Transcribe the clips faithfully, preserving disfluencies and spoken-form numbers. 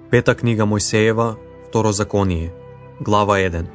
Пета книга Мојсеева, Второзаконие, глава еден.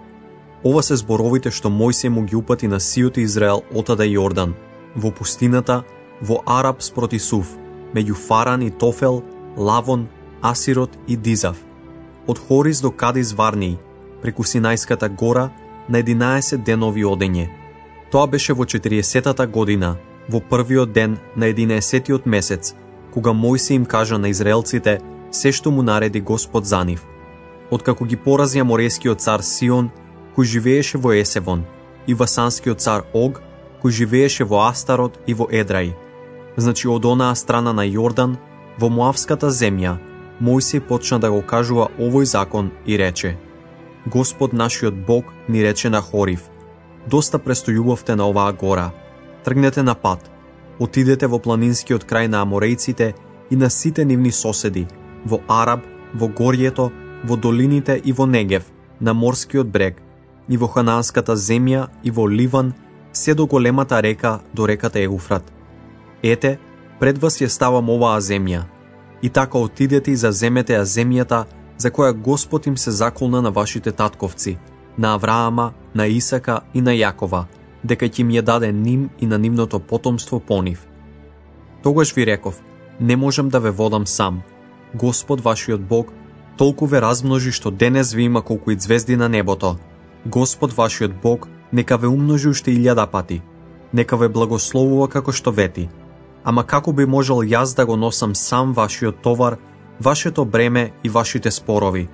Ова се зборовите што Мојсей му ги упати на сиот Израел отаде Јордан, во пустината, во Араб спроти Суф, меѓу Фаран и Тофел, Лавон, Асирот и Дизав. Од Хорис до Кадис Варнии, преку Синајската гора, на единаесет денови одење. Тоа беше во четириесетата година, во првиот ден на единаесетиот месец, кога Мојсей им кажа на израелците се што му нареди Господ за нив. Откако ги порази аморејскиот цар Сион, кој живееше во Есевон, и васанскиот цар Ог, кој живееше во Астарот и во Едраи. Значи од онаа страна на Јордан, во Моавската земја, Мојсей почна да го кажува овој закон и рече: Господ нашиот Бог ни рече на Хорив: доста престојувавте на оваа гора, тргнете на пат, отидете во планинскиот крај на аморејците и на сите нивни соседи, во Араб, во Горието, во долините и во Негев, на морскиот брег, и во Хананската земја и во Ливан, се до големата река, до реката Еуфрат. Ете, пред вас ја ставам оваа земја, и така отидете и заземете ја земјата, за која Господ им се заколна на вашите татковци, на Авраама, на Исака и на Јакова, дека ќе им ја даде ним и на нивното потомство по нив. Тогаш ви реков: не можам да ве водам сам. Господ вашиот Бог толку ве размножи што денес ви има колку и звезди на небото. Господ вашиот Бог нека ве умножи уште илјада пати. Нека ве благословува како што вети. Ама како би можел јас да го носам сам вашиот товар, вашето бреме и вашите спорови?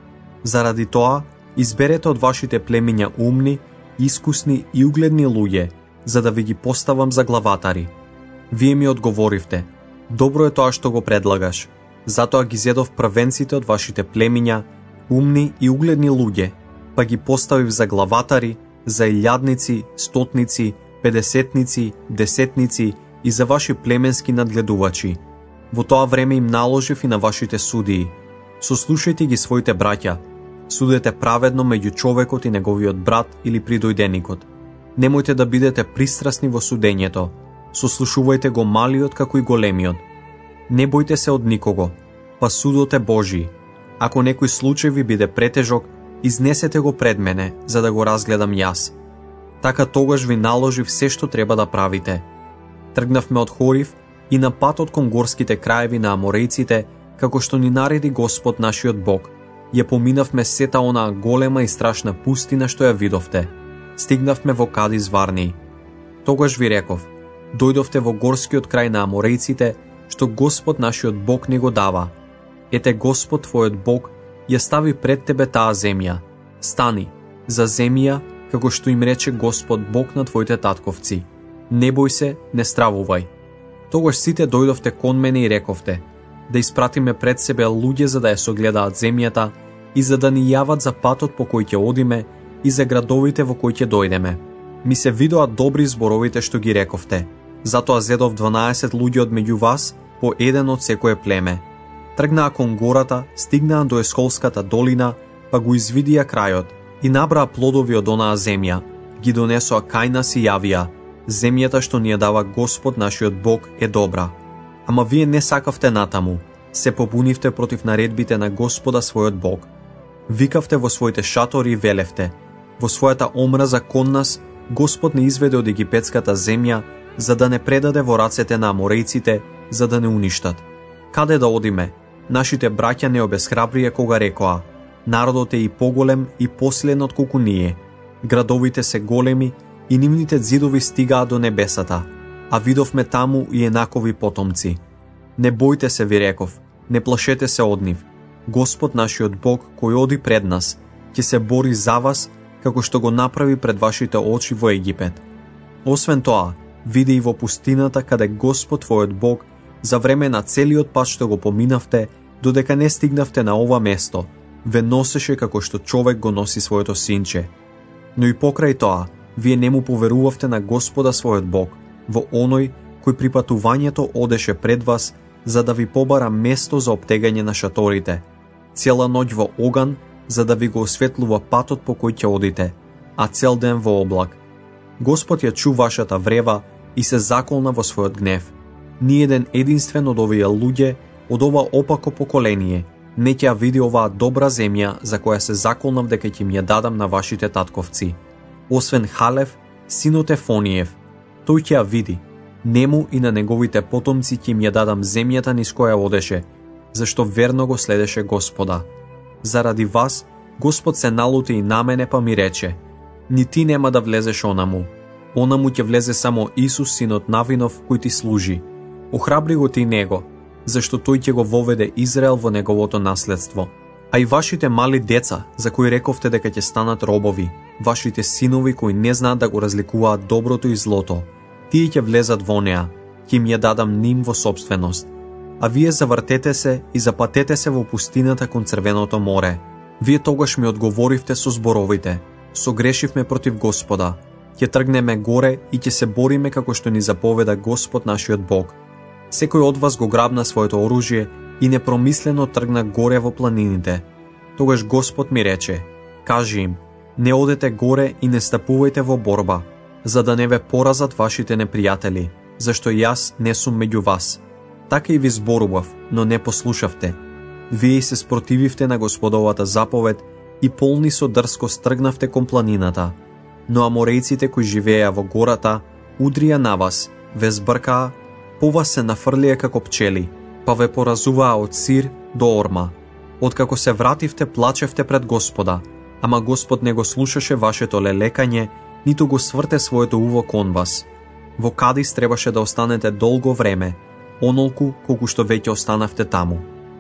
Заради тоа, изберете од вашите племиња умни, искусни и угледни луѓе, за да ви ги поставам за главатари. Вие ми одговоривте: добро е тоа што го предлагаш. Затоа ги зедов првенците од вашите племиња, умни и угледни луѓе, па ги поставив за главатари, за илјадници, стотници, педесетници, десетници и за ваши племенски надгледувачи. Во тоа време им наложив и на вашите судии: сослушајте ги своите браќа, судете праведно меѓу човекот и неговиот брат или придојденикот. Немојте да бидете пристрасни во судењето, сослушувајте го малиот како и големиот. Не бојте се од никого, па судот е Божи. Ако некој случај ви биде претежок, изнесете го пред мене, за да го разгледам јас. Така тогаш ви наложив се што треба да правите. Тргнавме од Хорив и на патот кон горските краеви на аморејците, како што ни нареди Господ нашиот Бог. Ја поминавме сета онаа голема и страшна пустина што ја видовте. Стигнавме во Кадис Варнии. Тогаш ви реков: дојдовте во горскиот крај на аморејците, што Господ нашиот Бог ни го дава. Ете, Господ твојот Бог ја стави пред тебе таа земја. Стани, за земја, како што им рече Господ Бог на твоите татковци. Не бој се, не стравувај. Тогаш сите дојдовте кон мене и рековте: да испратиме пред себе луѓе за да ја согледаат земјата и за да ни јават за патот по кој ќе одиме и за градовите во кои ќе дојдеме. Ми се видоа добри зборовите што ги рековте. Затоа зедов дванаесет луѓе од меѓу вас, по еден од секое племе. Тргнаа кон гората, стигнаа до Есколската долина, па го извидија крајот и набраа плодови од онаа земја. Ги донесоа кај нас и јавија: земјата што ни ја дава Господ нашиот Бог е добра. Ама вие не сакавте натаму, се побунивте против наредбите на Господа својот Бог. Викавте во своите шатори и велевте: во својата омраза кон нас Господ не изведе од египетската земја, за да не предаде во рацете на аморејците, за да не уништат. Каде да одиме? Нашите браќа не обесхрабрија кога рекоа: народот е и поголем и посилен од колку ние. Градовите се големи и нивните ѕидови стигаа до небесата, а видовме таму и енакови потомци. Не бојте се, ви реков, не плашете се од нив. Господ нашиот Бог, кој оди пред нас, ќе се бори за вас, како што го направи пред вашите очи во Египет. Освен тоа, види и во пустината каде Господ твојот Бог, за време на целиот пат што го поминавте, додека не стигнавте на ова место, ве носеше како што човек го носи своето синче. Но и покрај тоа, вие не му поверувавте на Господа својот Бог, во оној кој при патувањето одеше пред вас, за да ви побара место за обтегање на шаторите, цела ноќ во оган, за да ви го осветлува патот по кој ќе одите, а цел ден во облак. Господ ја чу вашата врева и се заколна во својот гнев. Ни еден единствен од овие луѓе, од ова опако поколение, не ќе ја види оваа добра земја за која се заколнав дека ќе ми ја дадам на вашите татковци. Освен Халев, синот Ефониев, тој ќе ја види. Нему и на неговите потомци ќе им ја дадам земјата низ која одеше, зашто верно го следеше Господа. Заради вас, Господ се налути и на мене па ми рече: ни ти нема да влезеш онаму. Онаму ќе влезе само Исус, синот Навинов, кој ти служи. Охрабри го ти него, зашто тој ќе го воведе Израел во неговото наследство. А и вашите мали деца, за кои рековте дека ќе станат робови, вашите синови кои не знаат да го разликуваат доброто и злото, тие ќе влезат во неа, ќе им ја дадам ним во собственост. А вие завртете се и запатете се во пустината кон Црвеното море. Вие тогаш ми одговоривте со зборовите: согрешивме против Господа. Ќе тргнеме горе и ќе се бориме како што ни заповеда Господ нашиот Бог. Секој од вас го грабна своето оружје и непромислено тргна горе во планините. Тогаш Господ ми рече: кажи им, не одете горе и не стапувајте во борба, за да не ве поразат вашите непријатели, зашто јас не сум меѓу вас. Така и ви зборував, но не послушавте. Вие се спротививте на Господовата заповед и полни со дрскост тргнавте кон планината. Но аморејците кои живееа во гората удрија на вас, ве збркаа, по вас се нафрлија како пчели, па ве поразуваа од Сир до Орма. Откако се вративте, плачевте пред Господа, ама Господ не го слушаше вашето лелекање, ниту го сврте своето уво кон вас. Во Кадис требаше да останете долго време, онолку колку што веќе останавте таму.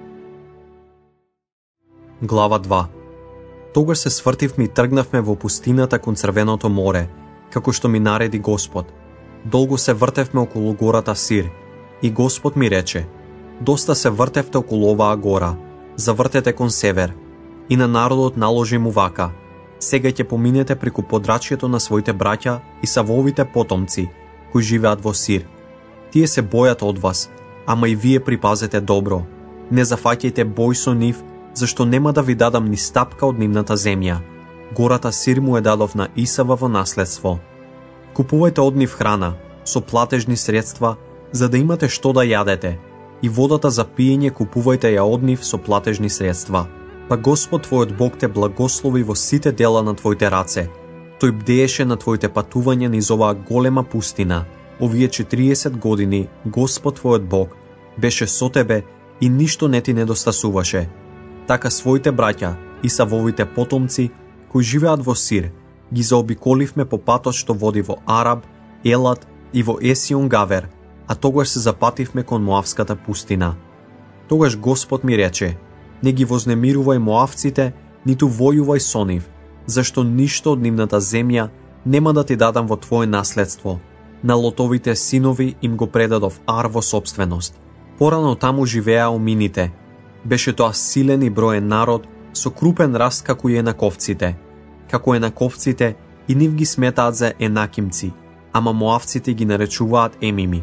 Глава два. Тогаш се свртивме и тргнавме во пустината кон Црвеното море, како што ми нареди Господ. Долго се вртевме околу гората Сир, и Господ ми рече: доста се вртевте околу оваа гора, завртете кон север. И на народот наложи му вака: сега ќе поминете преку подрачјето на своите браќа и Савовите потомци, кои живеат во Сир. Тие се бојат од вас, ама и вие припазете добро. Не зафаќајте бој со нив, зашто нема да ви дадам ни стапка од нивната земја. Гората Сир му е дадов на Исава во наследство. Купувајте од нив храна, со платежни средства, за да имате што да јадете, и водата за пиење купувајте ја од нив со платежни средства. Па Господ твојот Бог те благослови во сите дела на твоите раце. Тој бдееше на твоите патувања низ оваа голема пустина. Овие четириесет години Господ твојот Бог беше со тебе и ништо не ти недостасуваше. Така своите браќа и Савовите потомци, кои живеат во Сир, ги заобиколивме по патот што води во Араб, Елат и во Есион Гавер, а тогаш се запативме кон Моавската пустина. Тогаш Господ ми рече: не ги вознемирувај моавците, ниту војувај со нив, зашто ништо од нивната земја нема да ти дадам во твое наследство. На Лотовите синови им го предадов Ар во собственост. Порано таму живеа Омините. Беше тоа силен и броен народ, со крупен раст како и енаковците. Како енаковците, и нив ги сметаат за енакимци, ама моавците ги наречуваат емими.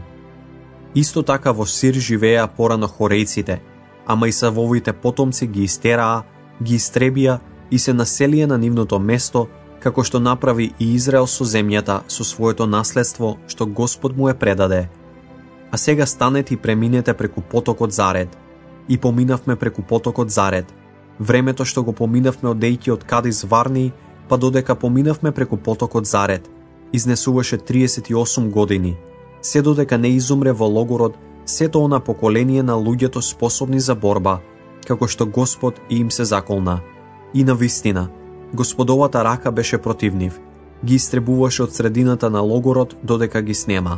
Исто така во Сир живеа порано хорејците, ама и Савовите потомци ги истераа, ги истребија и се населија на нивното место, како што направи и Израел со земјата, со своето наследство, што Господ му е предаде. А сега станете и преминете преку потокот Заред. И поминавме преку потокот Заред. Времето што го поминавме одејќи од Кадис Варни, па додека поминавме преку потокот Заред, изнесуваше триесет и осум години, се додека не изумре во логорот сето она поколение на луѓето способни за борба, како што Господ и им се заколна. И навистина, Господовата рака беше против нив, ги истребуваше од средината на логорот додека ги снема.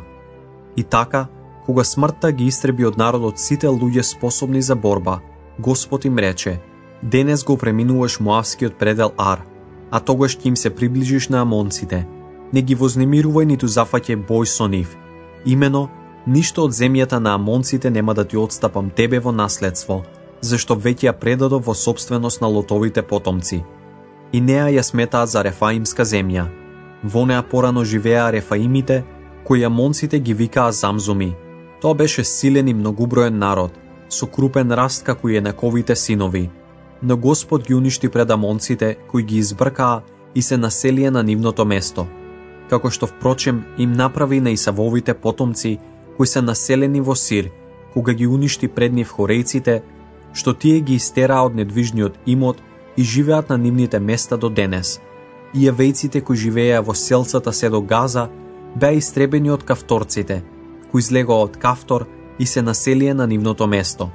И така, кога смртта ги истреби од народот сите луѓе способни за борба, Господ им рече: денес го преминуваш Моавскиот предел Ар, а тогаш ќе им се приближиш на амонците. Не ги вознемирувај ниту зафаќај бој со нив. Имено, ништо од земјата на амонците нема да ти отстапам тебе во наследство, зашто веќе ја предадов во собственост на Лотовите потомци. И неа ја сметаат за Рефаимска земја. Во неа порано живеа Рефаимите, кои амонците ги викаа Замзуми. Тоа беше силен и многуброен народ, со крупен раст како и енаковите синови. Но Господ ги уништи пред амонците, кои ги избркаа и се населија на нивното место. Како што впрочем им направи на Исавовите потомци, кои се населени во Сир, кога ги уништи пред нив хорејците, што тие ги истераа од недвижниот имот и живеат на нивните места до денес. И евејците кои живееа во селцата се до Газа беа истребени од кавторците, кои излегоа од Кавтор и се населија на нивното место.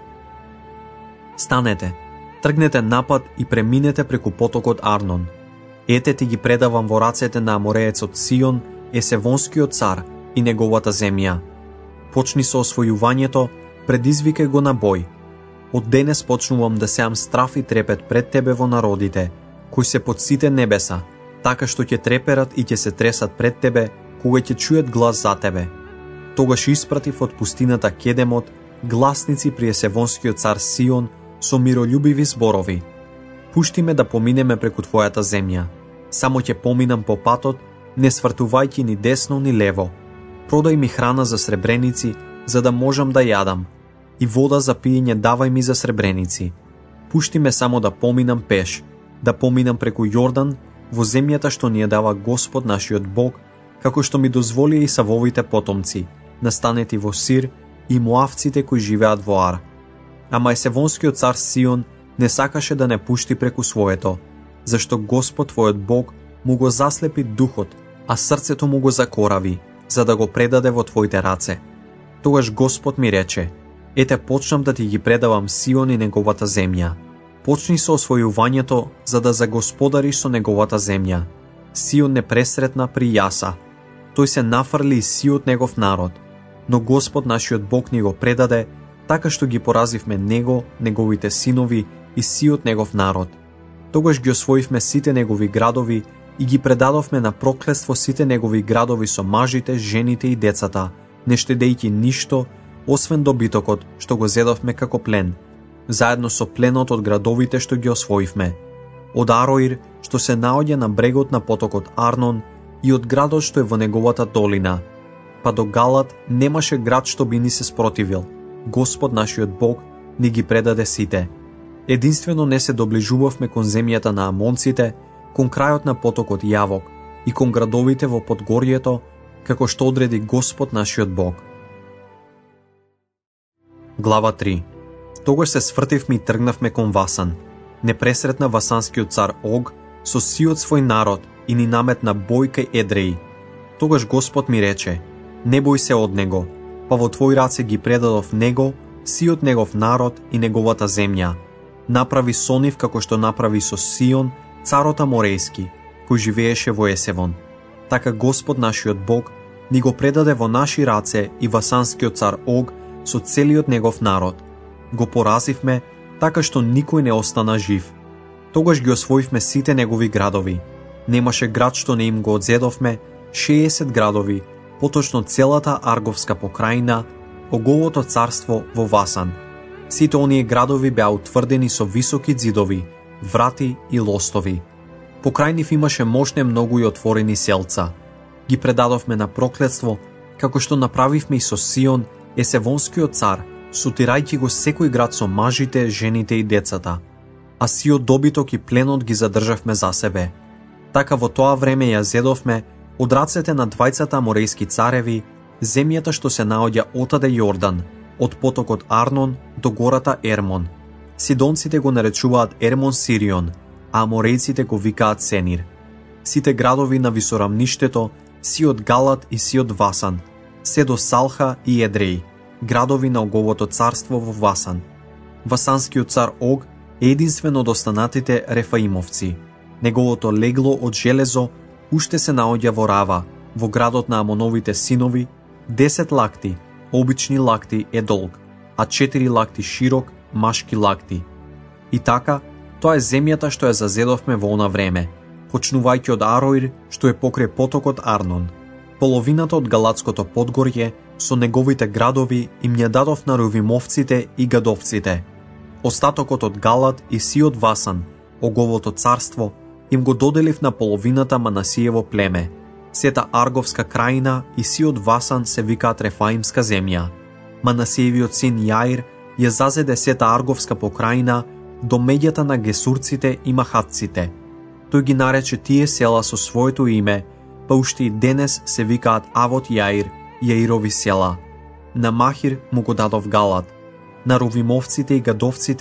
Станете, тргнете напад и преминете преку потокот Арнон. Ете ти ги предавам во рацете на амореецот Сион, есевонскиот цар и неговата земја. Почни со освојувањето, предизвикај го на бој. Од денес почнувам да сеам страф и трепет пред тебе во народите, кои се под сите небеса, така што ќе треперат и ќе се тресат пред тебе, кога ќе чујат глас за тебе. Тогаш испратив од пустината Кедемот гласници при есевонскиот цар Сион со миролюбиви зборови. Пушти ме да поминеме преку твојата земја. Само ќе поминам по патот, не свртувајќи ни десно ни лево. Продај ми храна за сребреници, за да можам да јадам, и вода за пиење давај ми за сребреници. Пушти ме само да поминам пеш, да поминам преку Јордан, во земјата што ни ја дава Господ нашиот Бог, како што ми дозволи и Савовите потомци, настанети во Сир, и моавците кои живеат во Ар. Ама есевонскиот цар Сион не сакаше да не пушти преку своето, зашто Господ твојот Бог му го заслепи духот, а срцето му го закорави, за да го предаде во твоите раце. Тогаш Господ ми рече: ете, почнам да ти ги предавам Сион и неговата земја. Почни со освојувањето, за да загосподариш со неговата земја. Сион не пресретна при Јаса. Тој се нафрли и сиот негов народ, но Господ нашиот Бог ни го предаде, така што ги поразивме него, неговите синови и сиот негов народ. Тогаш ги освоивме сите негови градови и ги предадовме на проклетство сите негови градови со мажите, жените и децата, не штедејќи ништо, освен добитокот што го зедовме како плен, заедно со пленот од градовите што ги освоивме. Од Ароир, што се наоѓа на брегот на потокот Арнон, и од градот што е во неговата долина, па до Галат немаше град што би ни се спротивил. Господ нашиот Бог ни ги предаде сите. Единствено не се доближувавме кон земјата на амонците, кон крајот на потокот Јавок и кон градовите во подгорјето, како што одреди Господ нашиот Бог. Глава три. Тогаш се свртивме и тргнавме кон Васан. Не пресретна васанскиот цар Ог со сиот свој народ и ни наметна бој кај Едреи. Тогаш Господ ми рече: не бој се од него, па во твои раце ги предадов него, сиот негов народ и неговата земја. Направи со нив како што направи со Сион, царот Аморејски, кој живееше во Есевон. Така Господ нашиот Бог ни го предаде во наши раце и васанскиот цар Ог со целиот негов народ. Го поразивме, така што никој не остана жив. Тогаш ги освоивме сите негови градови. Немаше град што не им го одзедовме, шеесет градови, поточно целата Арговска покрајна, Оговото царство во Васан. Сите оние градови беа утврдени со високи ѕидови, врати и лостови. Покрај нив имаше мощне многу и отворени селца. Ги предадовме на проклетство, како што направивме и со Сион, есевонскиот цар, сутирајќи го секој град со мажите, жените и децата. А сиот добиток и пленот ги задржавме за себе. Така во тоа време ја зедовме од рацете на двајцата аморејски цареви земјата што се наоѓа отаде Јордан, од потокот Арнон до гората Ермон. Сидонците го наречуваат Ермон Сирион, а аморејците го викаат Сенир. Сите градови на висорамништето, сиот Галат и сиот Васан, се до Салха и Едреи, градови на Оговото царство во Васан. Васанскиот цар Ог е единствен од останатите Рефаимовци. Неговото легло од железо уште се наоѓа во Рава, во градот на Амоновите синови. десет лакти, обични лакти е долг, а четири лакти широк, машки лакти. И така, тоа е земјата што ја зазедовме во она време, почнувајќи од Ароир, што е покрај потокот Арнон. Половината од Галатското подгорје со неговите градови им ја дадов на Рувимовците и Гадовците. Остатокот од Галат и сиот Васан, Оговото царство, им го доделив на половината Манасиево племе. Сета Арговска крајина и сиот Васан се викаат Рефаимска земја. Манасиевиот син Јаир ја зазеде сета Арговска покрајна до меѓата на Гесурците и Махатците. Тој ги нарече тие села со своето име, па уште и денес се викаат Авот Јаир, Јаирови села. На Махир му го дадов Галат. На Рувимовците и Гадовците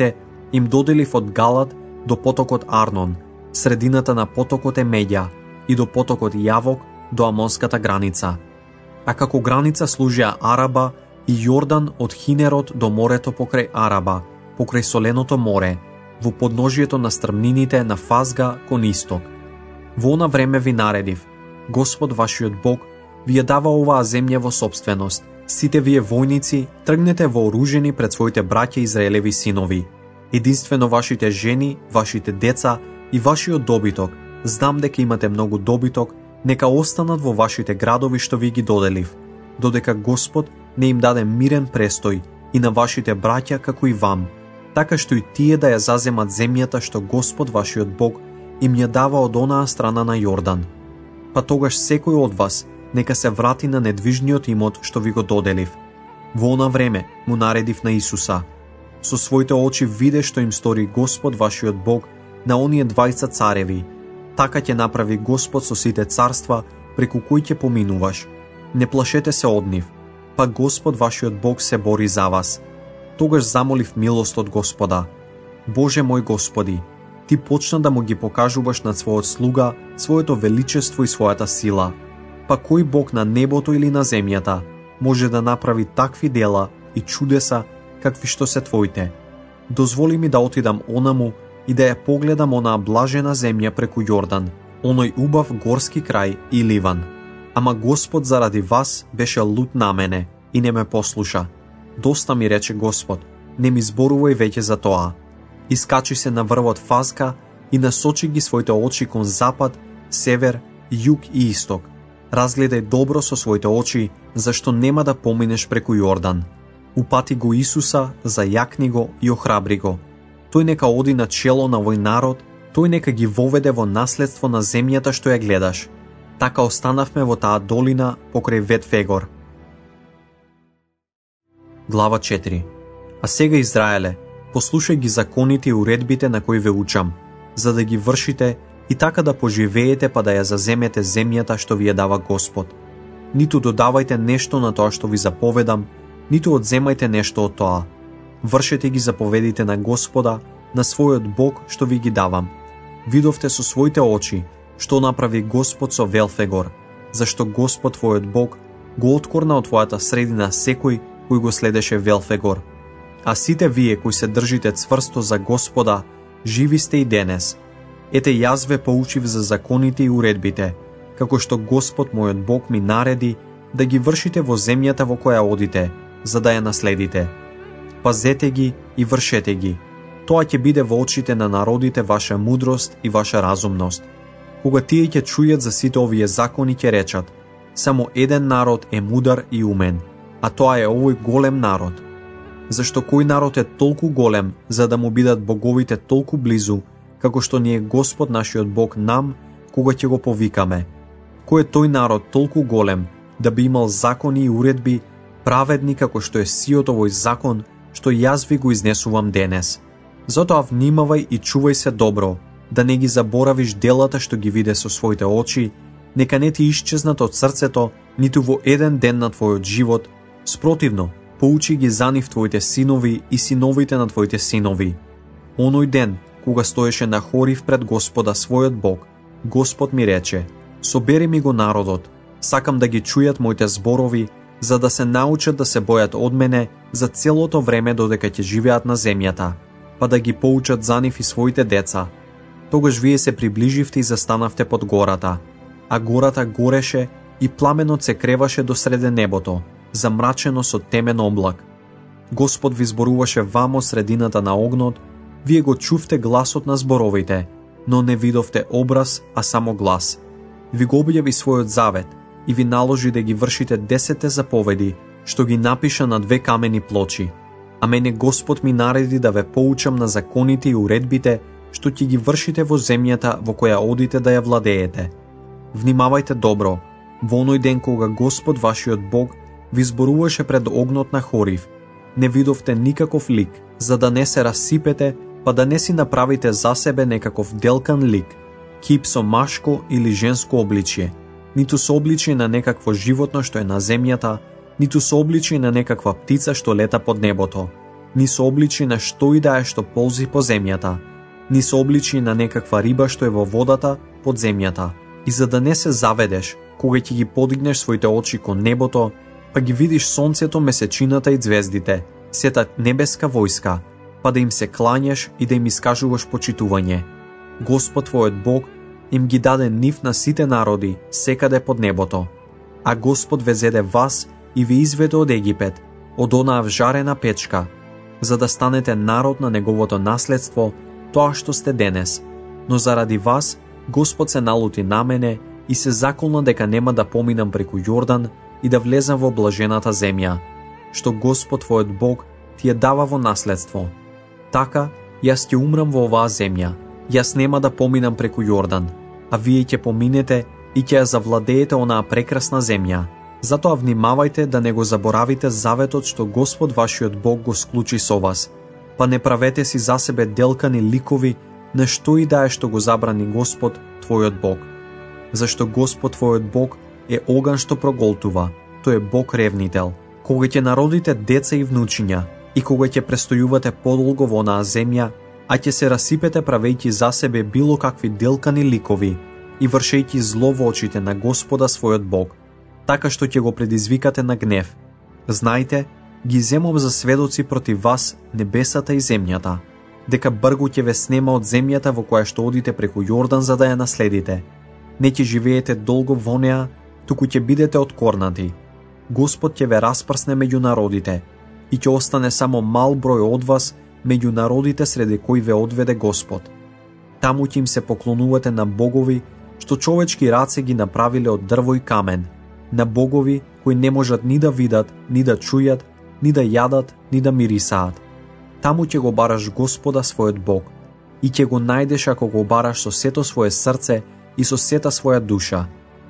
им доделив од Галад до потокот Арнон, средината на потокот Емеѓа и до потокот Јавок до амонската граница. А како граница служија Араба и Јордан од Хинерот до морето покрај Араба, покрај соленото море, во подножието на стрмнините на Фазга кон исток. Во она време ви наредив: Господ вашиот Бог ви ја дава оваа земја во собственост. Сите вие војници тргнете вооружени пред своите браќа Израелеви синови. Единствено вашите жени, вашите деца и вашиот добиток, знам дека имате многу добиток, нека останат во вашите градови што ви ги доделив, додека Господ не им даде мирен престој и на вашите браќа како и вам, така што и тие да ја заземат земјата што Господ вашиот Бог им ја дава од онаа страна на Јордан. Па тогаш секој од вас нека се врати на недвижниот имот што ви го доделив. Во она време му наредив на Исуса: со своите очи виде што им стори Господ вашиот Бог на оние двајца цареви. Така ќе направи Господ со сите царства преку кои ќе поминуваш. Не плашете се од нив, па Господ вашиот Бог се бори за вас. Тогаш замолив милост од Господа: Боже мој Господи, ти почна да му ги покажуваш на својот слуга своето величество и својата сила. Па кој Бог на небото или на земјата може да направи такви дела и чудеса какви што се твоите? Дозволи ми да отидам онаму и да ја погледам онаа блажена земја преку Јордан, оној убав горски крај и Ливан. Ама Господ заради вас беше лут на мене и не ме послуша. Доста ми рече Господ, не ми зборувај веќе за тоа. Искачи се на врвот Фазка и насочи ги своите очи кон запад, север, југ и исток. Разгледај добро со своите очи, зашто нема да поминеш преку Јордан. Упати го Исуса, зајакни го и охрабри го. Тој нека оди на чело на овој народ, тој нека ги воведе во наследство на земјата што ја гледаш. Така останавме во таа долина покрај Ветфегор. Глава четири. А сега, Израеле, послушај ги законите и уредбите на кои ве учам, за да ги вршите и така да поживеете па да ја заземете земјата што ви ја дава Господ. Ниту додавајте нешто на тоа што ви заповедам, ниту одземајте нешто од тоа. Вршете ги заповедите на Господа, на својот Бог што ви ги давам. Видовте со своите очи што направи Господ со Велфегор, зашто Господ твојот Бог го откорна од твојата средина секој кој го следеше Велфегор. А сите вие кои се држите цврсто за Господа, живи сте и денес. Ете, јас ве поучив за законите и уредбите, како што Господ мојот Бог ми нареди да ги вршите во земјата во која одите, за да ја наследите. Пазете ги и вршете ги. Тоа ќе биде во очите на народите ваша мудрост и ваша разумност. Кога тие ќе чујат за сите овие закони, ќе речат: само еден народ е мудар и умен, а тоа е овој голем народ. Зашто кој народ е толку голем, за да му бидат боговите толку близу, како што ни е Господ нашиот Бог нам, кога ќе го повикаме? Кој е тој народ толку голем, да би имал закони и уредби, праведни како што е сиот овој закон, што јас ви го изнесувам денес? Затоа внимавај и чувај се добро, да не ги заборавиш делата што ги виде со своите очи, нека не ти исчезнат од срцето, ниту во еден ден на твојот живот. Спротивно, поучи ги за нив твоите синови и синовите на твоите синови. Оној ден, кога стоеше на Хорив пред Господа својот Бог, Господ ми рече: собери ми го народот, сакам да ги чујат моите зборови, за да се научат да се бојат од мене за целото време додека ќе живеат на земјата, па да ги поучат за нив и своите деца. Тогаш вие се приближивте и застанавте под гората, а гората гореше и пламенот се креваше до среде небото, замрачено со темен облак. Господ ви зборуваше вамо средината на огнот, вие го чувте гласот на зборовите, но не видовте образ, а само глас. Ви го објави својот завет и ви наложи да ги вршите десетте заповеди, што ги напиша на две камени плочи. А мене Господ ми нареди да ве поучам на законите и уредбите, што ќе ги вршите во земјата во која одите да ја владеете. Внимавајте добро, во оној ден кога Господ вашиот Бог ви зборуваше пред огнот на Хорив, не видовте никаков лик, за да не се расипете, па да не си направите за себе некаков делкан лик, кип со машко или женско обличје, ниту со обличје на некакво животно што е на земјата, ниту со обличје на некаква птица што лета под небото, ни се обличи на што и да е што ползи по земјата, ни се обличи на некаква риба што е во водата под земјата. И за да не се заведеш, кога ќе ги подигнеш своите очи кон небото, па ги видиш сонцето, месечината и звездите, сета небеска војска, па да им се клањаш и да им искажуваш почитување. Господ твојот Бог им ги даде нив на сите народи, секаде под небото. А Господ ве зеде вас и ви изведе од Египет, од онаа вжарена печка, за да станете народ на неговото наследство, тоа што сте денес. Но заради вас, Господ се налути на мене и се заколна дека нема да поминам преку Јордан и да влезам во блажената земја, што Господ твојот Бог ти ја дава во наследство. Така, јас ќе умрам во оваа земја, јас нема да поминам преку Јордан, а вие ќе поминете и ќе ја завладеете онаа прекрасна земја. Затоа внимавајте да не го заборавите заветот што Господ вашиот Бог го склучи со вас, па не правете си за себе делкани ликови на што и да е што го забрани Господ твојот Бог. Зашто Господ твојот Бог е оган што проголтува, тој е Бог ревнител. Кога ќе народите деца и внучиња, и кога ќе престојувате подолго во онаа земја, а ќе се расипете правејќи за себе било какви делкани ликови и вршејќи зло во очите на Господа својот Бог, така што ќе го предизвикате на гнев. Знајте, ги земам за сведоци против вас небесата и земјата, дека бргу ќе ве снема од земјата во која што одите преку Јордан за да ја наследите. Не ќе живеете долго во неа, туку ќе бидете откорнати. Господ ќе ве распрсне меѓу народите и ќе остане само мал број од вас меѓу народите среди кои ве одведе Господ. Таму ќе им се поклонувате на богови што човечки раце ги направиле од дрво и камен, на богови кои не можат ни да видат, ни да чујат, ни да јадат, ни да мирисаат. Таму ќе го бараш Господа својот Бог и ќе го најдеш ако го бараш со сето свое срце и со сета своја душа.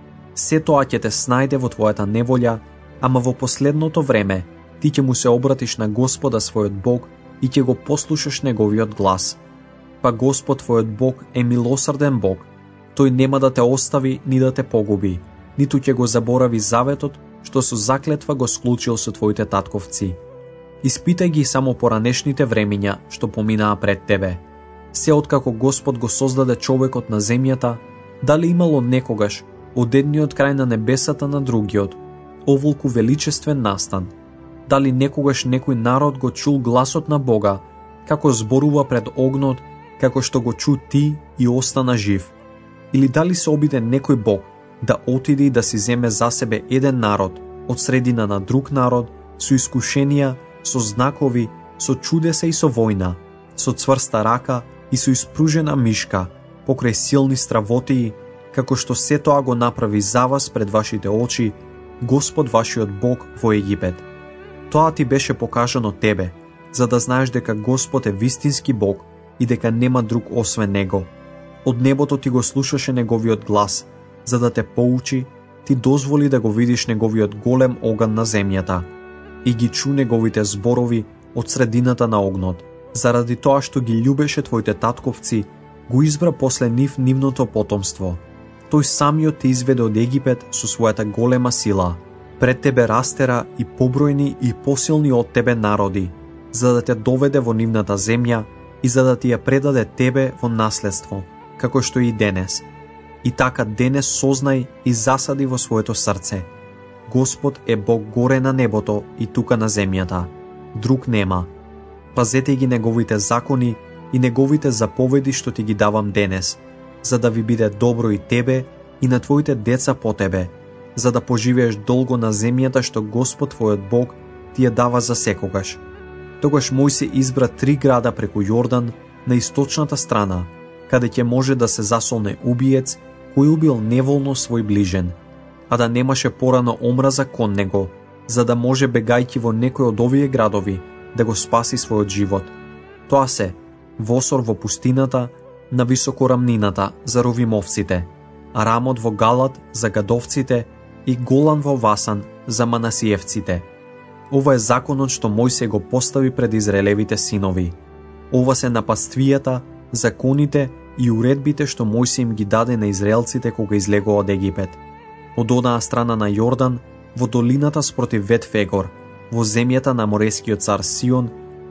Се тоа ќе те снајде во твојата неволја, ама во последното време ти ќе му се обратиш на Господа својот Бог и ќе го послушаш неговиот глас. Па Господ твојот Бог е милосрден Бог. Тој нема да те остави ни да те погуби, ниту ќе го заборави заветот што со заклетва го склучил со твоите татковци. Испитај ги само поранешните времиња што поминаа пред тебе. Се откако Господ го создаде човекот на земјата, дали имало некогаш од едниот крај на небесата на другиот оволку величествен настан? Дали некогаш некој народ го чул гласот на Бога, како зборува пред огнот, како што го чу ти и остана жив? Или дали се обиде некој Бог да отиде и да си земе за себе еден народ од средина на друг народ, со искушенија, со знакови, со чудеса и со војна, со цврста рака и со испружена мишка, покрај силни стравотии, како што се тоа го направи за вас пред вашите очи, Господ вашиот Бог во Египет. Тоа ти беше покажано тебе, за да знаеш дека Господ е вистински Бог и дека нема друг освен Него. Од небото ти го слушаше Неговиот глас, за да те поучи, ти дозволи да го видиш Неговиот голем оган на земјата и ги чу Неговите зборови од средината на огнот. Заради тоа што ги љубеше твоите татковци, го избра после нив нивното потомство. Тој самиот те изведе од Египет со својата голема сила. Пред тебе растера и побројни и посилни од тебе народи, за да те доведе во нивната земја и за да ти ја предаде тебе во наследство, како што и денес. И така денес сознај и засади во своето срце. Господ е Бог горе на небото и тука на земјата. Друг нема. Пазете ги Неговите закони и Неговите заповеди што ти ги давам денес, за да ви биде добро и тебе и на твоите деца по тебе, за да поживееш долго на земјата што Господ твојот Бог ти ја дава за секогаш. Тогаш Мојсе избра три града преку Јордан на источната страна, каде ќе може да се засолне убиец кој убил неволно свој ближен, а да немаше порано омраза кон него, за да може бегајќи во некој од овие градови да го спаси својот живот. Тоа се Восор во пустината, на високорамнината за ровимовците, Рамот во Галат за гадовците и Голан во Васан за манасиевците. Ова е законот што Мојсе го постави пред израелевите синови. Ова се напаствијата, законите и уредбите што Мојсе им ги даде на израелците кога излегоа од Египет. Од онаа страна на Јордан, во долината спротив Вет Фегор, во земјата на морескиот цар Сион,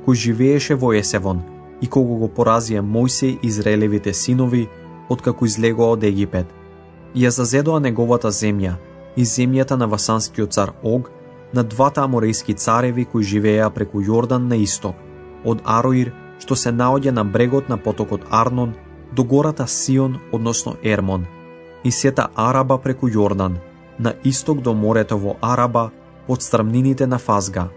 кој живееше во Есевон, и кога го поразија Мојсей Израелевите синови, откако излегоа од Египет. Ја зазедоа неговата земја и земјата на Васанскиот цар Ог, на двата аморејски цареви кои живееа преку Јордан на исток, од Ароир, што се наоѓа на брегот на потокот Арнон, до гората Сион, односно Ермон, и сета Араба преку Јордан, на исток до морето во Араба, под страмнините на Фазга.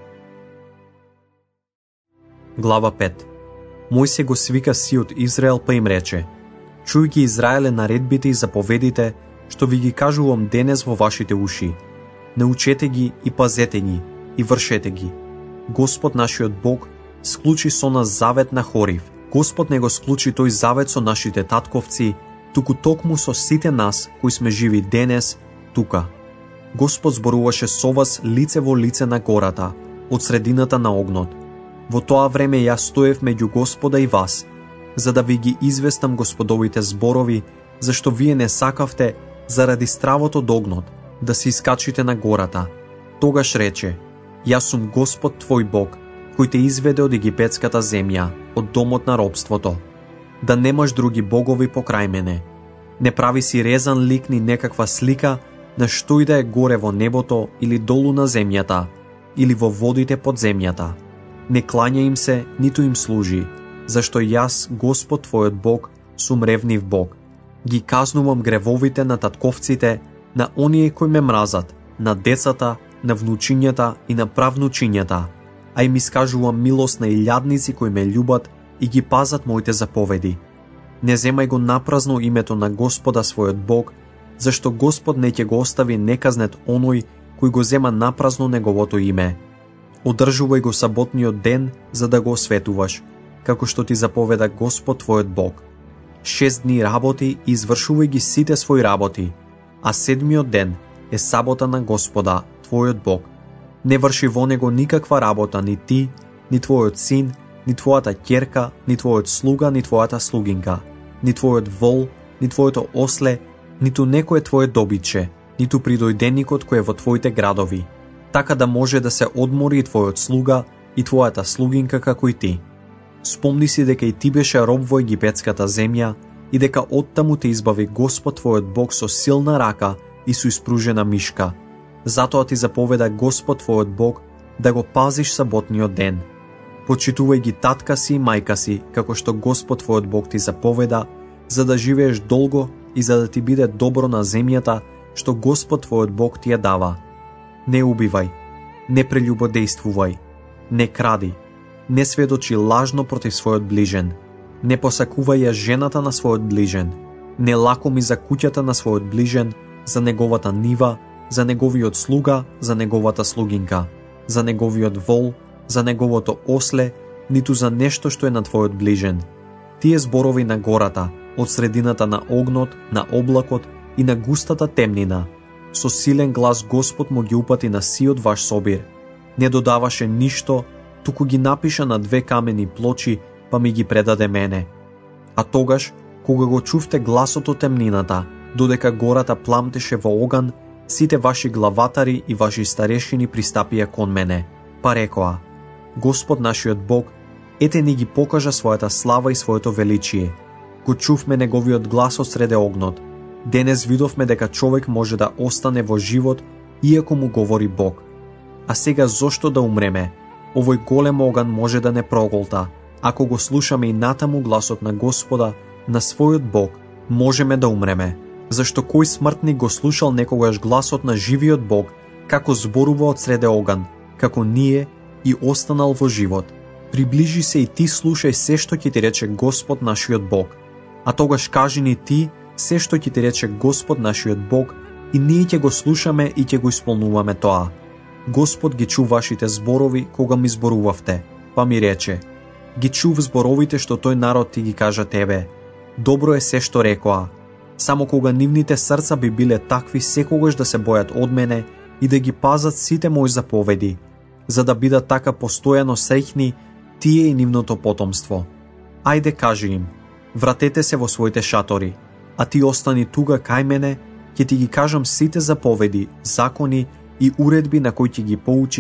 Глава пет. Мојсе го свика сиот Израел па им рече: Чуј ги, Израеле, наредбите и заповедите, што ви ги кажувам денес во вашите уши. Научете ги и пазете ги, и вршете ги. Господ нашиот Бог склучи со нас завет на Хорив. Господ не го склучи тој завет со нашите татковци, туку токму со сите нас, кои сме живи денес, тука. Господ зборуваше со вас лице во лице на гората, од средината на огнот. Во тоа време јас стоев меѓу Господа и вас, за да ви ги известам Господовите зборови, зашто вие не сакавте, заради стравото од огнот, да се искачите на гората. Тогаш рече: Јас сум Господ твој Бог, кој те изведе од египетската земја, од домот на робството. Да немаш други богови покрај мене. Не прави си резан лик ни некаква слика, на што и да е горе во небото или долу на земјата, или во водите под земјата. Не клања им се, ниту им служи, зашто јас, Господ твојот Бог, сум ревнив Бог. Ги казнувам гревовите на татковците, на оние кои ме мразат, на децата, на внучињата и на правнучињата, а им искажувам милост на илјадници кои ме љубат и ги пазат моите заповеди. Не земај го напразно името на Господа својот Бог, зашто Господ не ќе го остави неказнет оној кој го зема напразно неговото име. Одржувај го саботниот ден за да го осветуваш, како што ти заповеда Господ твојот Бог. Шест дни работи и извршувај ги сите своји работи, а седмиот ден е сабота на Господа, твојот Бог. Не врши во него никаква работа, ни ти, ни твојот син, ни твојата ќерка, ни твојот слуга, ни твојата слугинка, ни твојот вол, ни твоето осле, ниту некое твое добитче, ниту придојденикот кој е во твоите градови, така да може да се одмори и твојот слуга и твојата слугинка како и ти. Спомни си дека и ти беше роб во египетската земја и дека оттаму те избави Господ твојот Бог со силна рака и со испружена мишка. Затоа ти заповеда Господ твојот Бог да го пазиш саботниот ден. Почитувај ги татка си и мајка си, како што Господ твојот Бог ти заповеда, за да живееш долго и за да ти биде добро на земјата, што Господ твојот Бог ти ја дава. Не убивај, не прелюбодејствувај, не кради, не сведочи лажно против својот ближен, не посакувај ја жената на својот ближен, не лакоми за куќата на својот ближен, за неговата нива, за неговиот слуга, за неговата слугинка, за неговиот вол, за неговото осле, ниту за нешто што е на твојот ближен. Тие зборови на гората, од средината на огнот, на облакот и на густата темнина, со силен глас Господ му ги упати на сиот ваш собир. Не додаваше ништо, туку ги напиша на две камени плочи, па ми ги предаде мене. А тогаш, кога го чувте гласот од темнината, додека гората пламтеше во оган, сите ваши главатари и ваши старешини пристапија кон мене, па рекоа: Господ нашиот Бог, ете ни ги покажа својата слава и своето величие. Го чувме неговиот глас од среде огнот. Денес видовме дека човек може да остане во живот, иако му говори Бог. А сега зошто да умреме? Овој голем оган може да не проголта. Ако го слушаме и натаму гласот на Господа, на својот Бог, можеме да умреме. Зашто кој смртник го слушал некогаш гласот на живиот Бог, како зборува од среде оган, како ние, и останал во живот. Приближи се и ти слушај се што ќе ти рече Господ нашиот Бог. А тогаш кажи ни ти се што ќе ти рече Господ нашиот Бог, и ние ќе го слушаме и ќе го исполнуваме тоа. Господ ги чу вашите зборови кога ми зборувавте, па ми рече: ги чув зборовите што тој народ ти ги кажа тебе. Добро е се што рекоа. Само кога нивните срца би биле такви секогаш да се бојат од мене и да ги пазат сите мои заповеди, за да бидат така постојано среќни тие и нивното потомство. Ајде кажи им: вратете се во своите шатори, а ти остани тука кај мене, ќе ти ги кажам сите заповеди, закони и уредби на кои ќе ги поучиш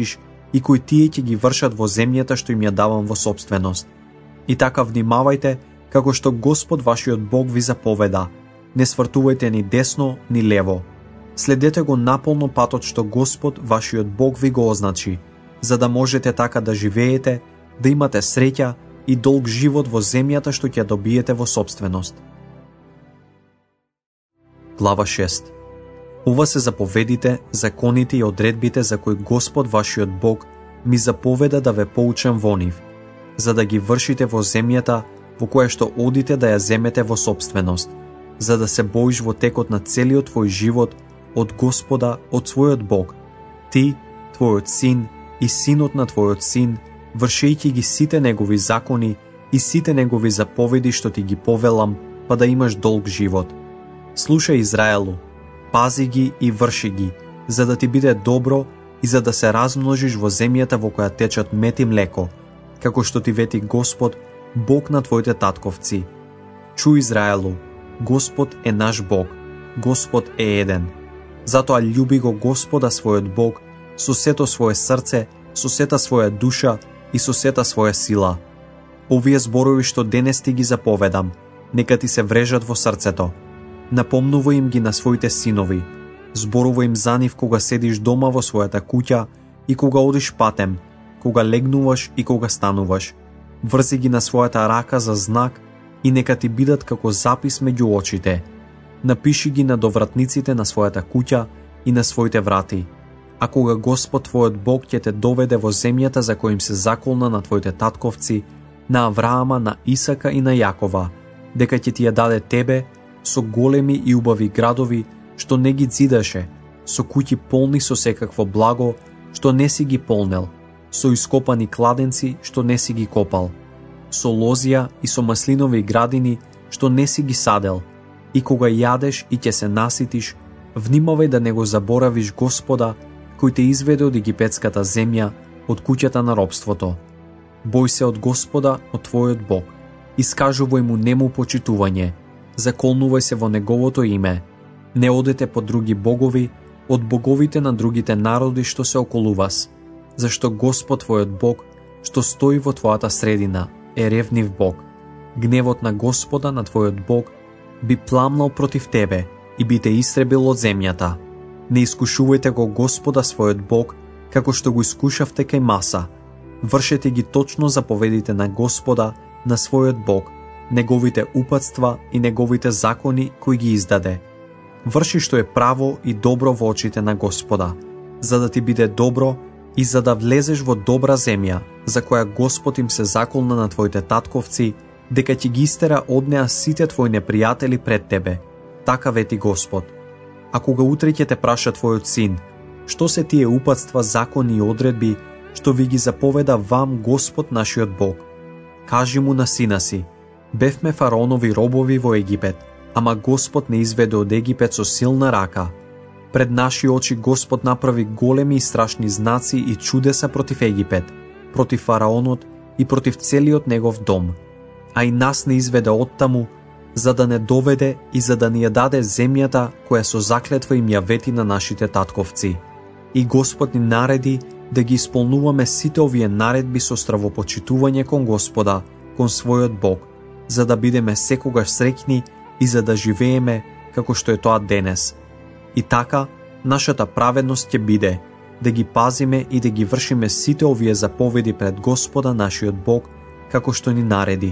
и кои тие ќе ги вршат во земјата што им ја давам во сопственост. И така внимавајте, како што Господ вашиот Бог ви заповеда, не свртувајте ни десно, ни лево. Следете го наполно патот што Господ вашиот Бог ви го означи, за да можете така да живеете, да имате среќа и долг живот во земјата што ќе добиете во сопственост. Глава шеста. Ова се заповедите, законите и одредбите за кои Господ вашиот Бог ми заповеда да ве поучам во нив, за да ги вршите во земјата во која што одите да ја земете во сопственост, за да се боиш во текот на целиот твој живот од Господа, од својот Бог, ти, твојот син и синот на твојот син, вршејќи ги сите негови закони и сите негови заповеди што ти ги повелам, па да имаш долг живот. Слушај, Израелу, пази ги и врши ги, за да ти биде добро и за да се размножиш во земјата во која течат мед и млеко, како што ти вети Господ, Бог на твоите татковци. Чуј, Израелу, Господ е наш Бог, Господ е еден. Затоа љуби го Господа својот Бог со сето свое срце, со сета своја душа и со сета своја сила. Овие зборови што денес ти ги заповедам, нека ти се врежат во срцето. Напомнувај им ги на своите синови. Зборувај им за нив кога седиш дома во својата куќа и кога одиш патем, кога легнуваш и кога стануваш. Врзи ги на својата рака за знак и нека ти бидат како запис меѓу очите. Напиши ги на довратниците на својата куќа и на своите врати. А кога Господ твојот Бог ќе те доведе во земјата за која им се заколна на твоите татковци, на Авраама, на Исака и на Јакова, дека ќе ти ја даде тебе, со големи и убави градови, што не ги зидаше, со куќи полни со секакво благо, што не си ги полнел, со ископани кладенци, што не си ги копал, со лозија и со маслинови градини, што не си ги садел, и кога јадеш и ќе се наситиш, внимавај да не го заборавиш Господа, кој те изведе од египетската земја, од куќата на робството. Бој се од Господа, од твојот Бог, искажувај му нему почитување, заколнувај се во неговото име, не одете по други богови, од боговите на другите народи што се околу вас, зашто Господ твојот Бог, што стои во твојата средина, е ревнив Бог. Гневот на Господа, на твојот Бог, би пламнал против тебе и би те истребил од земјата. Не искушувајте го Господа својот Бог, како што го искушавте кај Маса. Вршете ги точно заповедите на Господа, на својот Бог, неговите упатства и неговите закони кои ги издаде. Врши што е право и добро во очите на Господа, за да ти биде добро и за да влезеш во добра земја, за која Господ им се заколна на твоите татковци, дека ќе ги истера од неа сите твои непријатели пред тебе. Така вети Господ. А кога утре ќе те праша твојот син, што се тие упатства, закони и одредби, што ви ги заповеда вам Господ нашиот Бог? Кажи му на сина си: бевме фараонови робови во Египет, ама Господ не изведе од Египет со силна рака. Пред наши очи Господ направи големи и страшни знаци и чудеса против Египет, против фараонот и против целиот негов дом. А и нас не изведе оттаму, за да не доведе и за да ни ја даде земјата која со заклетва им ја вети на нашите татковци. И Господ ни нареди да ги исполнуваме сите овие наредби со стравопочитување кон Господа, кон својот Бог, за да бидеме секогаш среќни и за да живееме како што е тоа денес. И така, нашата праведност ќе биде да ги пазиме и да ги вршиме сите овие заповеди пред Господа нашиот Бог, како што ни нареди.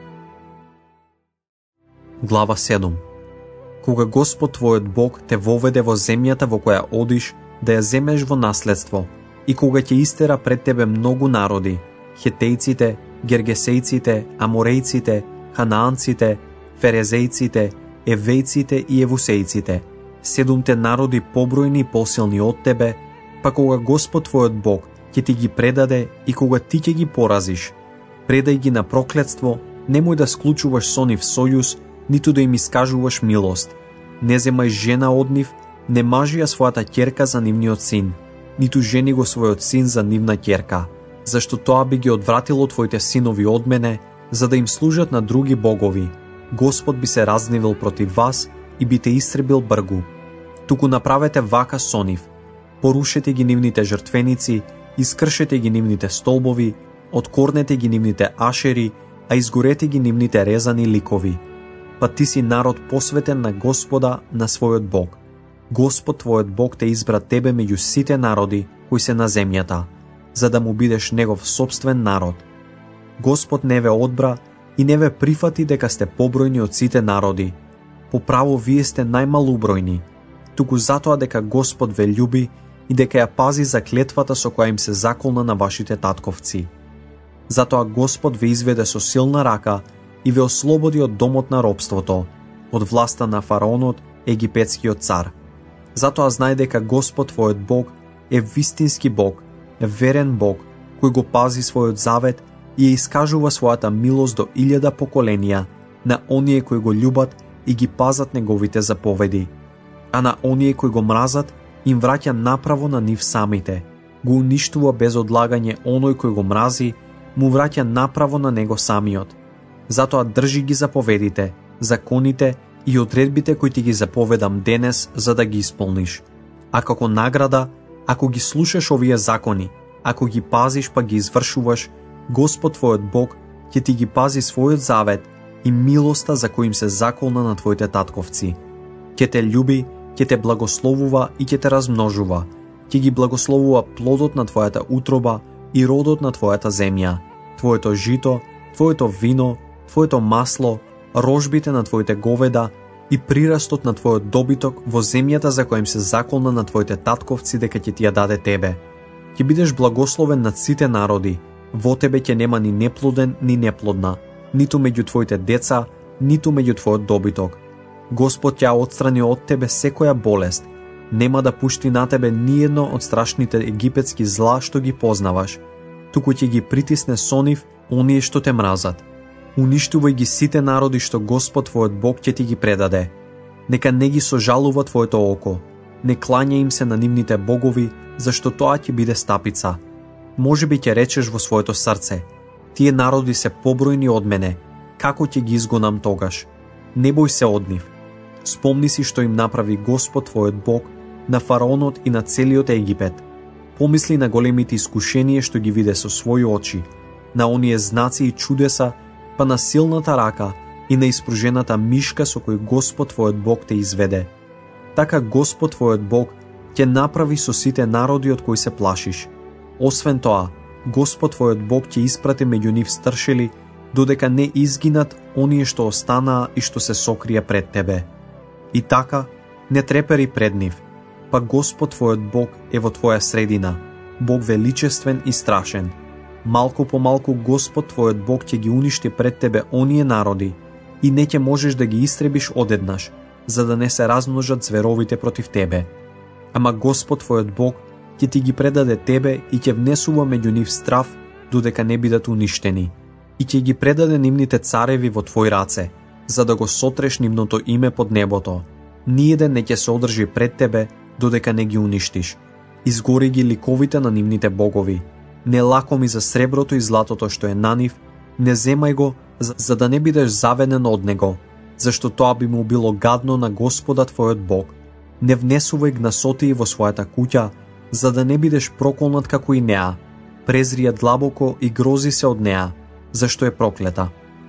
Глава седма. Кога Господ твојот Бог те воведе во земјата во која одиш да ја земеш во наследство, и кога ќе истера пред тебе многу народи, хетејците, гергесејците, аморејците, ханаанците, ферезејците, евејците и евусејците, седумте народи побројни и посилни од тебе, па кога Господ твојот Бог ќе ти ги предаде и кога ти ќе ги поразиш, предај ги на проклетство, немој да склучуваш со нив сојуз, ниту да им искажуваш милост. Не земај жена од нив, не мажи ја својата ќерка за нивниот син, ниту жени го својот син за нивна ќерка, зашто тоа би ги одвратило твоите синови од мене, за да им служат на други богови. Господ би се разгневил против вас и би те истребил бргу. Туку направете вака со нив, порушете ги нивните жртвеници искршете ги нивните столбови, откорнете ги нивните ашери, а изгорете ги нивните резани ликови. Па ти си народ посветен на Господа, на својот Бог. Господ твојот Бог те избра тебе меѓу сите народи кои се на земјата, за да му бидеш негов собствен народ. Господ не ве одбра и не ве прифати дека сте побројни од сите народи. По право вие сте најмалубројни, туку затоа дека Господ ве љуби и дека ја пази заклетвата со која им се заколна на вашите татковци. Затоа Господ ве изведе со силна рака и ве ослободи од домот на робството, од власта на фараонот, египетскиот цар. Затоа знај дека Господ твојот Бог е вистински Бог, е верен Бог, кој го пази својот завет и ја искажува својата милост до илјада поколенија на оние кои го љубат и ги пазат неговите заповеди. А на оние кои го мразат, им враќа направо на нив самите. Го уништува без одлагање оној кој го мрази, му враќа направо на него самиот. Затоа држи ги заповедите, законите и одредбите кои ти ги заповедам денес за да ги исполниш. А како награда, ако ги слушаш овие закони, ако ги пазиш па ги извршуваш, Господ твојот Бог ќе ти ги пази својот завет и милоста за кој им се заколна на твоите татковци. Ќе те љуби, ќе те благословува и ќе те размножува, ќе ги благословува плодот на твојата утроба и родот на твојата земја, твоето жито, твоето вино, твоето масло, рожбите на твоите говеда и прирастот на твојот добиток во земјата за која им се заколна на твоите татковци дека ќе ти ја даде тебе. Ќе бидеш благословен над сите народи, во тебе ќе нема ни неплоден ни неплодна, ниту меѓу твоите деца, ниту меѓу твојот добиток. Господ ќе отстрани од тебе секоја болест, нема да пушти на тебе ниедно од страшните египетски зла што ги познаваш, туку ќе ги притисне со нив оние што те мразат. Уништувај ги сите народи што Господ твојот Бог ќе ти ги предаде. Нека не ги сожалува твоето око, не клања им се на нивните богови, зашто тоа ќе биде стапица. Може би ќе речеш во своето срце, тие народи се побројни од мене, како ќе ги изгонам тогаш? Не бој се од нив. Спомни си што им направи Господ твојот Бог на фараонот и на целиот Египет. Помисли на големите искушенија што ги виде со своји очи, на оние знаци и чудеса, па на силната рака и на испружената мишка со кој Господ твојот Бог те изведе. Така Господ твојот Бог ќе направи со сите народи од кои се плашиш. Освен тоа, Господ твојот Бог ќе испрати меѓу нив стршели, додека не изгинат оние што останаа и што се сокрија пред тебе. И така, не трепери пред нив, па Господ твојот Бог е во твоја средина, Бог величествен и страшен. Малку по малку Господ твојот Бог ќе ги уништи пред тебе оние народи и не ќе можеш да ги истребиш одеднаш, за да не се размножат зверовите против тебе. Ама Господ твојот Бог ќе ти ги предаде тебе и ќе внесува меѓу нив страв, додека не бидат уништени, и ќе ги предаде нивните цареви во твои раце, за да го сотреш нивното име под небото. Ниеден не ќе се одржи пред тебе, додека не ги уништиш. Изгори ги ликовите на нивните богови. Не лакоми за среброто и златото што е на нив, не земај го, за, за да не бидеш заведен од него, зашто тоа би му било гадно на Господа твојот Бог. Не внесувај гнасотии во својата куќа, за да не бидеш проколнат како и неа. Презри ја длабоко и грози се од неа, зашто е проклета.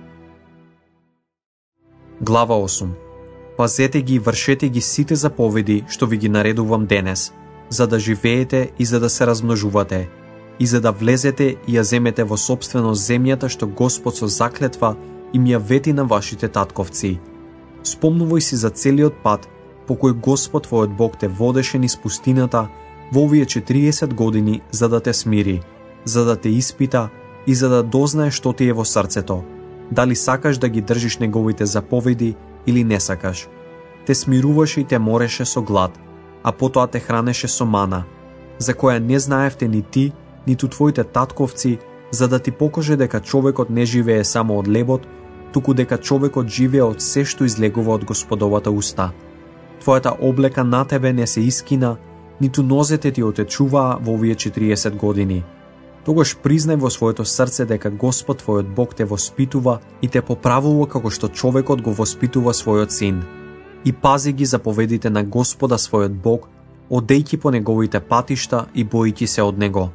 Глава осум. Пазете ги и вршете ги сите заповеди што ви ги наредувам денес, за да живеете и за да се размножувате, и за да влезете и ја земете во собствено земјата што Господ со заклетва им ја вети на вашите татковци. Спомнувај си за целиот пат по кој Господ твојот Бог те водеше низ пустината во овие четириесет години, за да те смири, за да те испита и за да дознае што ти е во срцето, дали сакаш да ги држиш неговите заповеди или не сакаш. Те смируваше и те мореше со глад, а потоа те хранеше со мана, за која не знаевте ни ти, ниту твоите татковци, за да ти покаже дека човекот не живее само од лебот, туку дека човекот живее од се што излегува од Господовата уста. Твојата облека на тебе не се искина, ниту нозете ти отечуваа во овие четириесет години. Тогаш признај во своето срце дека Господ твојот Бог те воспитува и те поправува како што човекот го воспитува својот син. И пази ги заповедите на Господа својот Бог, одејќи по неговите патишта и бојќи се од него.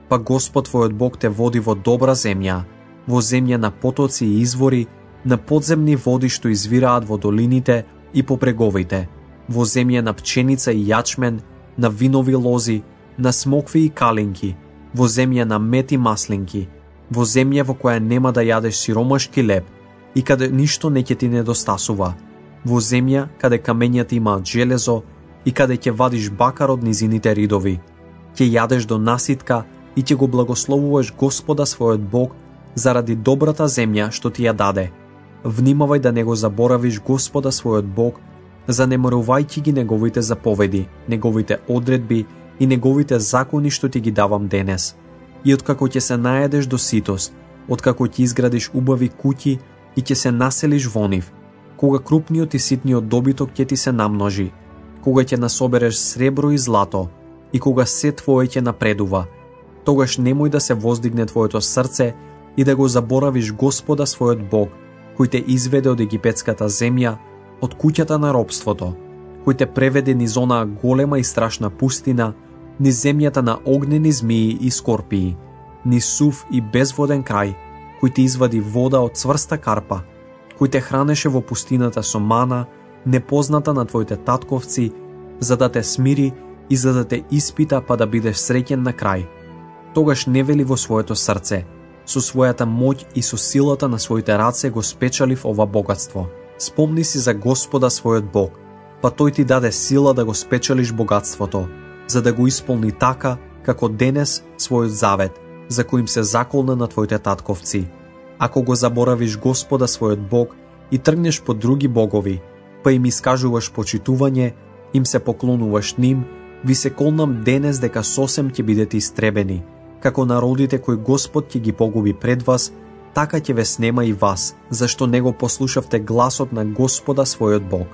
па Господ твојот Бог те води во добра земја, во земја на потоци и извори, на подземни води што извираат во долините и по бреговите, во земја на пченица и јачмен, на винови лози, на смокви и калинки, во земја на мед и маслинки, во земја во која нема да јадеш сиромашки леб и каде ништо не ќе ти недостасува, во земја каде камењата имаат железо и каде ќе вадиш бакар од низините ридови, ќе јадеш до наситка и ќе го благословуваш Господа својот Бог заради добрата земја што ти ја даде. Внимавај да не го заборавиш Господа својот Бог, занемарувајќи ги неговите заповеди, неговите одредби и неговите закони што ти ги давам денес. И откако ќе се наедеш до ситост, откако ќе изградиш убави куќи и ќе се населиш во нив, кога крупниот и ситниот добиток ќе ти се намножи, кога ќе насобереш сребро и злато и кога се твое ќе напредува, тогаш немој да се воздигне твоето срце и да го заборавиш Господа својот Бог, кој те изведе од египетската земја, од куќата на робството, кој те преведе низ онаа голема и страшна пустина, низ земјата на огнени змии и скорпии, низ сув и безводен крај, кој ти извади вода од цврста карпа, кој те хранеше во пустината со мана, непозната на твоите татковци, за да те смири и за да те испита па да бидеш среќен на крај. Тогаш не вели во своето срце, со својата моќ и со силата на своите раце го спечалив ова богатство. Спомни си за Господа својот Бог, па тој ти даде сила да го спечалиш богатството, за да го исполни така, како денес својот завет, за кој им се заколна на твоите татковци. Ако го заборавиш Господа својот Бог и тргнеш по други богови, па им искажуваш почитување, им се поклонуваш ним, ви се колнам денес дека сосем ќе бидете истребени, како народите кои Господ ќе ги погуби пред вас, така ќе ве снема и вас, зашто не го послушавте гласот на Господа својот Бог.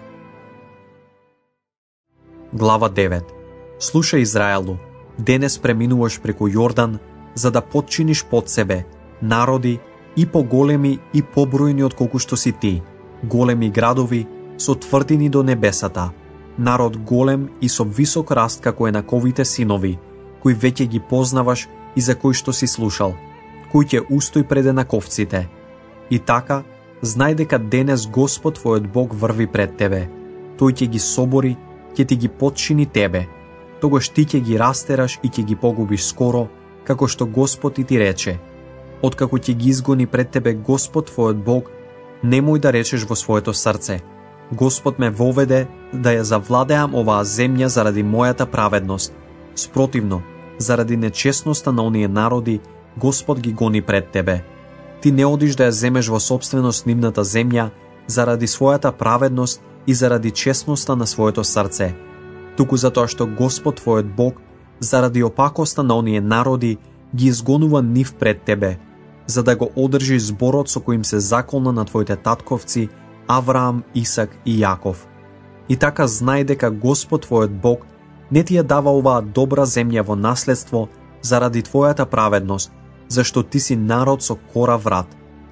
Глава девет. Слушај, Израелу, денес преминуваш преку Јордан, за да потчиниш под себе народи и поголеми и побројни од колку што си ти, големи градови со тврдини до небесата, народ голем и со висок раст како енаковите синови, кои веќе ги познаваш и за кои што си слушал, кој ќе устои пред енаковците. И така, знај дека денес Господ твојот Бог врви пред тебе. Тој ќе ги собори, ќе ти ги потчини тебе. Тогаш ти ќе ги растераш и ќе ги погубиш скоро, како што Господ и ти рече. Откако ќе ги изгони пред тебе Господ твојот Бог, немој да речеш во своето срце: Господ ме воведе да ја завладеам оваа земја заради мојата праведност. Спротивно, заради нечестноста на оние народи, Господ ги гони пред тебе. Ти не одиш да ја земеш во собственост нивната земја заради својата праведност и заради честноста на своето срце, туку затоа што Господ твојот Бог, заради опакоста на оние народи, ги изгонува нив пред тебе, за да го одржи зборот со кој им се заколна на твоите татковци Авраам, Исак и Јаков. И така знај дека Господ твојот Бог не ти ја дава оваа добра земја во наследство заради твојата праведност, зашто ти си народ со кора врат.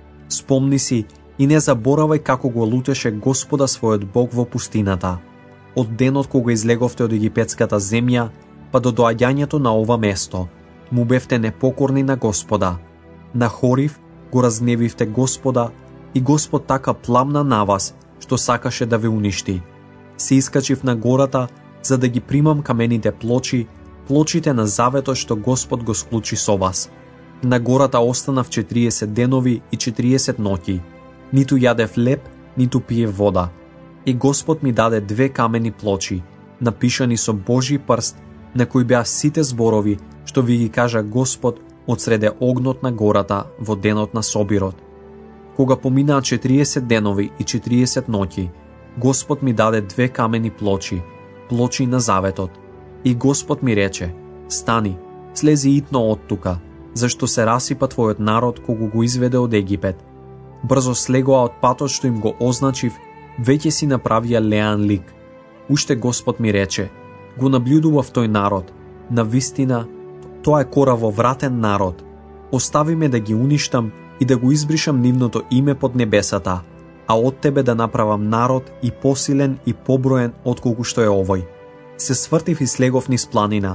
Спомни си и не заборавај како го лутеше Господа својот Бог во пустината, од денот кога излеговте од египетската земја, па до доаѓањето на ова место, му бевте непокорни на Господа. На Хорив го разгневивте Господа и Господ така пламна на вас, што сакаше да ве уништи. Се искачив на гората, за да ги примам камените плочи, плочите на заветот што Господ го склучи со вас. На гората останав четириесет денови и четириесет ноќи. Ниту јадев леб, ниту пиев вода. И Господ ми даде две камени плочи, напишани со Божји прст, на кои беа сите зборови што ви ги кажа Господ од среде огнот на гората во денот на собирот. Кога поминаа четириесет денови и четириесет ноќи, Господ ми даде две камени плочи, плочи на заветот. И Господ ми рече: стани, слези итно од тука, зашто се расипа твојот народ кога го изведе од Египет. Брзо слегоа од патот што им го означив, веќе си направија леан лик. Уште Господ ми рече: го наблюдував тој народ, на вистина, тоа е кораво вратен народ. Остави ме да ги уништам и да го избришам нивното име под небесата, а од тебе да направам народ и посилен и поброен отколку што е овој. Се свртив и слегов низ планина,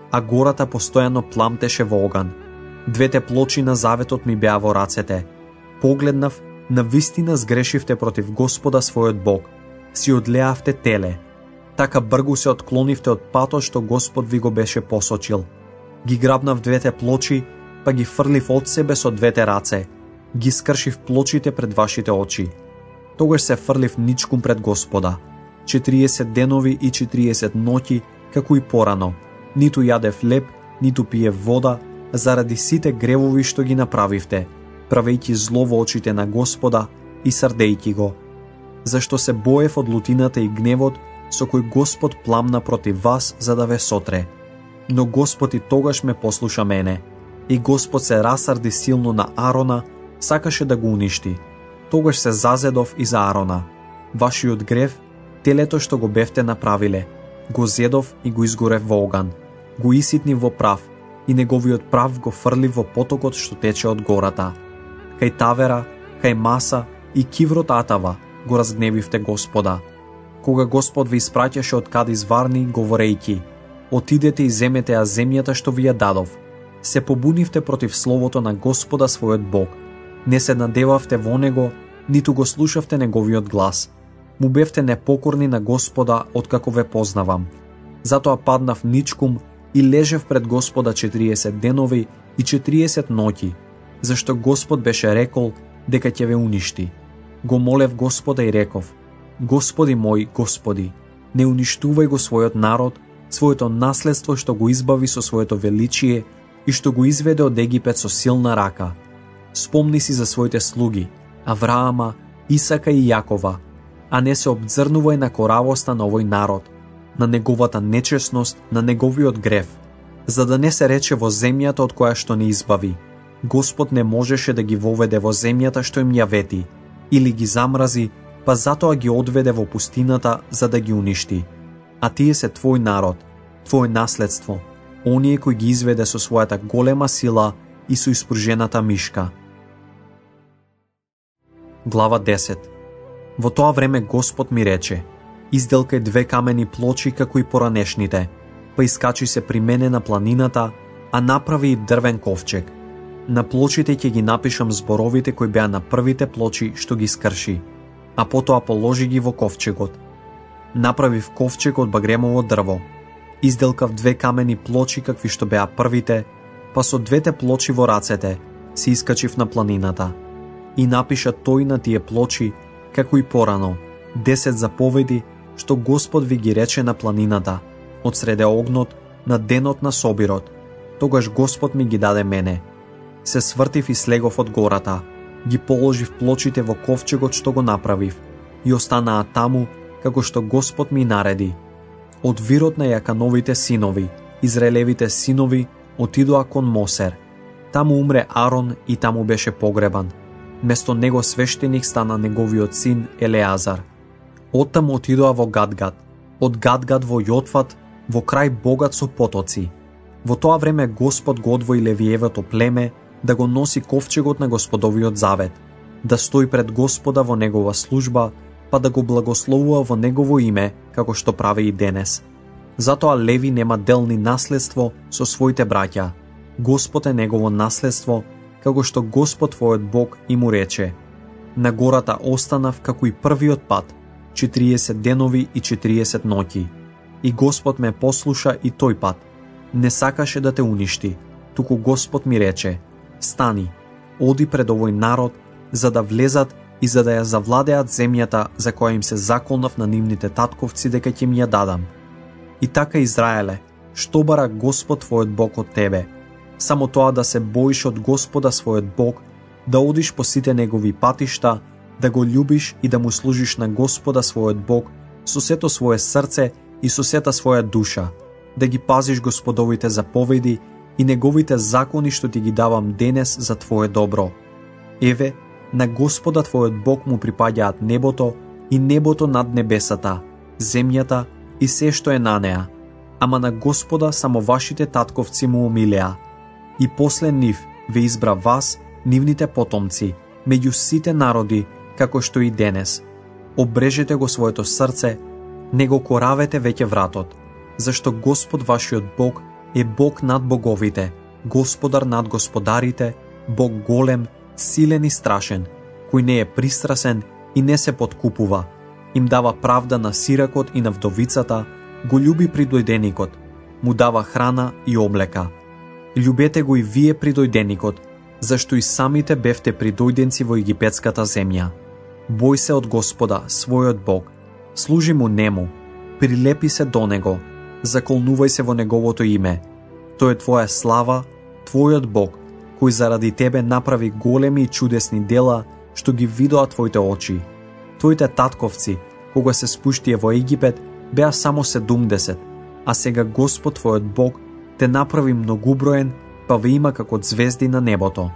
а гората постојано пламтеше во оган. Двете плочи на заветот ми беа во рацете. Погледнав, на вистина сгрешивте против Господа својот Бог. Си одлеавте теле. Така бргу се отклонивте од патот што Господ ви го беше посочил. Ги грабнав двете плочи, па ги фрлив од себе со двете раце. Ги скршив плочите пред вашите очи. Тогаш се фрлив ничкум пред Господа. четириесет денови и четириесет ноќи, како и порано. Ниту јадев леб, ниту пиев вода, заради сите гревови што ги направивте, правејќи зло во очите на Господа и срдејќи го. Зашто се боев од лутината и гневот со кој Господ пламна против вас за да ве сотре. Но Господ и тогаш ме послуша мене, и Господ се расарди силно на Арона, сакаше да го уништи. Тогаш се зазедов и за Арона. Вашиот грев, телето што го бевте направиле, го зедов и го изгорев во оган, го иситнив во прав, и неговиот прав го фрлив во потокот што тече од гората. Кај Тавера, кај Маса и Киврот Атава го разгневивте Господа. Кога Господ ви испраќаше од Кадис Варни, говорејќи: отидете и земете ја земјата што ви ја дадов. Се побунивте против словото на Господа својот Бог. Не се надевавте во него, ниту го слушавте неговиот глас. Му бевте непокорни на Господа откако ве познавам. Затоа паднав ничкум и лежев пред Господа четириесет денови и четириесет ноќи, зашто Господ беше рекол дека ќе ве уништи. Го молев Господа и реков: Господи мој, Господи, не уништувај го својот народ, своето наследство што го избави со своето величие и што го изведе од Египет со силна рака. Спомни си за своите слуги, Авраама, Исака и Јакова, а не се обзрнувај на коравоста на овој народ, на неговата нечесност, на неговиот грев, за да не се рече во земјата од која што не избави. Господ не можеше да ги воведе во земјата што им ја вети, или ги замрази, па затоа ги одведе во пустината за да ги уништи. А тие се твој народ, твој наследство, оние кои ги изведе со својата голема сила и со испружената мишка. Глава десет. Во тоа време Господ ми рече: изделкај две камени плочи како и поранешните, па искачи се при мене на планината, а направи и дрвен ковчег. На плочите ќе ги напишам зборовите кои беа на првите плочи што ги скрши, а потоа положи ги во ковчегот. Направив ковчег од багремово дрво. Изделкав две камени плочи какви што беа првите, па со двете плочи во рацете си искачив на планината. И напиша тој на тие плочи, како и порано, десет заповеди што Господ ви ги рече на планината, од среде огнот, на денот на собирот. Тогаш Господ ми ги даде мене. Се свртив и слегов од гората, ги положив плочите во ковчегот што го направив, и останаа таму, како што Господ ми нареди. Од вирот на Јакановите синови, Израелевите синови, отидоа кон Мосер. Таму умре Арон и таму беше погребан. Место него свештеник стана неговиот син Елеазар. Оттаму отидоа во Гадгад, од Гадгад во Јотфат, во крај богат со потоци. Во тоа време Господ го одвои Левиевото племе да го носи ковчегот на Господовиот завет, да стои пред Господа во негова служба, па да го благословува во негово име, како што прави и денес. Затоа Леви нема делни наследство со своите браќа. Господ е негово наследство, како што Господ твојот Бог и му рече: на гората останав како и првиот пат, четириесет денови и четириесет ноќи. И Господ ме послуша и тој пат. Не сакаше да те уништи, туку Господ ми рече: стани, оди пред овој народ, за да влезат и за да ја завладеат земјата за која им се заколнав на нивните татковци дека ќе ми ја дадам. И така, Израеле, што бара Господ твојот Бог од тебе? Само тоа да се боиш од Господа својот Бог, да одиш по сите негови патишта, да го љубиш и да му служиш на Господа својот Бог со сето свое срце и со сета своја душа, да ги пазиш Господовите заповеди и неговите закони што ти ги давам денес за твое добро. Еве, на Господа твојот Бог му припаѓаат небото и небото над небесата, земјата и се што е на неа, ама на Господа само вашите татковци му умилеа. И после нив ве избра вас, нивните потомци, меѓу сите народи, како што и денес. Обрежете го своето срце, не го коравете веќе вратот, зашто Господ вашиот Бог Е Бог над боговите, Господар над господарите, Бог голем, силен и страшен, кој не е пристрасен и не се подкупува. Им дава правда на сиракот и на вдовицата, го љуби придојденикот, му дава храна и облека. Љубете го и вие придојденикот, зашто и самите бевте придојденци во египетската земја. Бој се од Господа, својот Бог, служи му нему, прилепи се до него, заколнувај се во неговото име. Тој е твоја слава, твојот Бог, кој заради тебе направи големи и чудесни дела, што ги видоа твоите очи. Твоите татковци, кога се спуштие во Египет, беа само седумдесет, а сега Господ твојот Бог те направи многуброен, па ве има како звезди на небото.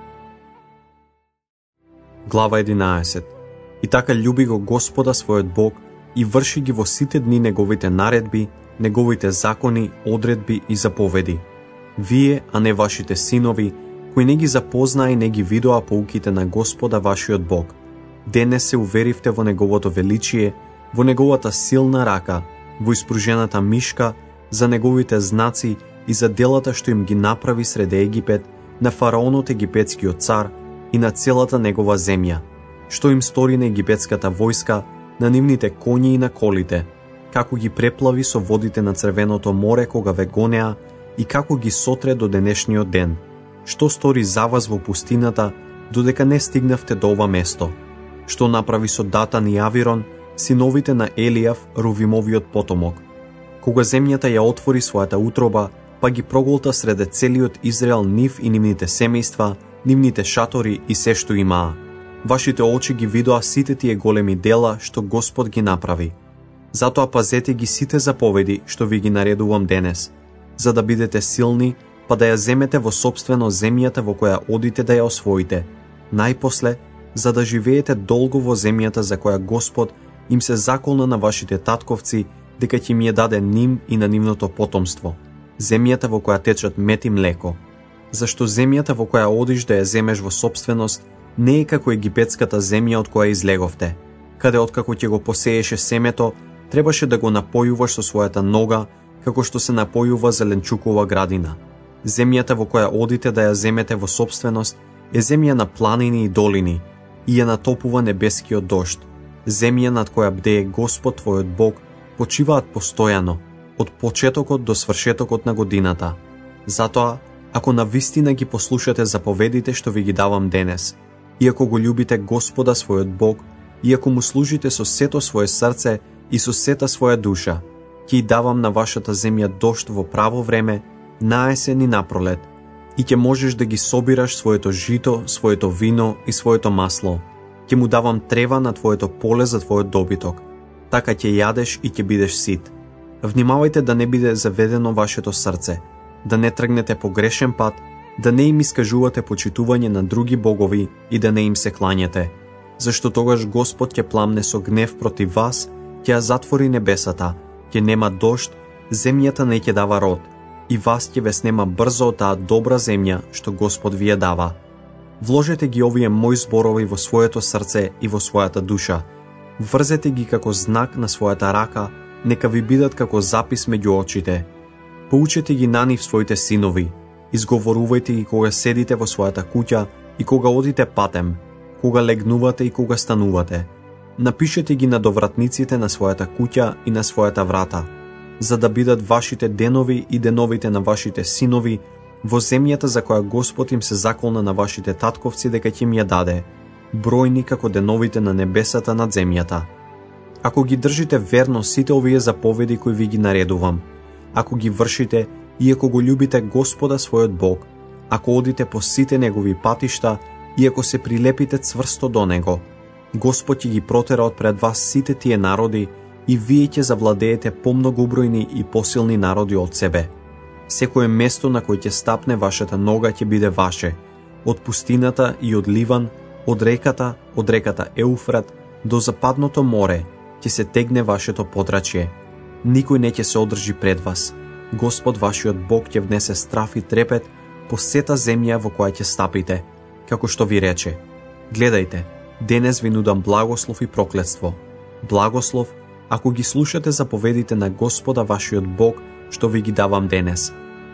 Глава единаесет. И така љуби го Господа својот Бог и врши ги во сите дни неговите наредби, неговите закони, одредби и заповеди. Вие, а не вашите синови, кои не ги запознаа и не ги видоа поуките на Господа вашиот Бог. Денес се уверивте во неговото величие, во неговата силна рака, во испружената мишка, за неговите знаци и за делата што им ги направи сред Египет, на фараонот египетскиот цар и на целата негова земја, што им стори на египетската војска, на нивните коњи и на колите, како ги преплави со водите на Црвеното море кога ве гонеа и како ги сотре до денешниот ден, што стори за вас во пустината, додека не стигнавте до ова место, што направи со Датан и Авирон, синовите на Елијав, Рувимовиот потомок, кога земјата ја отвори својата утроба, па ги проголта среде целиот Израел нив и нивните семејства, нивните шатори и се што имаа. Вашите очи ги видоа сите тие големи дела што Господ ги направи. Затоа пазете ги сите заповеди што ви ги наредувам денес, за да бидете силни, па да ја земете во сопствено земјата во која одите да ја освоите. Најпосле, за да живеете долго во земјата за која Господ им се заколна на вашите татковци, дека ќе им ја даде ним и на нивното потомство. Земјата во која течат мед и млеко. Зашто земјата во која одиш да ја земеш во сопственост не е како египетската земја од која излеговте, каде откако ќе го посееше семето, требаше да го напојуваш со својата нога, како што се напојува зеленчукова градина. Земјата во која одите да ја земете во сопственост е земја на планини и долини и ја натопува небескиот дожд. Земја над која бдее Господ твојот Бог, почиваат постојано, од почетокот до свршетокот на годината. Затоа, ако навистина ги послушате заповедите што ви ги давам денес, и ако го љубите Господа својот Бог, и ако му служите со сето свое срце и со сета своја душа, ќе давам на вашата земја дожд во право време, на есен и на пролет, и ќе можеш да ги собираш своето жито, своето вино и своето масло. Ќе му давам трева на твоето поле за твојот добиток. Така ќе јадеш и ќе бидеш сит. Внимавајте да не биде заведено вашето срце, да не тргнете по грешен пат, да не им искажувате почитување на други богови и да не им се клањате. Зашто тогаш Господ ќе пламне со гнев против вас, ќе ја затвори небесата, ќе нема дожд, земјата не ќе дава род, и вас ќе ве снема брзо од таа добра земја што Господ ви ја дава. Вложете ги овие мои зборови во своето срце и во својата душа. Врзете ги како знак на својата рака, нека ви бидат како запис меѓу очите. Поучете ги на нив своите синови, изговорувајте ги кога седите во својата куќа и кога одите патем, кога легнувате и кога станувате. Напишете ги на довратниците на својата куќа и на својата врата, за да бидат вашите денови и деновите на вашите синови во земјата за која Господ им се заколна на вашите татковци дека ќе им ја даде, бројни како деновите на небесата над земјата. Ако ги држите верно сите овие заповеди кои ви ги наредувам, ако ги вршите и ако го љубите Господа својот Бог, ако одите по сите негови патишта и ако се прилепите цврсто до него, Господ ќе ги протера од пред вас сите тие народи и вие ќе завладеете помногубројни и посилни народи од себе. Секое место на кој ќе стапне вашата нога ќе биде ваше, од пустината и од Ливан, од реката, од реката Еуфрат до западното море ќе се тегне вашето подрачје. Никој не ќе се одржи пред вас. Господ вашиот Бог ќе внесе страф и трепет по сета земја во која ќе стапите, како што ви рече. Гледајте, денес ви нудам благослов и проклетство. Благослов, ако ги слушате заповедите на Господа вашиот Бог, што ви ги давам денес.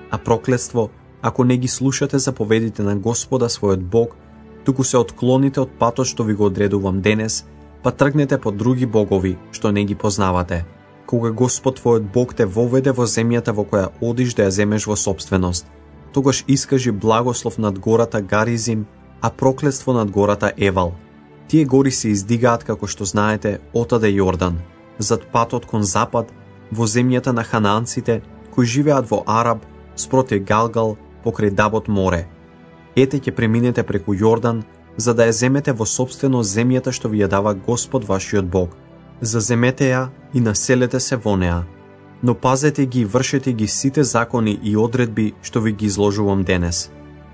а проклетство ако не ги слушате заповедите на Господа својот Бог, туку се отклоните од патот што ви го одредувам денес, па тргнете по други богови што не ги познавате. Кога Господ твојот Бог те воведе во земјата во која одиш да ја земеш во собственост, тогаш искажи благослов над гората Гаризим, а проклетство над гората Евал. Тие гори се издигаат, како што знаете, отаде Јордан, зад патот кон запад, во земјата на ханаанците, кои живеат во Араб, спроти Галгал, покрај Дабот море. Ете ќе преминете преку Јордан, за да ја земете во собствено земјата што ви ја дава Господ вашиот Бог. Заземете ја и населете се во неа. Но пазете ги и вршете ги сите закони и одредби што ви ги изложувам денес.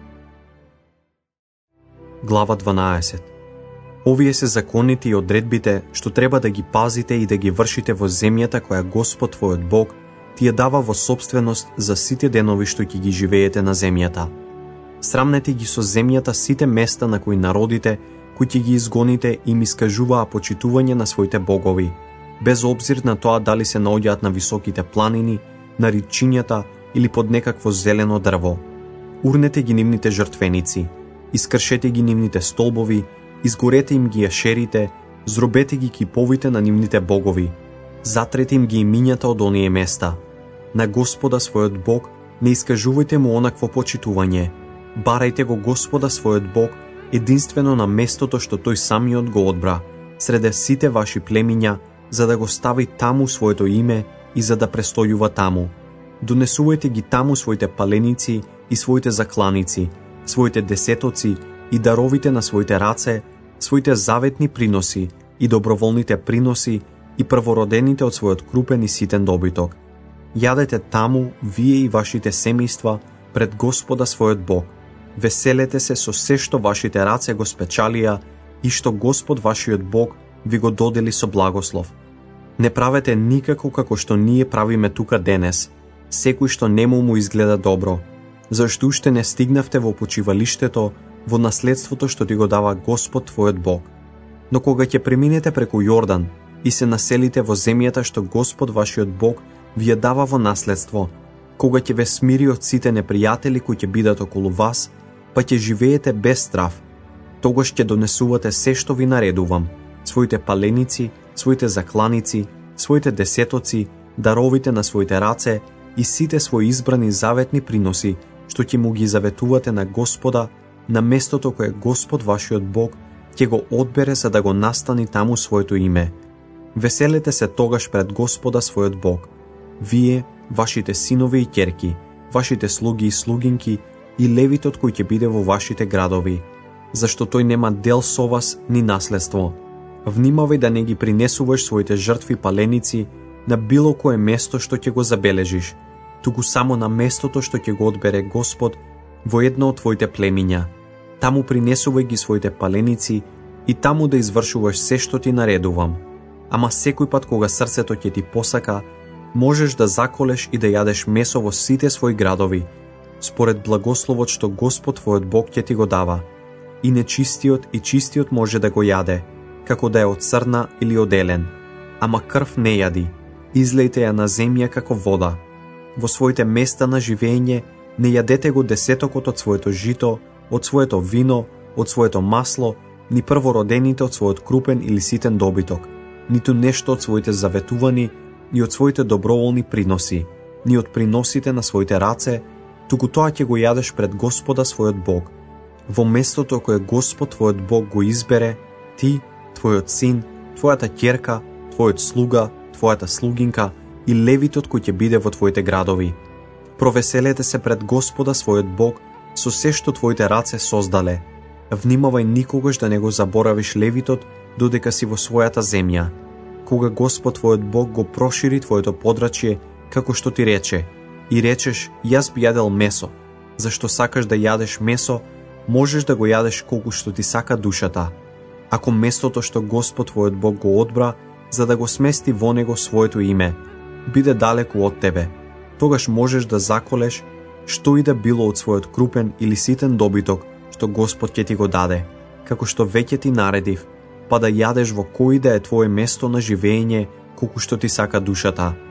Глава дванаесет. Овие се законите и одредбите што треба да ги пазите и да ги вршите во земјата која Господ твојот Бог ти ја дава во собственост за сите денови што ќе ги живеете на земјата. Срамнете ги со земјата сите места на кои народите, кои ќе ги изгоните, им искажуваа почитување на своите богови, без обзир на тоа дали се наоѓаат на високите планини, на ричињата или под некакво зелено дрво. Урнете ги нивните жртвеници, искршете ги нивните столбови, изгорете им ги ашерите, зробете ги киповите на нивните богови, затрете им ги имињата од оние места. На Господа својот Бог не искажувајте му онакво почитување. Барајте го Господа својот Бог единствено на местото што тој самиот го одбра, среде сите ваши племиња, за да го стави таму своето име и за да престојува таму. Донесувајте ги таму своите паленици и своите закланици, своите десетоци и даровите на своите раце, своите заветни приноси и доброволните приноси и првородените од својот крупен и ситен добиток. Јадете таму, вие и вашите семејства, пред Господа својот Бог. Веселете се со се што вашите раце го спечалија и што Господ вашиот Бог ви го додели со благослов. Не правете никако како што ние правиме тука денес, секој што нему му изгледа добро, зашто уште не стигнавте во почивалиштето, во наследството што ти го дава Господ твојот Бог. Но кога ќе преминете преку Јордан и се населите во земјата што Господ вашиот Бог ви ја дава во наследство, кога ќе ве смири од сите непријатели кои ќе бидат околу вас, па ќе живеете без страв, тогаш ќе донесувате се што ви наредувам, своите паленици, своите закланици, своите десетоци, даровите на своите раце и сите свои избрани заветни приноси, што ќе му ги заветувате на Господа, на местото кое Господ вашиот Бог ќе го одбере за да го настани таму своето име. Веселете се тогаш пред Господа својот Бог. Вие, вашите синови и ќерки, вашите слуги и слугинки и левитот кој ќе биде во вашите градови, зашто тој нема дел со вас ни наследство. Внимавај да не ги принесуваш своите жртви паленици на било кое место што ќе го забележиш, туку само на местото што ќе го одбере Господ во едно од твоите племиња. Таму принесувај ги своите паленици и таму да извршуваш се што ти наредувам. Ама секој пат кога срцето ќе ти посака, можеш да заколеш и да јадеш месо во сите своји градови, според благословот што Господ твојот Бог ќе ти го дава. И нечистиот и чистиот може да го јаде, како да е од црна или од елен. Ама крв не јади, излејте ја на земја како вода. Во своите места на живење не јадете го десетокот од своето жито, од своето вино, од своето масло, ни првородените од својот крупен или ситен добиток, ниту нешто од своите заветувани, ни од своите доброволни приноси, ни од приносите на своите раце, туку тоа ќе го јадеш пред Господа својот Бог. Во местото кое Господ твојот Бог го избере, ти, твојот син, твојата ќерка, твојот слуга, твојата слугинка и левитот кој ќе биде во твоите градови. Провеселете се пред Господа својот Бог со се што твоите раце создале. Внимавај никогаш да не го заборавиш левитот додека си во својата земја. Кога Господ твојот Бог го прошири твоето подрачје, како што ти рече, и речеш, јас би јадел месо, зашто сакаш да јадеш месо, можеш да го јадеш колку што ти сака душата. Ако местото што Господ твојот Бог го одбра, за да го смести во него своето име, биде далеку од тебе, тогаш можеш да заколеш што и да било од својот крупен или ситен добиток што Господ ќе ти го даде, како што веќе ти наредив, па да јадеш во кој да е твое место на живење, колку што ти сака душата.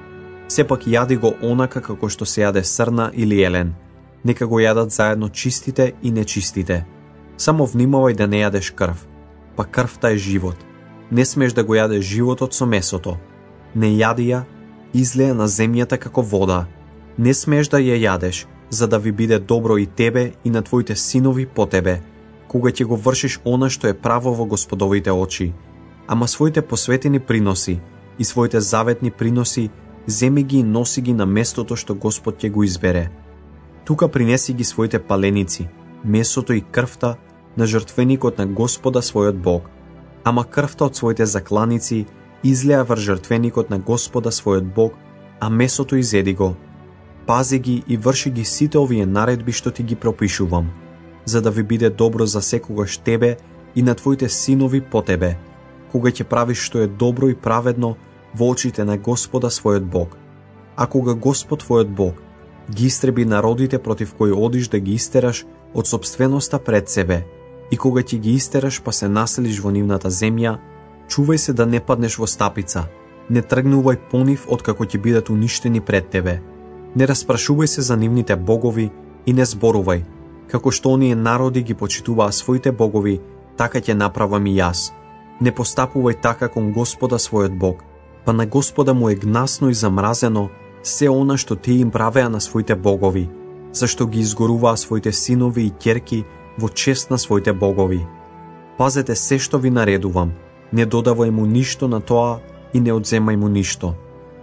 Сепак јади го онака како што се јаде срна или елен. Нека го јадат заедно чистите и нечистите. Само внимавај да не јадеш крв, па крвта е живот. Не смеш да го јадеш животот со месото. Не јади ја, излеја на земјата како вода. Не смеш да ја јадеш, за да ви биде добро и тебе и на твоите синови по тебе, кога ќе го вршиш она што е право во Господовите очи. Ама своите посветени приноси и своите заветни приноси земи ги и носи ги на местото што Господ ќе го избере. Тука принеси ги своите паленици, месото и крвта на жртвеникот на Господа својот Бог. Ама крвта од своите закланици излеа врз жртвеникот на Господа својот Бог, а месото изеди го. Пази ги и врши ги сите овие наредби што ти ги пропишувам, за да ви биде добро за секогаш тебе и на твоите синови по тебе, кога ќе правиш што е добро и праведно во очите на Господа својот Бог. А кога Господ твојот Бог ги истреби народите против кои одиш да ги истераш од собственоста пред себе, и кога ќе ги истераш па се населиш во нивната земја, чувај се да не паднеш во стапица, не тргнувај по нив откако ќе бидат уништени пред тебе. Не распрашувај се за нивните богови и не зборувај, како што оние народи ги почитуваа своите богови, така ќе направам и јас. Не постапувај така кон Господа својот Бог, па на Господа му е гнасно и замразено се она што тие им правеа на своите богови, зашто ги изгоруваа своите синови и ќерки во чест на своите богови. Пазете се што ви наредувам, не додавај му ништо на тоа и не одземај му ништо.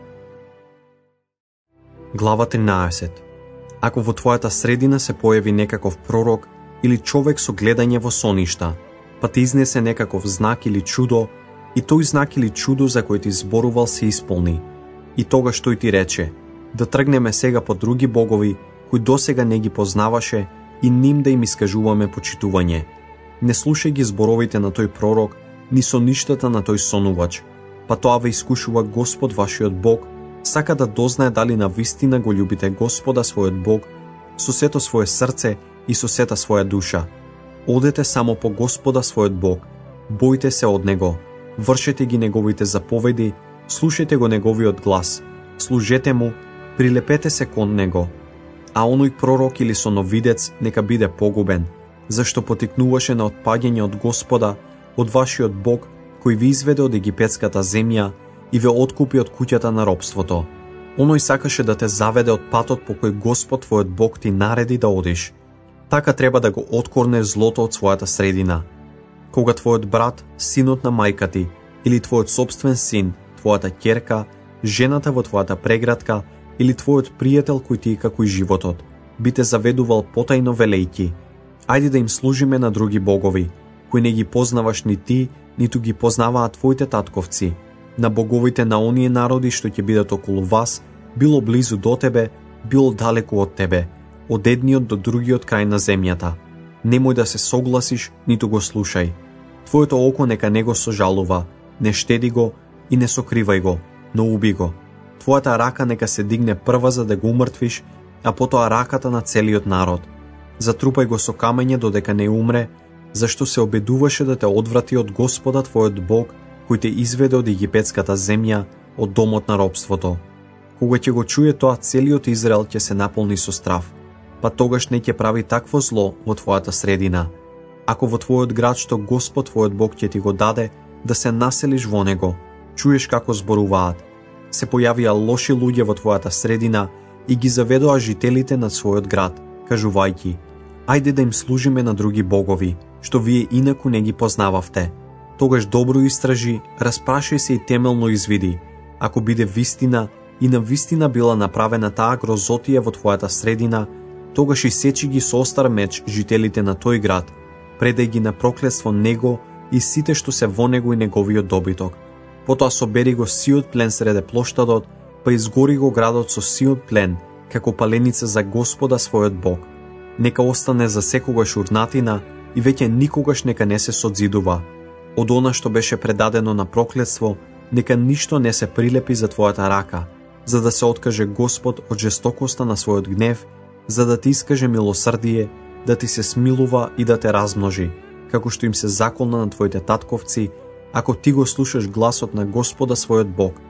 Глава тринаесет. Ако во твојата средина се појави некаков пророк или човек со гледање во соништа, па ти изнесе некаков знак или чудо, и тој знак или чудо за кој ти зборувал се исполни, и тогаш тој ти рече, да тргнеме сега по други богови, кои досега не ги познаваше, и ним да им искажуваме почитување. Не слушај ги зборовите на тој пророк, ни соништата на тој сонувач, па тоа ве искушува Господ вашиот Бог, сака да дознае дали на вистина го љубите Господа својот Бог со сето свое срце и со сета своја душа. Одете само по Господа својот Бог, бојте се од Него, вршете ги Неговите заповеди, слушајте го Неговиот глас, служете Му, прилепете се кон Него. А оној пророк или соновидец нека биде погубен, зашто потикнуваше на отпаѓање од Господа, од вашиот Бог, кој ви изведе од египетската земја и ве откупи од куќата на робството. Оној сакаше да те заведе од патот по кој Господ твојот Бог ти нареди да одиш. Така треба да го откорнеш злото од својата средина. Кога твојот брат, синот на мајка ти, или твојот собствен син, твојата ќерка, жената во твојата преградка, или твојот пријател кој ти е како и животот, би те заведувал потајно велејки, ајде да им служиме на други богови, кои не ги познаваш ни ти, ниту ги познаваат твоите татковци, на боговите на оние народи што ќе бидат околу вас, било близу до тебе, било далеку од тебе, од едниот до другиот крај на земјата. Немој да се согласиш, ниту го слушај. Твоето око нека не го сожалува, не штеди го и не сокривај го, но уби го. Твојата рака нека се дигне прва за да го умртвиш, а потоа раката на целиот народ. Затрупај го со камење додека не умре, зашто се обидуваше да те одврати од Господа твојот Бог, кој те изведе од египетската земја, од домот на робството. Кога ќе го чуе тоа, целиот Израел ќе се наполни со страв, па тогаш не ќе прави такво зло во твојата средина. Ако во твојот град што Господ твојот Бог ќе ти го даде, да се населиш во него, чуеш како зборуваат, се појавија лоши луѓе во твојата средина и ги заведоа жителите на својот град, кажувајќи, ајде да им служиме на други богови, што вие инаку не ги познававте. Тогаш добро истражи, распрашај се и темелно извиди, ако биде вистина и на вистина била направена таа грозотија во твојата средина, тогаш и сечи ги со остар меч жителите на тој град, предај ги на проклетство него и сите што се во него и неговиот добиток. Потоа собери го сиот плен среде плоштадот, па изгори го градот со сиот плен, како паленица за Господа својот Бог. Нека остане за секогаш урнатина и веќе никогаш нека не се содзидува. Од она што беше предадено на проклетство, нека ништо не се прилепи за твојата рака, за да се откаже Господ од жестокоста на својот гнев, за да ти искаже милосрдие, да ти се смилува и да те размножи, како што им се заколна на твоите татковци, ако ти го слушаш гласот на Господа својот Бог,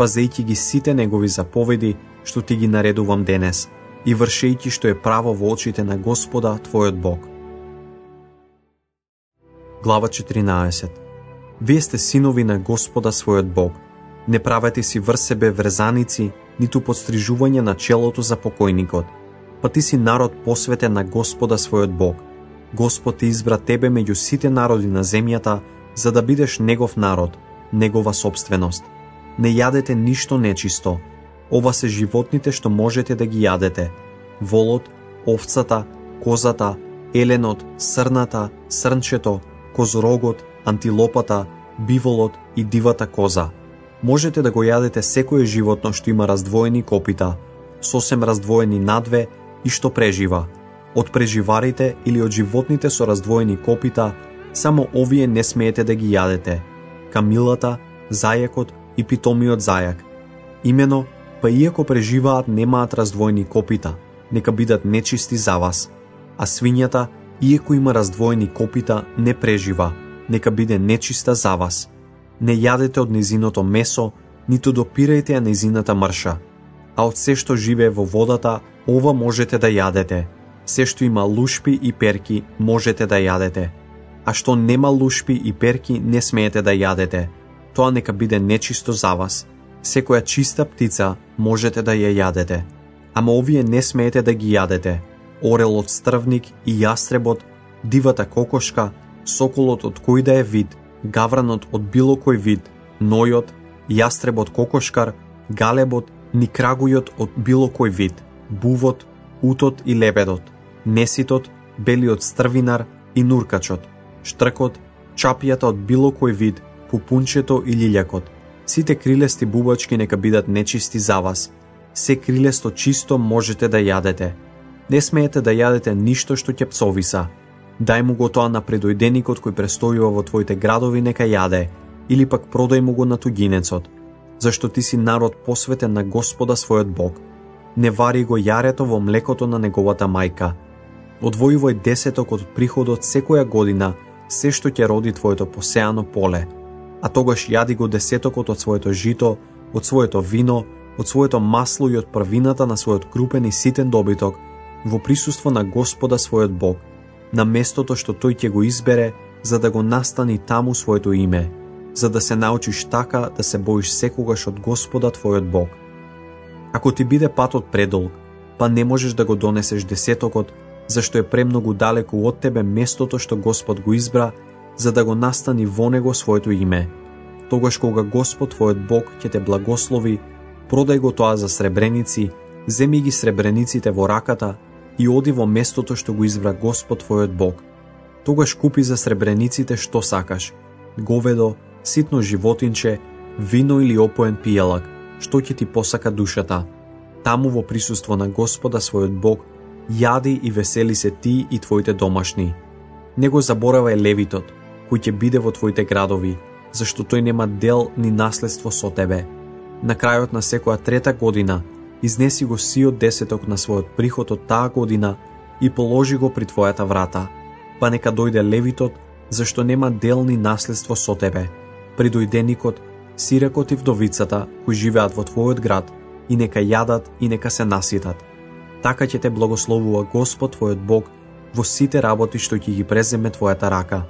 пазејќи ги сите негови заповеди што ти ги наредувам денес и вршејќи што е право во очите на Господа твојот Бог. Глава четиринаесет. Вие сте синови на Господа својот Бог. Не правете си врз себе врзаници, ниту подстрижување на челото за покојникот. Па ти си народ посветен на Господа својот Бог. Господ ти избра тебе меѓу сите народи на земјата, за да бидеш негов народ, негова собственост. Не јадете ништо нечисто. Ова се животните што можете да ги јадете: волот, овцата, козата, еленот, срната, срнчето, козорогот, антилопата, биволот и дивата коза. Можете да го јадете секое животно што има раздвоени копита, сосем раздвоени надве и што прежива. Од преживарите или од животните со раздвоени копита, само овие не смеете да ги јадете: камилата, зајакот и питомиот зајак. Имено, па иако преживаат немаат раздвоени копита, нека бидат нечисти за вас. А свињата, иако има раздвоени копита, не прежива, нека биде нечиста за вас. Не јадете од незиното месо, ниту допирајте ја незината мрша. А од се што живее во водата, ова можете да јадете. Се што има лушпи и перки, можете да јадете. А што нема лушпи и перки, не смеете да јадете. Тоа нека биде нечисто за вас. Секоја чиста птица можете да ја јадете. Ама овие не смеете да ги јадете: орелот стрвник и јастребот, дивата кокошка, соколот од кој да е вид, гавранот од било кој вид, нојот, јастребот кокошкар, галебот, ни крагујот од било кој вид, бувот, утот и лебедот, неситот, белиот стрвинар и нуркачот, штркот, чапијата од било кој вид, пупунчето и лилјакот. Сите крилести бубачки нека бидат нечисти за вас. Се крилесто чисто можете да јадете. Не смеете да јадете ништо што ќе пцовиса. Дај му го тоа на предојденикот кој престојува во твоите градови, нека јаде, или пак продај му го на тугинецот, зашто ти си народ посветен на Господа својот Бог. Не вари го јарето во млекото на неговата мајка. Одвојувај десеток од приходот секоја година, се што ќе роди твоето посеано поле. А тогаш јади го десетокот од своето жито, од своето вино, од своето масло и од првината на својот крупен и ситен добиток, во присуство на Господа својот Бог, на местото што тој ќе го избере, за да го настани таму своето име, за да се научиш така да се боиш секогаш од Господа твојот Бог. Ако ти биде патот предолг, па не можеш да го донесеш десетокот, зашто е премногу далеку од тебе местото што Господ го избра, за да го настани во него своето име, тогаш кога Господ твојот Бог ќе те благослови, продај го тоа за сребреници, земи ги сребрениците во раката и оди во местото што го избра Господ твојот Бог. Тогаш купи за сребрениците што сакаш: говедо, ситно животинче, вино или опоен пијалак, што ќе ти посака душата. Таму во присуство на Господа својот Бог, јади и весели се ти и твоите домашни. Не го заборавај левитот, кој ќе биде во твоите градови, зашто тој нема дел ни наследство со тебе. На крајот на секоја трета година, изнеси го сиот десеток на својот приход од таа година и положи го при твојата врата. Па нека дојде левитот, зашто нема дел ни наследство со тебе, придојденикот, сиракот и вдовицата, кои живеат во твојот град, и нека јадат и нека се наситат. Така ќе те благословува Господ твојот Бог во сите работи што ќе ги преземе твојата рака.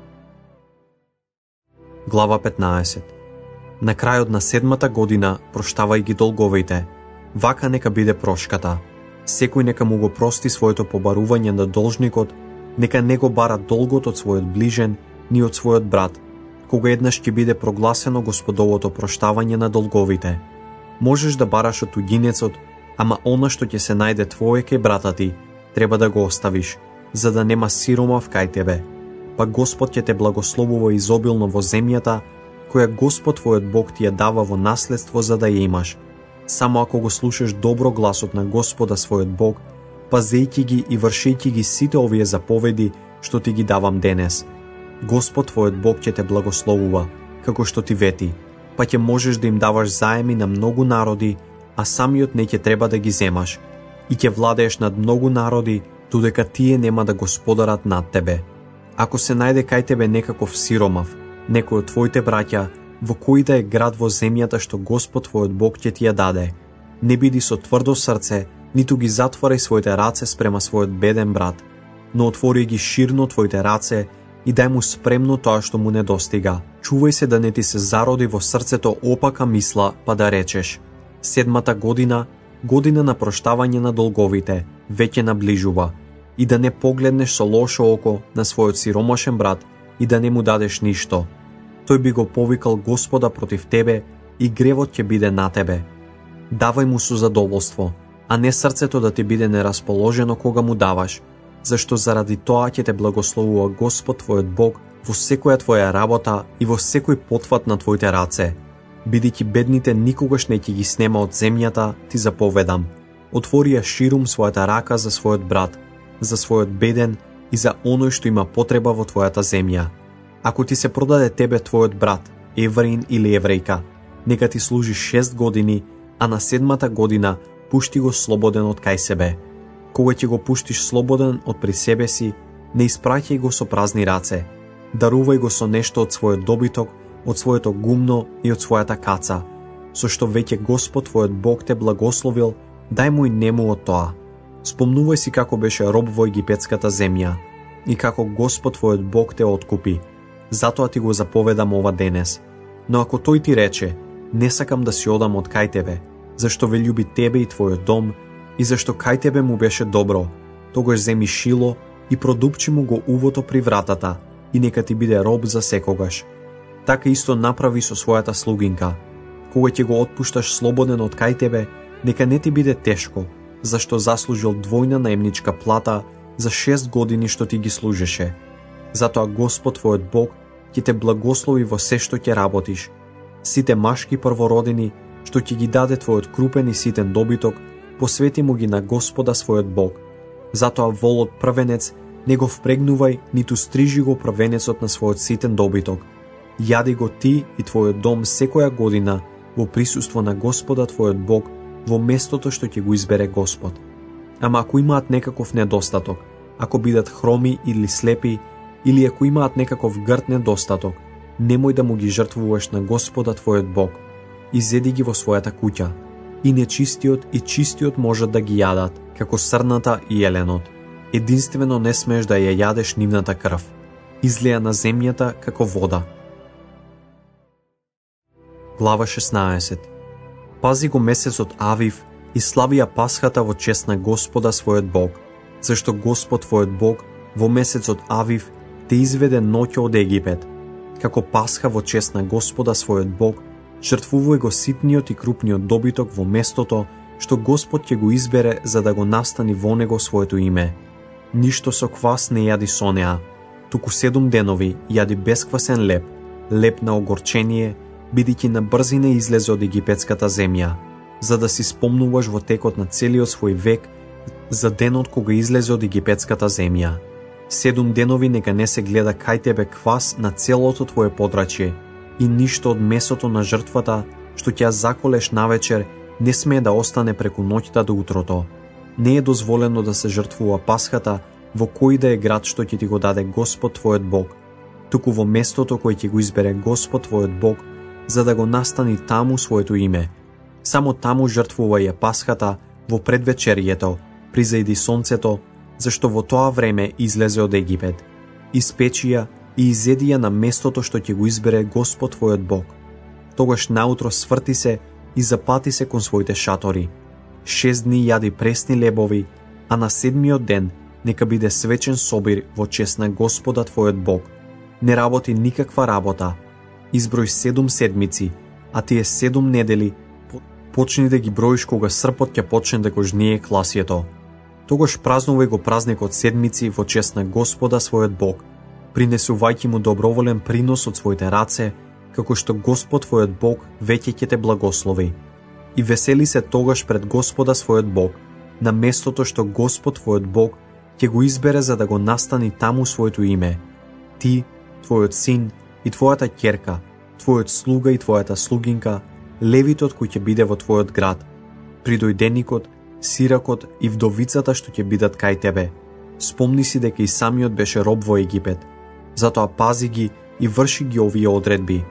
Глава петнаесет. На крајот на седмата година проштавај ги долговите. Вака нека биде прошката. Секој нека му го прости своето побарување на должникот, нека не го бара долгот од својот ближен, ни од својот брат, кога еднаш ќе биде прогласено Господовото проштавање на долговите. Можеш да бараш од тугинецот, ама она што ќе се најде твое кај брата ти, треба да го оставиш, за да нема сиромав кај тебе. Па Господ ќе те благословува изобилно во земјата, која Господ твојот Бог ти ја дава во наследство за да ја имаш. Само ако го слушаш добро гласот на Господа својот Бог, пазејќи ги и вршејќи ги сите овие заповеди што ти ги давам денес. Господ твојот Бог ќе те благословува, како што ти вети, па ќе можеш да им даваш заеми на многу народи, а самиот не ќе треба да ги земаш, и ќе владееш над многу народи, додека тие нема да господарат над тебе. Ако се најде кај тебе некаков сиромав, некој од твоите браќа, во кој да е град во земјата што Господ твојот Бог ќе ти ја даде. Не биди со тврдо срце, ниту ги затворај своите раце спрема својот беден брат, но отвори ги ширно твоите раце и дај му спремно тоа што му недостига. Чувај се да не ти се зароди во срцето опака мисла, па да речеш: седмата година, година на проштавање на долговите, веќе наближува, и да не погледнеш со лошо око на својот сиромашен брат и да не му дадеш ништо. Тој би го повикал Господа против тебе и гревот ќе биде на тебе. Давај му со задоволство, а не срцето да ти биде нерасположено кога му даваш, зашто заради тоа ќе те благословува Господ твојот Бог во секоја твоја работа и во секој потфат на твоите раце. Бидејќи бедните никогаш не ќе ги снема од земјата, ти заповедам: отвори ја ширум својата рака за својот брат, за својот беден и за оној што има потреба во твојата земја. Ако ти се продаде тебе твојот брат, евреин или еврејка, нека ти служи шест години, а на седмата година пушти го слободен од кај себе. Кога ќе го пуштиш слободен од при себе си, не испраќај го со празни раце. Дарувај го со нешто од својот добиток, од своето гумно и од својата каца, со што веќе Господ твојот Бог те благословил, дај му и нему од тоа. Спомнувај си како беше роб во египетската земја и како Господ твојот Бог те откупи. Затоа ти го заповедам ова денес. Но ако тој ти рече: не сакам да си одам од кај тебе, зашто ве љуби тебе и твојот дом, и зашто кај тебе му беше добро, тогаш земи шило и продупчи му го увото при вратата, и нека ти биде роб за секогаш. Така исто направи со својата слугинка. Кога ќе го отпушташ слободен од кај тебе, нека не ти биде тешко, зашто заслужил двојна наемничка плата за шест години што ти ги служеше. Затоа Господ твојот Бог ќе те благослови во се што ќе работиш. Сите машки првородени што ќе ги даде твојот крупен и ситен добиток, посвети му ги на Господа својот Бог. Затоа волот првенец не го впрегнувај, ниту стрижи го првенецот на својот ситен добиток. Јади го ти и твојот дом секоја година во присуство на Господа твојот Бог во местото што ќе го избере Господ. Ама ако имаат некаков недостаток, ако бидат хроми или слепи, или ако имаат некаков грд недостаток, немој да му ги жртвуваш на Господа твојот Бог. Изеди ги во својата куќа. И нечистиот и чистиот можат да ги јадат, како срната и еленот. Единствено не смееш да ја јадеш нивната крв. Излеја на земјата како вода. Глава шеснаесет. Пази го месецот Авив и слави ја Пасхата во чест на Господа својот Бог, зашто Господ твојот Бог во месецот Авив те изведе ноќе од Египет. Како Пасха во чест на Господа својот Бог, жртвувај го ситниот и крупниот добиток во местото што Господ ќе го избере за да го настани во него своето име. Ништо со квас не јади со неа, туку седум денови јади бесквасен леп, леп на огорчение, бидејќи на брзина излезе од египетската земја, за да си спомнуваш во текот на целиот свој век за денот кога излезе од египетската земја. Седум денови нека не се гледа кај тебе квас на целото твое подрачје, и ништо од месото на жртвата што ќе ја заколеш навечер не смее да остане преку ноќта до утрото. Не е дозволено да се жртвува Пасхата во кој да е град што ќе ти го даде Господ твојот Бог, туку во местото кој ќе го избере Господ твојот Бог, за да го настани таму своето име. Само таму жртвувај ја Пасхата во предвечерието, при зајди сонцето, зашто во тоа време излезе од Египет. Испечи ја и изеди ја на местото што ќе го избере Господ твојот Бог. Тогаш наутро сврти се и запати се кон своите шатори. Шест дни јади пресни лебови, а на седмиот ден нека биде свечен собир во чест на Господа твојот Бог. Не работи никаква работа. Изброј седум седмици, а тие седум недели почни да ги броиш кога српот ќе почне да го жние класието. Тогаш празнувај го празникот седмици во чест на Господа својот Бог, принесувајќи му доброволен принос од своите раце, како што Господ твојот Бог веќе ќе те благослови. И весели се тогаш пред Господа својот Бог, на местото што Господ твојот Бог ќе го избере за да го настани таму своето име. Ти, твојот син и твојата ќерка, твојот слуга и твојата слугинка, левитот кој ќе биде во твојот град, придојденикот, сиракот и вдовицата што ќе бидат кај тебе. Спомни си дека и самиот беше роб во Египет. Затоа пази ги и врши ги овие одредби.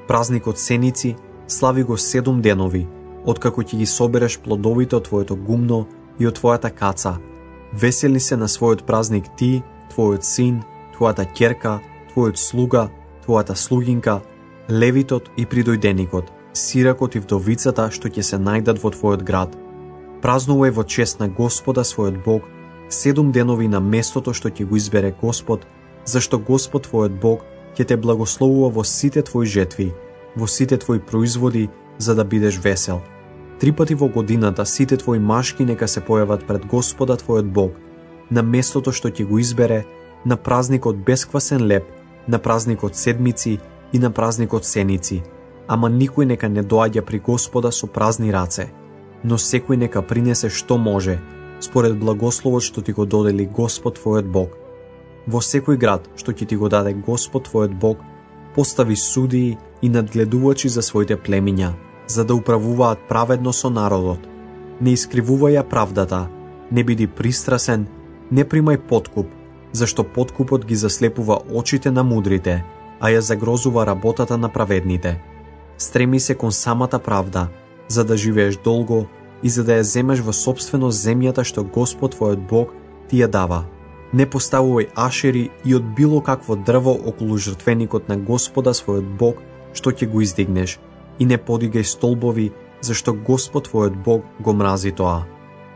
Празникот Сеници слави го седум денови, откако ќе ги собереш плодовите од твоето гумно и од твојата каца. Весели се на својот празник ти, твојот син, твојата ќерка, твојот слуга, твојата слугинка, левитот и придојденикот, сиракот и вдовицата што ќе се најдат во твојот град. Празнувај во чест на Господа својот Бог седум денови на местото што ќе го избере Господ, зашто Господ твојот Бог ќе те благословува во сите твои жетви, во сите твои производи, за да бидеш весел. Три пати во годината сите твои машки нека се појават пред Господа твојот Бог, на местото што ќе го избере, на празникот бесквасен леб, на празникот седмици и на празникот Сеници. Ама никој нека не доаѓа при Господа со празни раце, но секој нека принесе што може, според благословот што ти го додели Господ твојот Бог. Во секој град што ќе ти го даде Господ твојот Бог, постави судии и надгледувачи за своите племиња, за да управуваат праведно со народот. Не искривувај ја правдата, не биди пристрасен, не примај подкуп, зашто подкупот ги заслепува очите на мудрите, а ја загрозува работата на праведните. Стреми се кон самата правда, за да живееш долго и за да ја земеш во собственост земјата што Господ твојот Бог ти ја дава. Не поставувај ашери и од било какво дрво околу жртвеникот на Господа својот Бог што ќе го издигнеш, и не подигај столбови, зашто Господ твојот Бог го мрази тоа.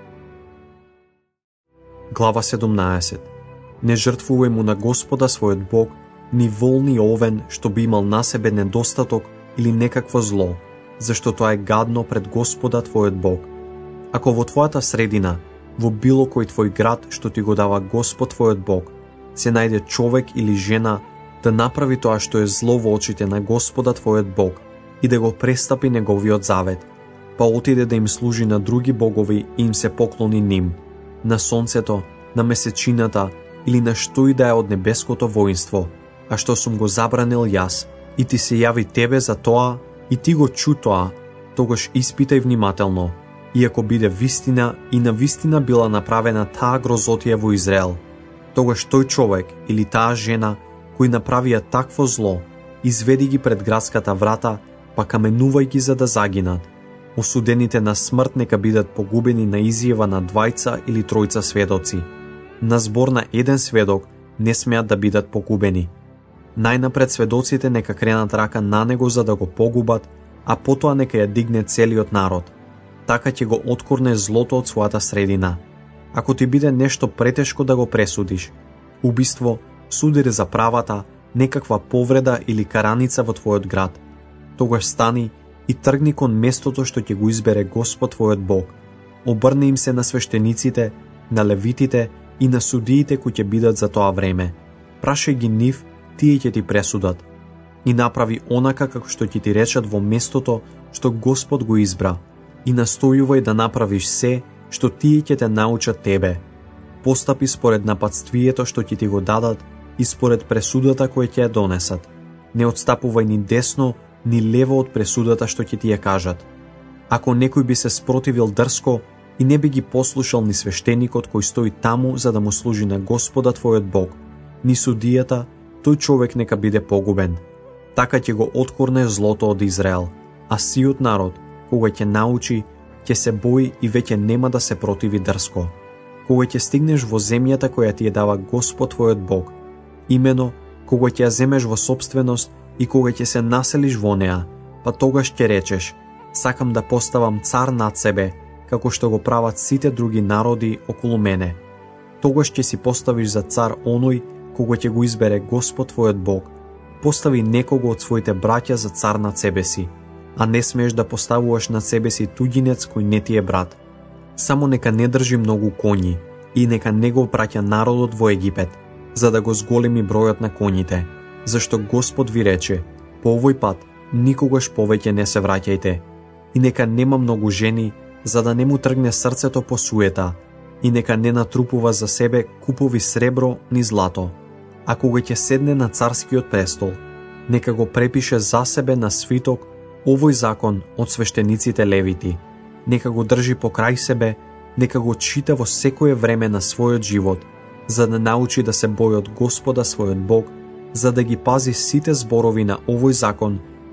Глава седумнаесет. Не жртвувај му на Господа својот Бог ни вол ни овен што би имал на себе недостаток или некакво зло, зашто тоа е гадно пред Господа твојот Бог. Ако во твојата средина, во било кој твој град што ти го дава Господ твојот Бог, се најде човек или жена да направи тоа што е зло во очите на Господа твојот Бог и да го престапи неговиот завет, па отиде да им служи на други богови и им се поклони ним, на сонцето, на месечината или на што и да е од небеското воинство, а што сум го забранил јас, и ти се јави тебе за тоа, и ти го чу тоа, тогаш испитај внимателно, иако биде вистина и на вистина била направена таа грозотија во Израел, тогаш тој човек или таа жена кои направија такво зло, изведи ги пред градската врата, па каменувај ги за да загинат. Осудените на смрт нека бидат погубени на изјава на двајца или тројца сведоци. На збор на еден сведок не смеат да бидат погубени. Најнапред сведоците нека кренат рака на него за да го погубат, а потоа нека ја дигне целиот народ. Така ќе го откорне злото од својата средина. Ако ти биде нешто претешко да го пресудиш, убиство, судир за правата, некаква повреда или караница во твојот град, тогаш стани и тргни кон местото што ќе го избере Господ твојот Бог. Обрни им се на свештениците, на левитите и на судиите кои ќе бидат за тоа време. Прашај ги нив, тие ќе ти пресудат. И направи онака како што ќе ти речат во местото што Господ го избра. И настојувај да направиш се што тие ќе те научат тебе. Постапи според напатствието што ќе ти го дадат и според пресудата која ќе ја донесат. Не отстапувај ни десно, ни лево од пресудата што ќе ти ја кажат. Ако некој би се спротивил дрско и не би ги послушал ни свештеникот кој стои таму за да му служи на Господа твојот Бог, ни судијата, тој човек нека биде погубен. Така ќе го откорне злото од Израел, а сиот народ, кога ќе научи, ќе се бои и веќе нема да се противи дрско. Кога ќе стигнеш во земјата која ти ја дава Господ твојот Бог, имено кога ќе ја земеш во собственост и кога ќе се населиш во неа, па тогаш ќе речеш: сакам да поставам цар над себе, како што го прават сите други народи околу мене. Тогаш ќе си поставиш за цар оној кога ќе го избере Господ твојот Бог. Постави некого од своите браќа за цар над себе си, а не смееш да поставуваш над себе си туѓинец кој не ти е брат. Само нека не држи многу коњи и нека не го праќа народот во Египет, за да го зголеми бројот на коњите, зашто Господ ви рече: по овој пат никогаш повеќе не се враќајте. И нека нема многу жени, за да не му тргне срцето по суета, и нека не натрупува за себе купови сребро ни злато. А кога ќе седне на царскиот престол, нека го препише за себе на свиток овој закон од свештениците левити. Нека го држи покрај себе, нека го чита во секое време на својот живот, за да научи да се бои од Господа својот Бог, за да ги пази сите зборови на овој закон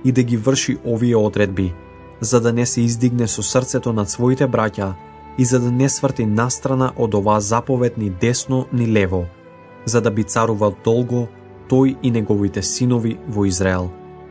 и да ги врши овие одредби, за да не се издигне со срцето над своите браќа и за да не сврти настрана од оваа заповед ни десно ни лево, за да би царувал долго тој и неговите синови во Израел.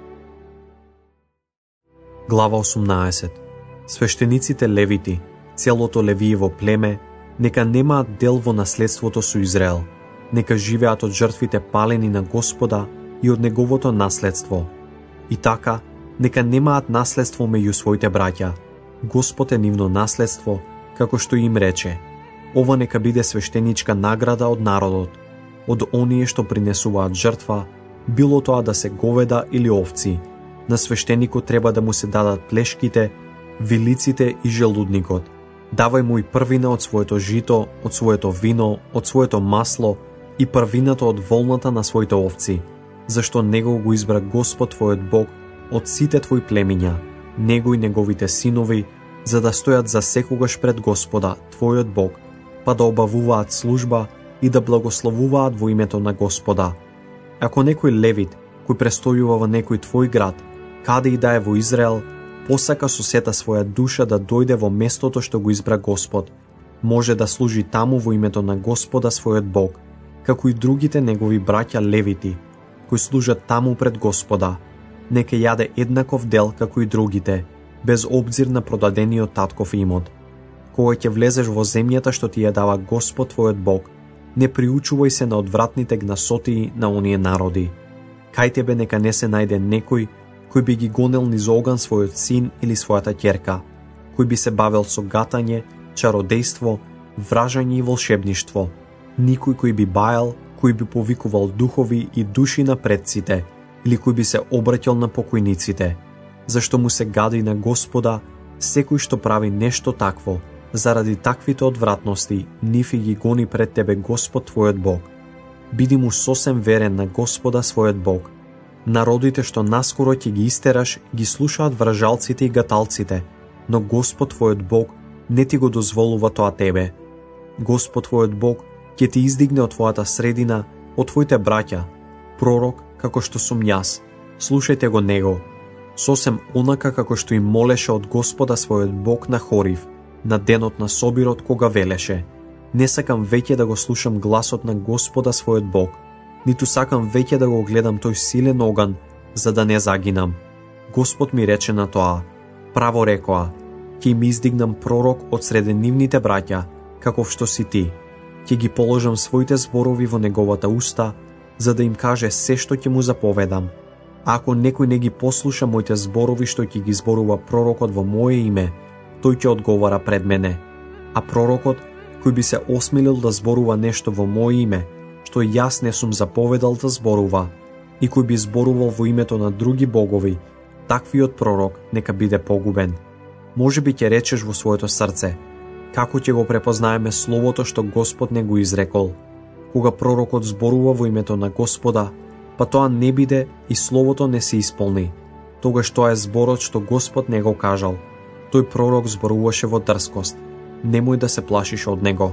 Глава осумнаесет. Свештениците левити, целото левиево племе, нека немаат дел во наследството со Израел, нека живеат од жртвите палени на Господа и од неговото наследство. И така, нека немаат наследство меѓу своите браќа. Господ е нивно наследство, како што им рече. Ова нека биде свештеничка награда од народот, од оние што принесуваат жртва, било тоа да се говеда или овци. На свештеникот треба да му се дадат плешките, вилиците и желудникот. Давај му и првина од своето жито, од своето вино, од своето масло и првината од волната на своите овци, зашто него го избра Господ твојот Бог од сите твои племиња, него и неговите синови, за да стојат за секогаш пред Господа, твојот Бог, па да обавуваат служба и да благословуваат во името на Господа. Ако некој левит, кој престојува во некој твој град, каде и да е во Израел, посака со сета своја душа да дојде во местото што го избра Господ, може да служи таму во името на Господа својот Бог, како и другите негови браќа левити, кои служат таму пред Господа. Нека јаде еднаков дел како и другите, без обзир на продадениот татков имот. Кога ќе влезеш во земјата што ти ја дава Господ твојот Бог, не приучувај се на одвратните гнасотии на оние народи. Кај тебе нека не се најде некој кој би ги гонел низ оган својот син или својата ќерка, кој би се бавел со гатање, чародејство, вражање и волшебништво, никој кој би бајал, кој би повикувал духови и души на предците, или кој би се обраќал на покојниците, зашто му се гади на Господа секој што прави нешто такво. Заради таквите одвратности, нив и ги гони пред тебе Господ твојот Бог. Биди му сосем верен на Господа својот Бог. Народите што наскоро ќе ги истераш, ги слушаат вражалците и гаталците, но Господ твојот Бог не ти го дозволува тоа тебе. Господ твојот Бог ќе ти издигне од твојата средина, од твоите браќа, пророк како што сум јас. Слушајте го него. Сосем онака како што им молеше од Господа својот Бог на Хорив, на денот на собирот кога велеше: не сакам веќе да го слушам гласот на Господа својот Бог, ниту сакам веќе да го гледам тој силен оган, за да не загинам. Господ ми рече на тоа: право рекоа, ќе им издигнам пророк од среде нивните браќа, каков што си ти. Ќе ги положам своите зборови во неговата уста, за да им каже се што ќе му заповедам. А ако некој не ги послуша моите зборови што ќе ги зборува пророкот во мое име, тој ќе одговара пред мене. А пророкот, кој би се осмелил да зборува нешто во мое име, што јас не сум заповедал да зборува, и кој би зборувал во името на други богови, таквиот пророк нека биде погубен. Може би ќе речеш во своето срце: како ќе го препознаеме словото што Господ не го изрекол? Кога пророкот зборува во името на Господа, па тоа не биде и словото не се исполни, тогаш тоа е зборот што Господ не го кажал. Тој пророк зборуваше во дрскост. Немој да се плашиш од него.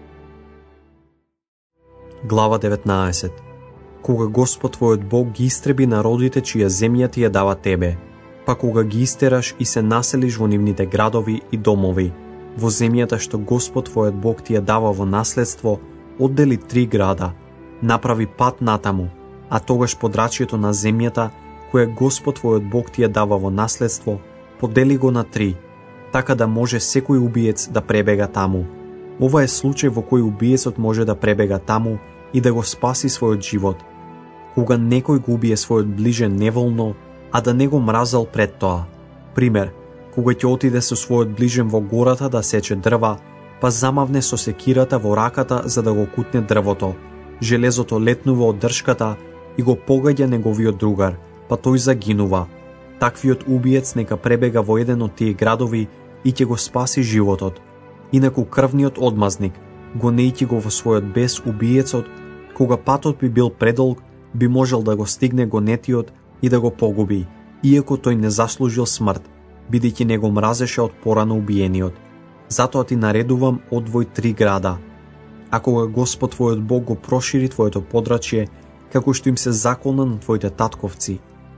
Глава деветнаесет. Кога Господ твојот Бог ги истреби народите чија земја ти ја дава тебе, па кога ги истераш и се населиш во нивните градови и домови, во земјата што Господ твојот Бог ти ја дава во наследство, оддели три града, направи пат натаму, а тогаш подрачјето на земјата, која Господ твојот Бог ти ја дава во наследство, подели го на три, така да може секој убиец да пребега таму. Ова е случај во кој убиецот може да пребега таму и да го спаси својот живот. Кога некој го убие својот ближен неволно, а да не го мразел пред тоа. Пример, кога ќе отиде со својот ближен во гората да сече дрва, па замавне со секирата во раката за да го кутне дрвото. Железото летнува од дршката и го погаѓа неговиот другар, па тој загинува. Таквиот убиец нека пребега во еден од тие градови и ќе го спаси животот. Инаку крвниот одмазник, гонејќи го во својот бес убиецот, кога патот би бил предолг, би можел да го стигне гонетиот и да го погуби, иако тој не заслужил смрт, бидејќи не го мразеше од порано убиениот. Затоа ти наредувам одвој три града. А кога Господ твојот Бог го прошири твоето подрачје, како што им се заколна на твоите татковци,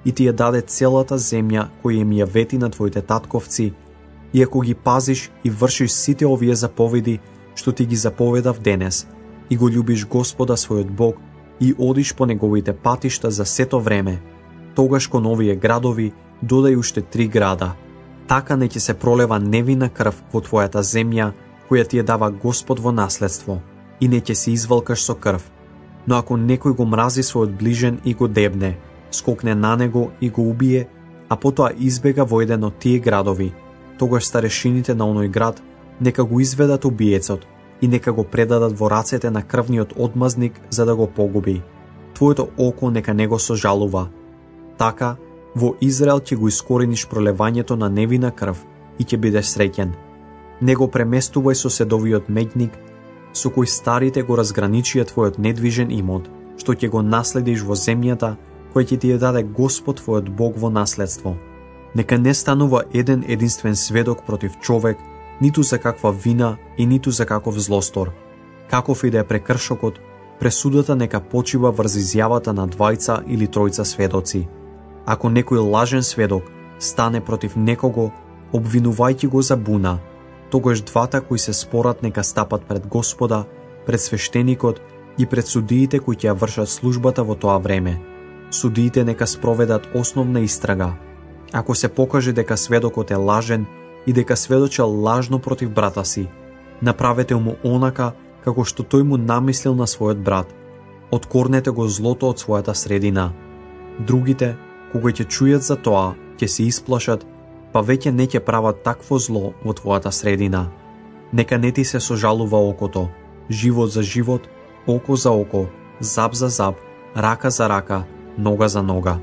и ти ја даде целата земја која им ја вети на твоите татковци, и ако ги пазиш и вршиш сите овие заповеди што ти ги заповедав денес, и го љубиш Господа својот Бог, и одиш по неговите патишта за сето време, тогаш кон овие градови додај уште три града. Така не ќе се пролева невина крв во твојата земја, која ти ја дава Господ во наследство, и не ќе се извалкаш со крв. Но ако некој го мрази својот ближен и го дебне, скокне на него и го убие, а потоа избега во еден од тие градови, тогаш старешините на оној град нека го изведат убиецот и нека го предадат во рацете на крвниот одмазник за да го погуби. Твоето око нека не го сожалува. Така, во Израел ќе го искорениш пролевањето на невина крв и ќе бидеш среќен. Не го преместувај соседовиот меѓник, со кој старите го разграничија твојот недвижен имот, што ќе го наследиш во земјата, која ќе ти ја даде Господ твојот Бог во наследство. Нека не станува еден единствен сведок против човек, ниту за каква вина и ниту за каков злостор. Каков и да е прекршокот, пресудата нека почива врз изјавата на двајца или тројца сведоци. Ако некој лажен сведок стане против некого, обвинувајќи го за буна, тогаш двата кои се спорат нека стапат пред Господа, пред свештеникот и пред судиите кои ќе ја вршат службата во тоа време. Судиите нека спроведат основна истрага. Ако се покаже дека сведокот е лажен и дека сведочел лажно против брата си, направете му онака како што тој му намислил на својот брат. Откорнете го злото од својата средина. Другите, кога ќе чујат за тоа, ќе се исплашат, па веќе не ќе прават такво зло во твојата средина. Нека не ти се сожалува окото, живот за живот, око за око, зап за зап, рака за рака, нога за нога.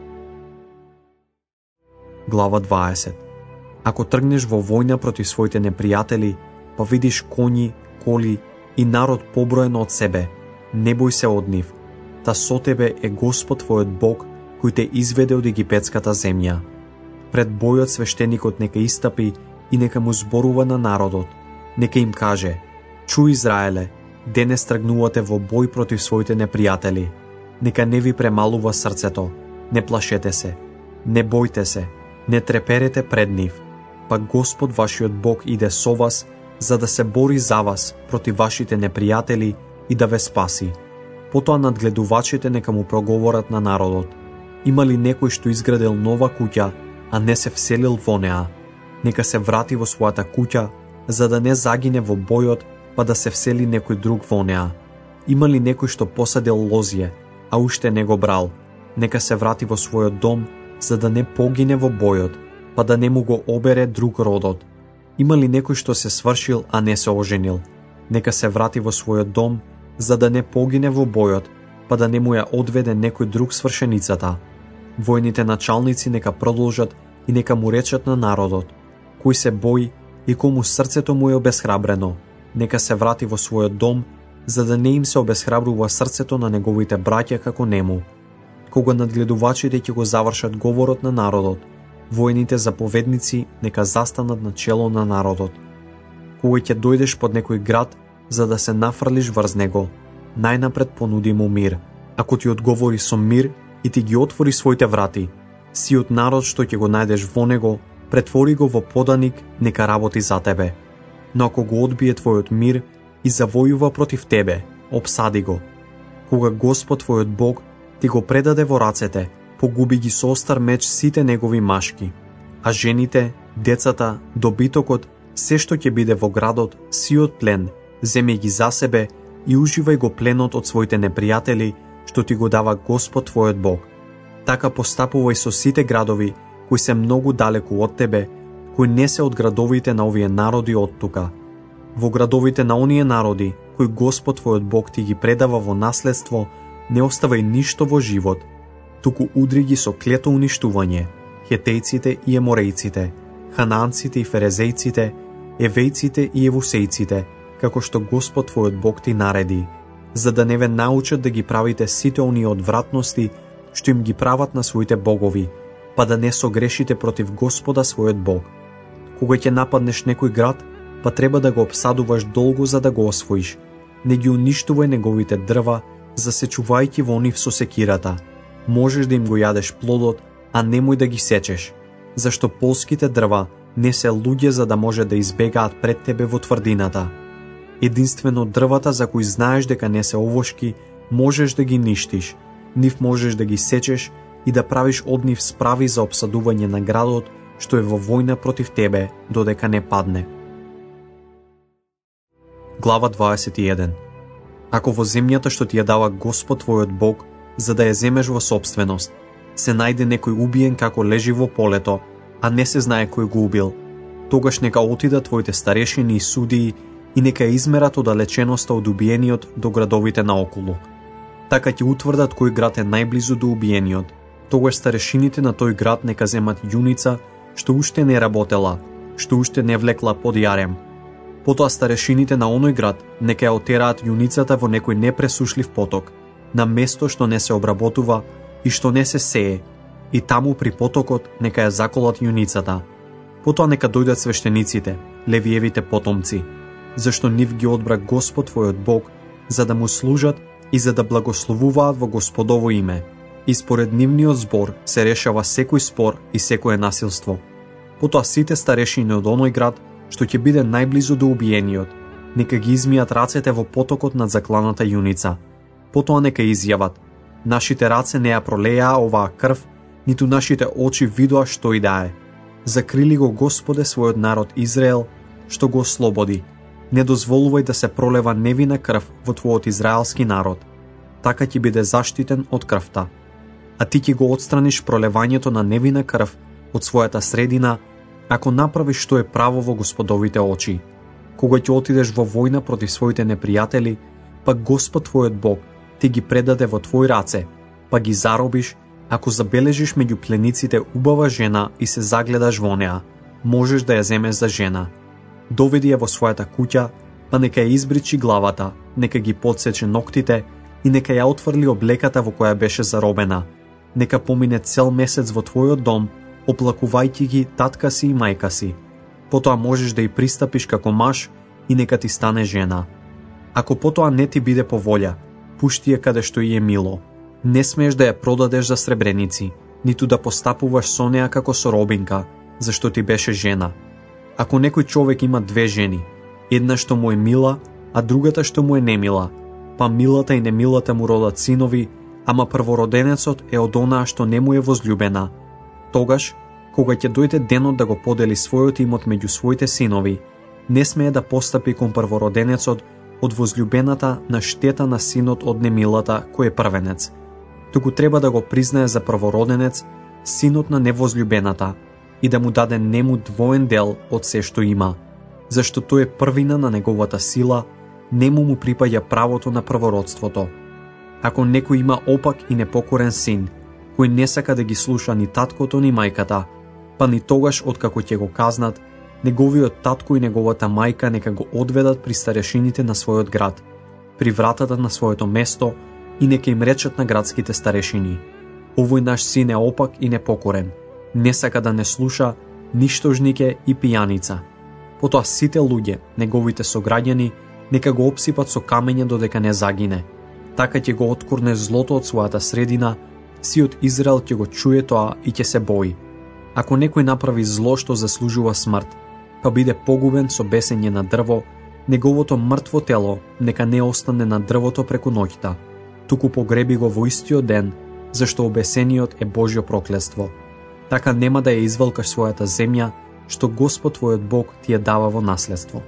Глава дваесет. Ако тргнеш во војна против своите непријатели, па видиш коњи, коли и народ поброен од себе, не бој се од нив, та со тебе е Господ твојот Бог, кој те изведе од египетската земја. Пред бојот свештеникот нека истапи и нека му зборува на народот. Нека им каже: чуј Израеле, денес тргнувате во бој против своите непријатели. Нека не ви премалува срцето, не плашете се, не бојте се, не треперете пред нив. Па Господ вашиот Бог иде со вас, за да се бори за вас против вашите непријатели и да ве спаси. Потоа надгледувачите нека му проговорат на народот: има ли некој што изградил нова куќа, а не се вселил во неа? Нека се врати во својата куќа, за да не загине во бојот, па да се всели некој друг во неа. Има ли некој што посадил лозје, а уште не го брал? Нека се врати во својот дом, за да не погине во бојот, па да не му го обере друг родот. Има ли некој што се свршил, а не се оженил? Нека се врати во својот дом, за да не погине во бојот, па да не му ја одведе некој друг свршеницата. Војните началници нека продолжат и нека му речат на народот: кој се бои и кому срцето му е обесхрабрено, нека се врати во својот дом, за да не им се обесхрабрува срцето на неговите браќа како нему. Кога надгледувачите ќе го завршат говорот на народот, војните заповедници нека застанат на чело на народот. Кога ќе дојдеш под некој град, за да се нафрлиш врз него, најнапред понуди му мир. Ако ти одговори со мир и ти ги отвори своите врати, сиот народ што ќе го најдеш во него, претвори го во поданик, нека работи за тебе. Но ако го одбие твојот мир и завојува против тебе, обсади го. Кога Господ твојот Бог ти го предаде во рацете, погуби ги со остар меч сите негови машки, а жените, децата, добитокот, се што ќе биде во градот, сиот плен, земи ги за себе и уживај го пленот од своите непријатели, што ти го дава Господ твојот Бог. Така постапувај со сите градови кои се многу далеку од тебе, кои не се од градовите на овие народи од тука. Во градовите на оние народи, кои Господ твојот Бог ти ги предава во наследство, не оставај ништо во живот, туку удри ги со клето уништување, хетејците и еморејците, хананците и ферезејците, евејците и евусејците, како што Господ твојот Бог ти нареди, за да не ве научат да ги правите сите оние одвратности што им ги прават на своите богови, па да не согрешите против Господа својот Бог. Кога ќе нападнеш некој град, па треба да го обсадуваш долго за да го освоиш. Не ги уништувај неговите дрва, засечувајќи во нив со секирата. Можеш да им го јадеш плодот, а немој да ги сечеш, зашто полските дрва не се луѓе за да може да избегаат пред тебе во тврдината. Единствено дрвата за кои знаеш дека не се овошки, можеш да ги ништиш, нив можеш да ги сечеш и да правиш од нив справи за опсадување на градот што е во војна против тебе, додека не падне. Глава дваесет и еден. Ако во земјата што ти ја дава Господ твојот Бог, за да ја земеш во собственост, се најде некој убиен како лежи во полето, а не се знае кој го убил, тогаш нека отидат твоите старешини и судии и нека измерат оддалеченоста од убиениот до градовите наоколу. Така ќе утврдат кој град е најблизу до убиениот. Тогаш старешините на тој град нека земат јуница што уште не работела, што уште не влекла под јарем. Потоа старешините на оној град нека ја отераат јуницата во некој непресушлив поток, на место што не се обработува и што не се сее, и таму при потокот нека ја заколат јуницата. Потоа нека дојдат свештениците, Левиевите потомци, зашто нив ги одбра Господ твојот Бог, за да му служат и за да благословуваат во Господово име. И според нивниот збор се решава секој спор и секое насилство. Потоа сите старешини од оној град, што ќе биде најблизу до убиениот, нека ги измијат рацете во потокот над закланата јуница. Потоа нека изјават: нашите раце не ја пролеаа оваа крв, ниту нашите очи видоа што и да е. Закрили го Господе својот народ Израел, што го ослободи. Не дозволувај да се пролева невина крв во твојот израелски народ. Така ќе биде заштитен од крвта. А ти ќе го отстраниш пролевањето на невина крв од својата средина, ако направиш што е право во Господовите очи. Кога ќе отидеш во војна против своите непријатели, пак Господ твојот Бог ти ги предаде во твои раце, па ги заробиш, ако забележиш меѓу плениците убава жена и се загледаш во неа, можеш да ја земеш за жена. Доведи ја во својата куќа, па нека ја избричи главата, нека ги подсече ноктите и нека ја отфрли облеката во која беше заробена. Нека помине цел месец во твојот дом, оплакувајќи ги татка си и мајка си. Потоа можеш да ја пристапиш како маж и нека ти стане жена. Ако потоа не ти биде по волја, пушти ја каде што и е мило. Не смееш да ја продадеш за сребреници, ниту да постапуваш со неа како со робинка, зашто ти беше жена. Ако некој човек има две жени, една што му е мила, а другата што му е немила, па милата и немилата му родат синови, ама првороденецот е од онаа што не му е возлюбена, тогаш, кога ќе дојде денот да го подели својот имот меѓу своите синови, не смее да постапи кон првороденецот од возлюбената на штета на синот од немилата кој е првенец, туку треба да го признае за првороденец синот на невозлюбената и да му даде нему двоен дел од се што има, зашто тој е првина на неговата сила, нему му припаѓа правото на првородството. Ако некој има опак и непокорен син, кој не сака да ги слуша ни таткото ни мајката, па ни тогаш откако ќе го казнат, неговиот татко и неговата мајка нека го одведат при старешините на својот град, при вратата на своето место, и нека им речат на градските старешини: овој наш син е опак и непокорен, не сака да не слуша, ништожник е и пијаница. Потоа сите луѓе, неговите сограѓани, нека го опсипат со камење додека не загине. Така ќе го откорне злото од својата средина, сиот Израел ќе го чуе тоа и ќе се бои. Ако некој направи зло што заслужува смрт, па биде погубен со бесење на дрво, неговото мртво тело нека не остане на дрвото преку ноќта, туку погреби го во истиот ден, зашто обесениот е Божјо проклетство. Така нема да ја извалкаш својата земја, што Господ твојот Бог ти ја дава во наследство.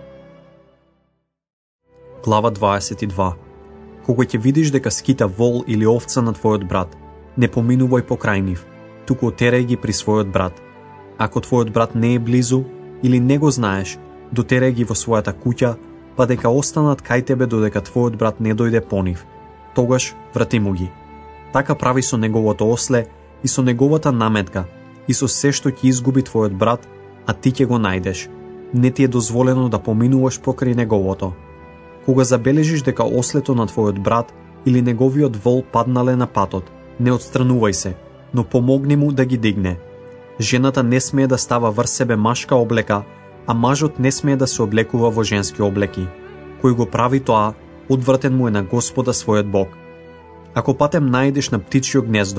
Глава дваесет и два. Кога ќе видиш дека скита вол или овца на твојот брат, не поминувај покрај нив, туку отерај ги при својот брат. Ако твојот брат не е близу или не го знаеш, дотерај ги во својата куќа, па дека останат кај тебе додека твојот брат не дојде по нив. Тогаш врати му ги. Така прави со неговото осле и со неговата наметка и со се што ќе изгуби твојот брат, а ти ќе го најдеш. Не ти е дозволено да поминуваш покрај неговото. Кога забележиш дека ослето на твојот брат или неговиот вол паднале на патот, не отстранувај се, но помогни му да ги дигне. Жената не смее да става врз себе машка облека, а мажот не смее да се облекува во женски облеки. Кој го прави тоа, одвратен му е на Господа својот Бог. Ако патем најдеш на птичјо гнездо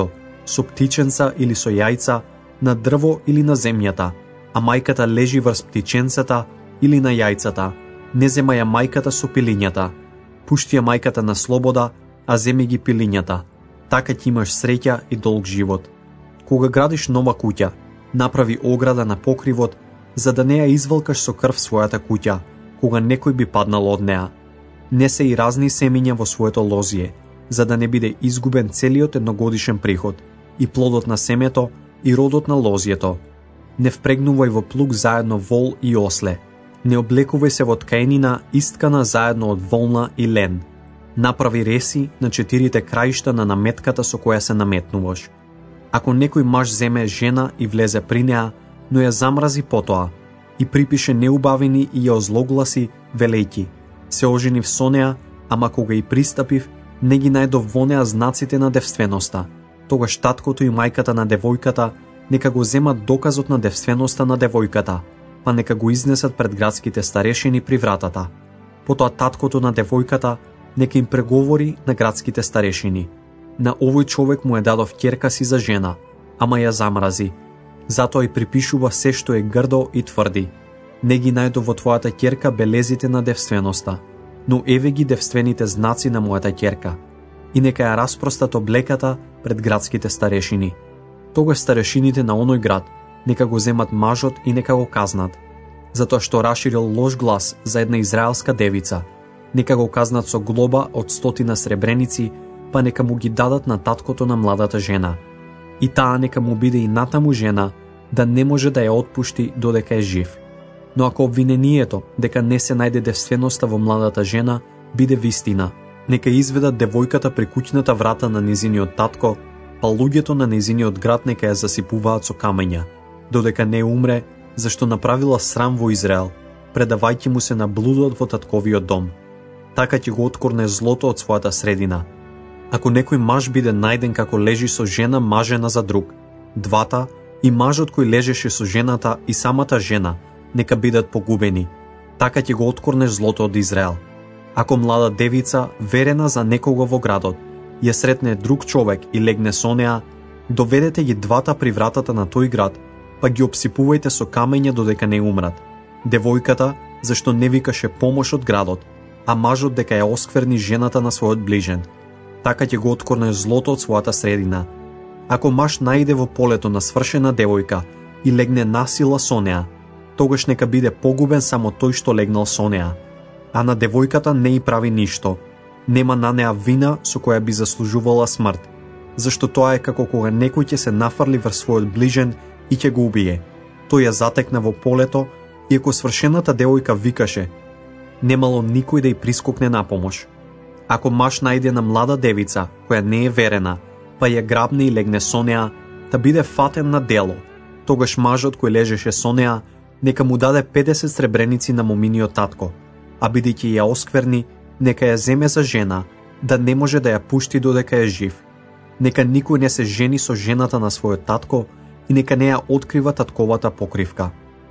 со птиченца или со јајца, на дрво или на земјата, а мајката лежи врз птиченцата или на јајцата, не зема ја мајката со пилињата. Пушти ја мајката на слобода, а земи ги пилињата. Така ќе имаш среќа и долг живот. Кога градиш нова куќа, направи ограда на покривот, за да не ја извалкаш со крв својата куќа, кога некој би паднал од неа. Не се и разни семиња во своето лозие, за да не биде изгубен целиот едногодишен приход, и плодот на семето, и родот на лозието. Не впрегнувај во плуг заедно вол и осле. Не облекувај се во ткаенина исткана заедно од волна и лен. Направи реси на четирите краишта на наметката со која се наметнуваш. Ако некој маж земе жена и влезе при неа, но ја замрази потоа, и припише неубавини и ја озлогласи, велејќи: се оженив со неа, ама кога и пристапив, не ги најдов во неа знаците на девственоста. Тогаш таткото и мајката на девојката нека го земат доказот на девственоста на девојката, па нека го изнесат пред градските старешини при вратата. Потоа таткото на девојката нека им преговори на градските старешини: на овој човек му е дадов ќерка си за жена, ама ја замрази. Затоа и припишува се што е грдо и тврди. Не ги најдов во твојата ќерка белезите на девственоста, но еве ги девствените знаци на мојата ќерка. И нека ја распростат облеката пред градските старешини. Тогаш старешините на оној град нека го земат мажот и нека го казнат, затоа што раширил лош глас за една израелска девица. Нека го казнат со глоба од стотина сребреници, па нека му ги дадат на таткото на младата жена. И таа нека му биде и натаму жена, да не може да ја отпушти додека е жив. Но ако обвинението дека не се најде девственоста во младата жена биде вистина, нека изведат девојката при куќната врата на незиниот татко, па луѓето на незиниот град нека ја засипуваат со камења, додека не умре, зашто направила срам во Израел, предавајќи му се на блудот во татковиот дом. Така ќе го откорне злото од својата средина. Ако некој маж биде најден како лежи со жена мажена за друг, двата, и мажот кој лежеше со жената и самата жена, нека бидат погубени. Така ќе го откорнеш злото од Израел. Ако млада девица, верена за некого во градот, ја сретне друг човек и легне со неа, доведете ги двата при вратата на тој град, па ги обсипувајте со камења додека не умрат. Девојката, зашто не викаше помош од градот, а мажот дека ја оскверни жената на својот ближен. Така ќе го откорнеш злото од својата средина. Ако маж најде во полето на свршена девојка и легне насила со неа, тогаш нека биде погубен само тој што легнал со неа, а на девојката не и прави ништо. Нема на неа вина со која би заслужувала смрт, зашто тоа е како кога некој ќе се нафрли врз својот ближен и ќе го убие. Тој ја затекна во полето и ако свршената девојка викаше, немало никој да ја прискокне на помош. Ако маж најде на млада девица која не е верена, па ја грабне и легне со неа, та биде фатен на дело, тогаш мажот кој лежеше со неа нека му даде педесет сребреници на моминиот татко, а бидејќи ја оскверни, нека ја земе за жена, да не може да ја пушти додека е жив. Нека никој не се жени со жената на својот татко и нека не ја открива татковата покривка.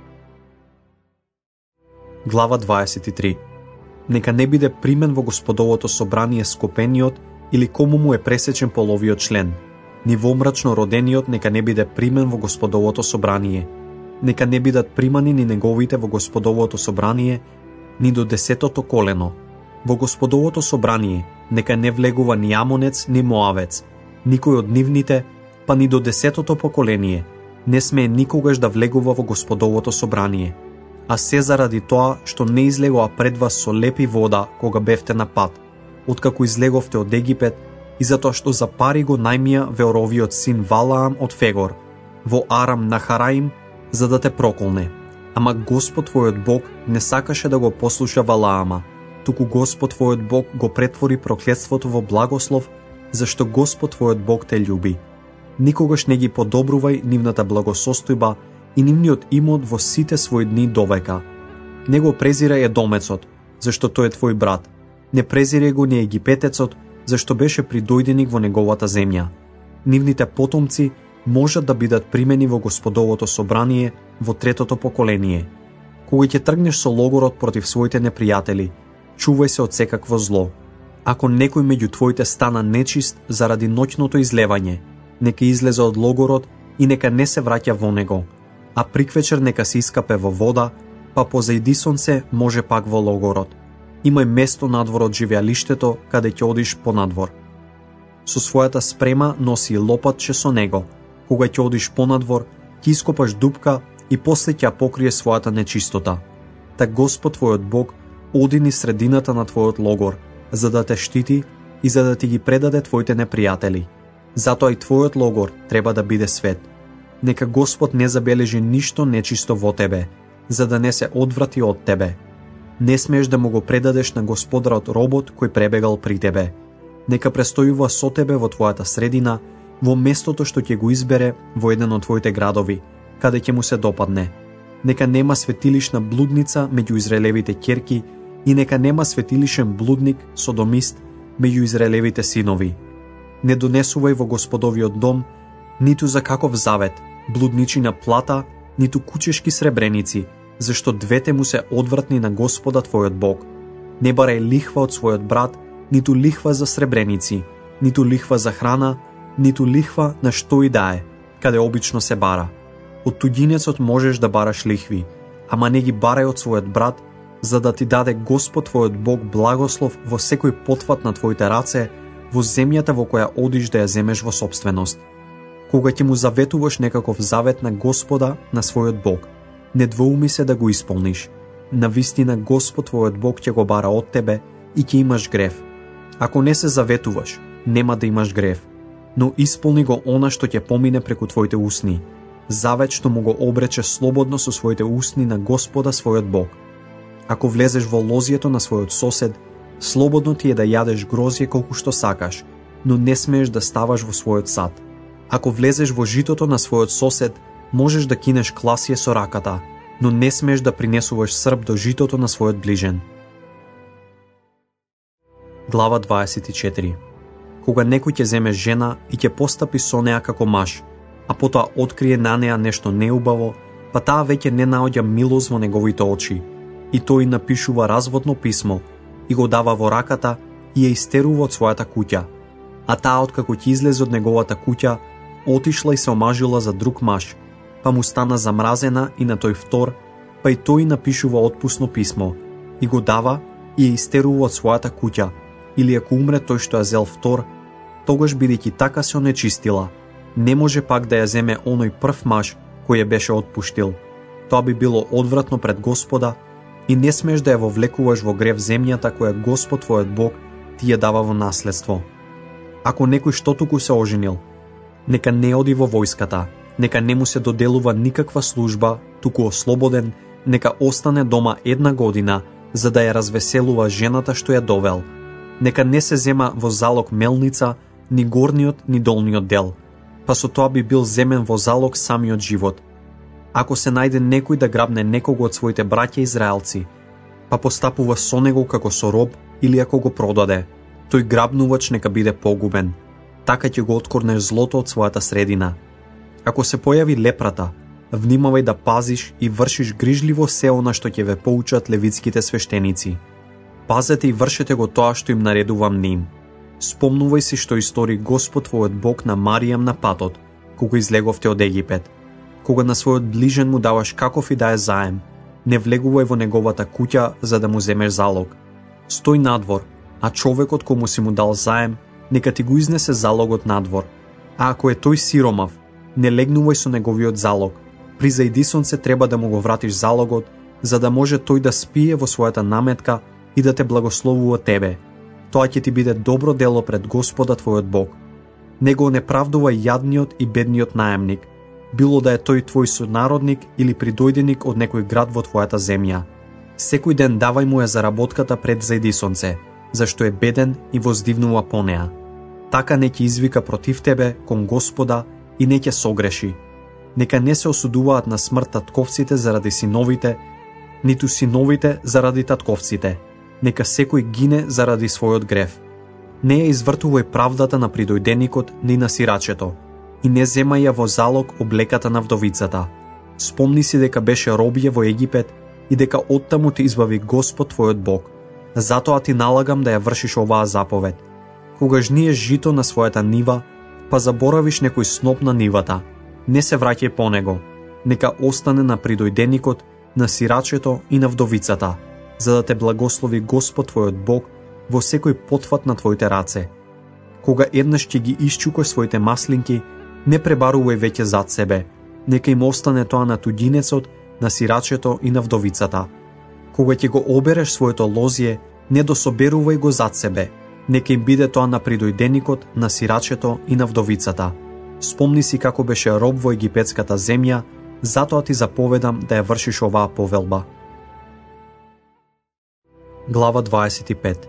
Глава дваесет и три. Нека не биде примен во Господовото собрание скопениот или кому му е пресечен половиот член, ни во мрачно родениот нека не биде примен во Господовото собрание. Нека не бидат примани ни неговите во Господовото собрание, ни до десетото колено. Во Господовото собрание нека не влегува ни Амонец, ни Моавец, никој од нивните, па ни до десетото поколение, не смее никогаш да влегува во Господовото собрание. А се заради тоа што не излегоа пред вас со лепи вода кога бевте на пат, откако излеговте од Египет, и затоа што за пари го најмија Веоровиот син Валаам од Фегор, во Арам Нахараим, за да те проколне. Ама Господ твојот Бог не сакаше да го послуша Валаама, туку Господ твојот Бог го претвори проклетството во благослов, зашто Господ твојот Бог те љуби. Никогаш не ги подобрувај нивната благосостојба и нивниот имот во сите своји дни довека. Не го презирај едомецот, зашто тој е твој брат. Не презирај го ни египетецот, зашто беше придојденик во неговата земја. Нивните потомци можат да бидат примени во Господовото собрание во третото поколение. Кога ќе тргнеш со логорот против своите непријатели, чувај се од секакво зло. Ако некој меѓу твоите стана нечист заради ноќното излевање, нека излезе од логорот и нека не се враќа во него, а приквечер нека се искапе во вода, па позајди сонце може пак во логорот. Имај место надвор од живеалиштето, каде ќе одиш понадвор. Со својата спрема носи лопатче со него. Кога ќе одиш понадвор, ќе ископаш дупка и после ќе ја покрие својата нечистота. Та Господ твојот Бог оди низ средината на твојот логор, за да те штити и за да ти ги предаде твоите непријатели. Затоа и твојот логор треба да биде свет. Нека Господ не забележи ништо нечисто во тебе, за да не се одврати од тебе. Не смееш да му го предадеш на Господарот робот кој пребегал при тебе. Нека престојува со тебе во твојата средина, во местото што ќе го избере во еден од твоите градови, каде ќе му се допадне. Нека нема светилишна блудница меѓу израелевите ќерки и нека нема светилишен блудник, содомист, меѓу израелевите синови. Не донесувај во Господовиот дом ниту за каков завет, блудничина плата, ниту кучешки сребреници, зашто двете му се одвратни на Господа твојот Бог. Не барај лихва од својот брат, ниту лихва за сребреници, ниту лихва за храна, ниту лихва на што и да е, каде обично се бара. Од туѓинецот можеш да бараш лихви, ама не ги барај од својот брат, за да ти даде Господ твојот Бог благослов во секој потфат на твоите раце, во земјата во која одиш да ја земеш во собственост. Кога ќе му заветуваш некаков завет на Господа, на својот Бог, не двоуми се да го исполниш. Навистина Господ твојот Бог ќе го бара од тебе и ќе имаш грев. Ако не се заветуваш, нема да имаш грев, но исполни го она што ќе помине преку твоите усни, завет што му го обрече слободно со своите усни на Господа својот Бог. Ако влезеш во лозјето на својот сосед, слободно ти е да јадеш грозје колку што сакаш, но не смееш да ставаш во својот сад. Ако влезеш во житото на својот сосед, можеш да кинеш класие со раката, но не смееш да принесуваш срп до житото на својот ближен. Глава дваесет и четири. Кога некој ќе земе жена и ќе постапи со неа како маж, а потоа открие на неа нешто неубаво, па таа веќе не наоѓа милост во неговите очи, и тој напишува разводно писмо и го дава во раката и ја истерува од својата куќа, а таа откако ќе излезе од неговата куќа, отишла и се омажила за друг маж, па му стана замразена и на тој втор, па и тој напишува отпусно писмо и го дава и ја истерува од својата куќа, или ако умре тој што ја зел втор, тогаш бидејќи така се онечистила, не може пак да ја земе оној прв маж кој ја беше отпуштил. Тоа би било одвратно пред Господа и не смееш да ја вовлекуваш во грев земјата која Господ твојот Бог ти ја дава во наследство. Ако некој што туку се оженил, нека не оди во војската, нека не му се доделува никаква служба, туку ослободен, нека остане дома една година, за да ја развеселува жената што ја довел. Нека не се зема во залог мелница, ни горниот, ни долниот дел, па со тоа би бил земен во залог самиот живот. Ако се најде некој да грабне некого од своите браќа израелци, па постапува со него како со роб или ако го продаде, тој грабнувач нека биде погубен. Така ќе го откорнеш злото од својата средина. Ако се појави лепрата, внимавај да пазиш и вршиш грижливо се она што ќе ве поучат левитските свештеници. Пазете и вршете го тоа што им наредувам ним. Спомнувај си што истори Господ твојот Бог на Маријам на патот, кога излеговте од Египет. Кога на својот ближен му даваш каков и да е заем, не влегувај во неговата куќа за да му земеш залог. Стој надвор, а човекот кому си му дал заем, нека ти го изнесе залогот надвор. А ако е тој сиромав, не легнувај со неговиот залог. При зајди сонце треба да му го вратиш залогот, за да може тој да спие во својата наметка и да те благословува тебе. Тоа ќе ти биде добро дело пред Господа твојот Бог. Не го неправдувај јадниот и бедниот наемник, било да е тој твој сонародник или придојденик од некој град во твојата земја. Секој ден давај му ја заработката пред зајди сонце, зашто е беден и воздивнува по неа. Така не ќе извика против тебе кон Господа и не ќе согреши. Нека не се осудуваат на смрт татковците заради синовите, ниту синовите заради татковците. Нека секој гине заради својот грев. Не ја извртувај правдата на придојденикот ни на сирачето, и не земај ја во залог облеката на вдовицата. Спомни си дека беше робје во Египет и дека оттаму ти избави Господ твојот Бог. Затоа ти налагам да ја вршиш оваа заповед. Кога жниеш жито на својата нива, па заборавиш некој сноп на нивата, не се враќај по него, нека остане на придојденикот, на сирачето и на вдовицата, за да те благослови Господ твојот Бог во секој потфат на твоите раце. Кога еднаш ќе ги исчукаш своите маслинки, не пребарувај веќе зад себе, нека им остане тоа на туѓинецот, на сирачето и на вдовицата. Кога ќе го обереш своето лозје, не дособерувај го зад себе, нека им биде тоа на придојденикот, на сирачето и на вдовицата. Спомни си како беше роб во египетската земја, затоа ти заповедам да ја вршиш оваа повелба. Глава дваесет и пет.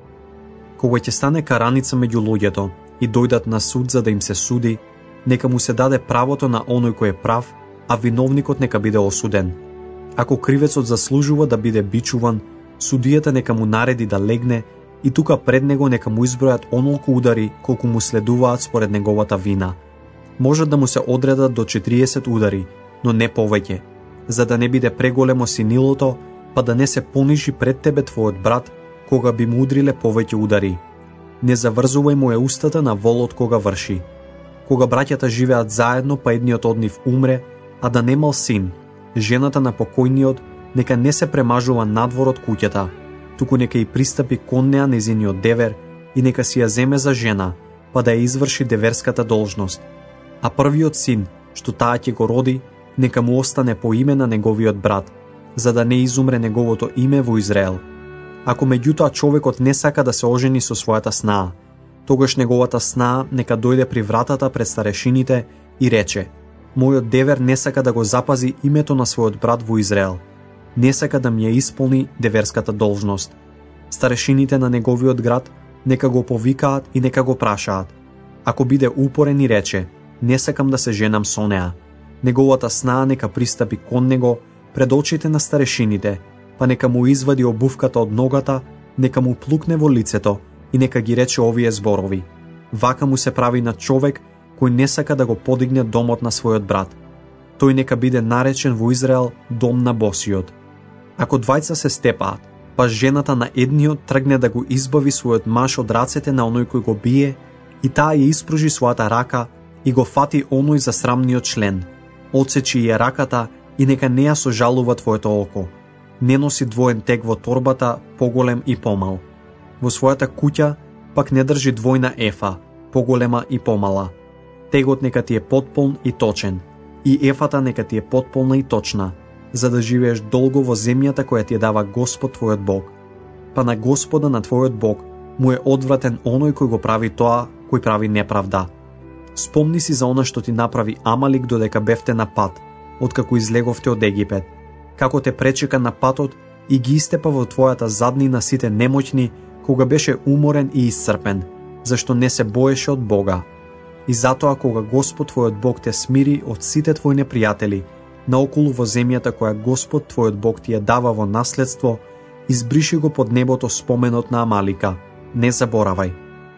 Кога ќе стане караница меѓу луѓето и дојдат на суд за да им се суди, нека му се даде правото на оној кој е прав, а виновникот нека биде осуден. Ако кривецот заслужува да биде бичуван, судијата нека му нареди да легне и тука пред него нека му избројат онолку удари колку му следуваат според неговата вина. Можат да му се одредат до четириесет удари, но не повеќе, за да не биде преголемо синилото, па да не се понижи пред тебе твојот брат, кога би му удриле повеќе удари. Не заврзувај му е устата на волот кога врши. Кога браќата живеат заедно, па едниот од нив умре, а да немал син, жената на покојниот нека не се премажува надвор од куќата, туку нека и пристапи кон неа незиниот девер и нека си ја земе за жена, па да ја изврши деверската должност. А првиот син, што таа ќе го роди, нека му остане по име на неговиот брат, за да не изумре неговото име во Израел. Ако меѓутоа човекот не сака да се ожени со својата снаа, тогаш неговата снаа нека дојде при вратата пред старешините и рече: мојот девер не сака да го запази името на својот брат во Израел, не сака да ми ја исполни деверската должност. Старешините на неговиот град нека го повикаат и нека го прашаат. Ако биде упорен и рече: не сакам да се женам со неа, неговата снаа нека пристапи кон него пред очите на старешините, па нека му извади обувката од ногата, нека му плукне во лицето и нека ги рече овие зборови: вака му се прави на човек кој не сака да го подигне домот на својот брат. Тој нека биде наречен во Израел дом на босиот. Ако двајца се степаат, па жената на едниот тргне да го избави својот маж од рацете на оној кој го бие, и таа ја испружи својата рака и го фати оној за срамниот член, одсечи ја раката и нека не ја сожалува твоето око. Не носи двоен тег во торбата, поголем и помал. Во својата куќа пак не држи двојна ефа, поголема и помала. Тегот нека ти е потполн и точен, и ефата нека ти е потполна и точна, за да живееш долго во земјата која ти ја дава Господ твојот Бог. Па на Господа на твојот Бог му е одвратен оној кој го прави тоа, кој прави неправда. Спомни си за она што ти направи Амалик додека бевте на пат, откако излеговте од Египет, како те пречека на патот и ги истепа во твојата заднина сите немоќни, кога беше уморен и исцрпен, зашто не се боеше од Бога. И затоа кога Господ твојот Бог те смири од сите твои непријатели, наоколу во земјата која Господ твојот Бог ти ја дава во наследство, избриши го под небото споменот на Амалика, не заборавај.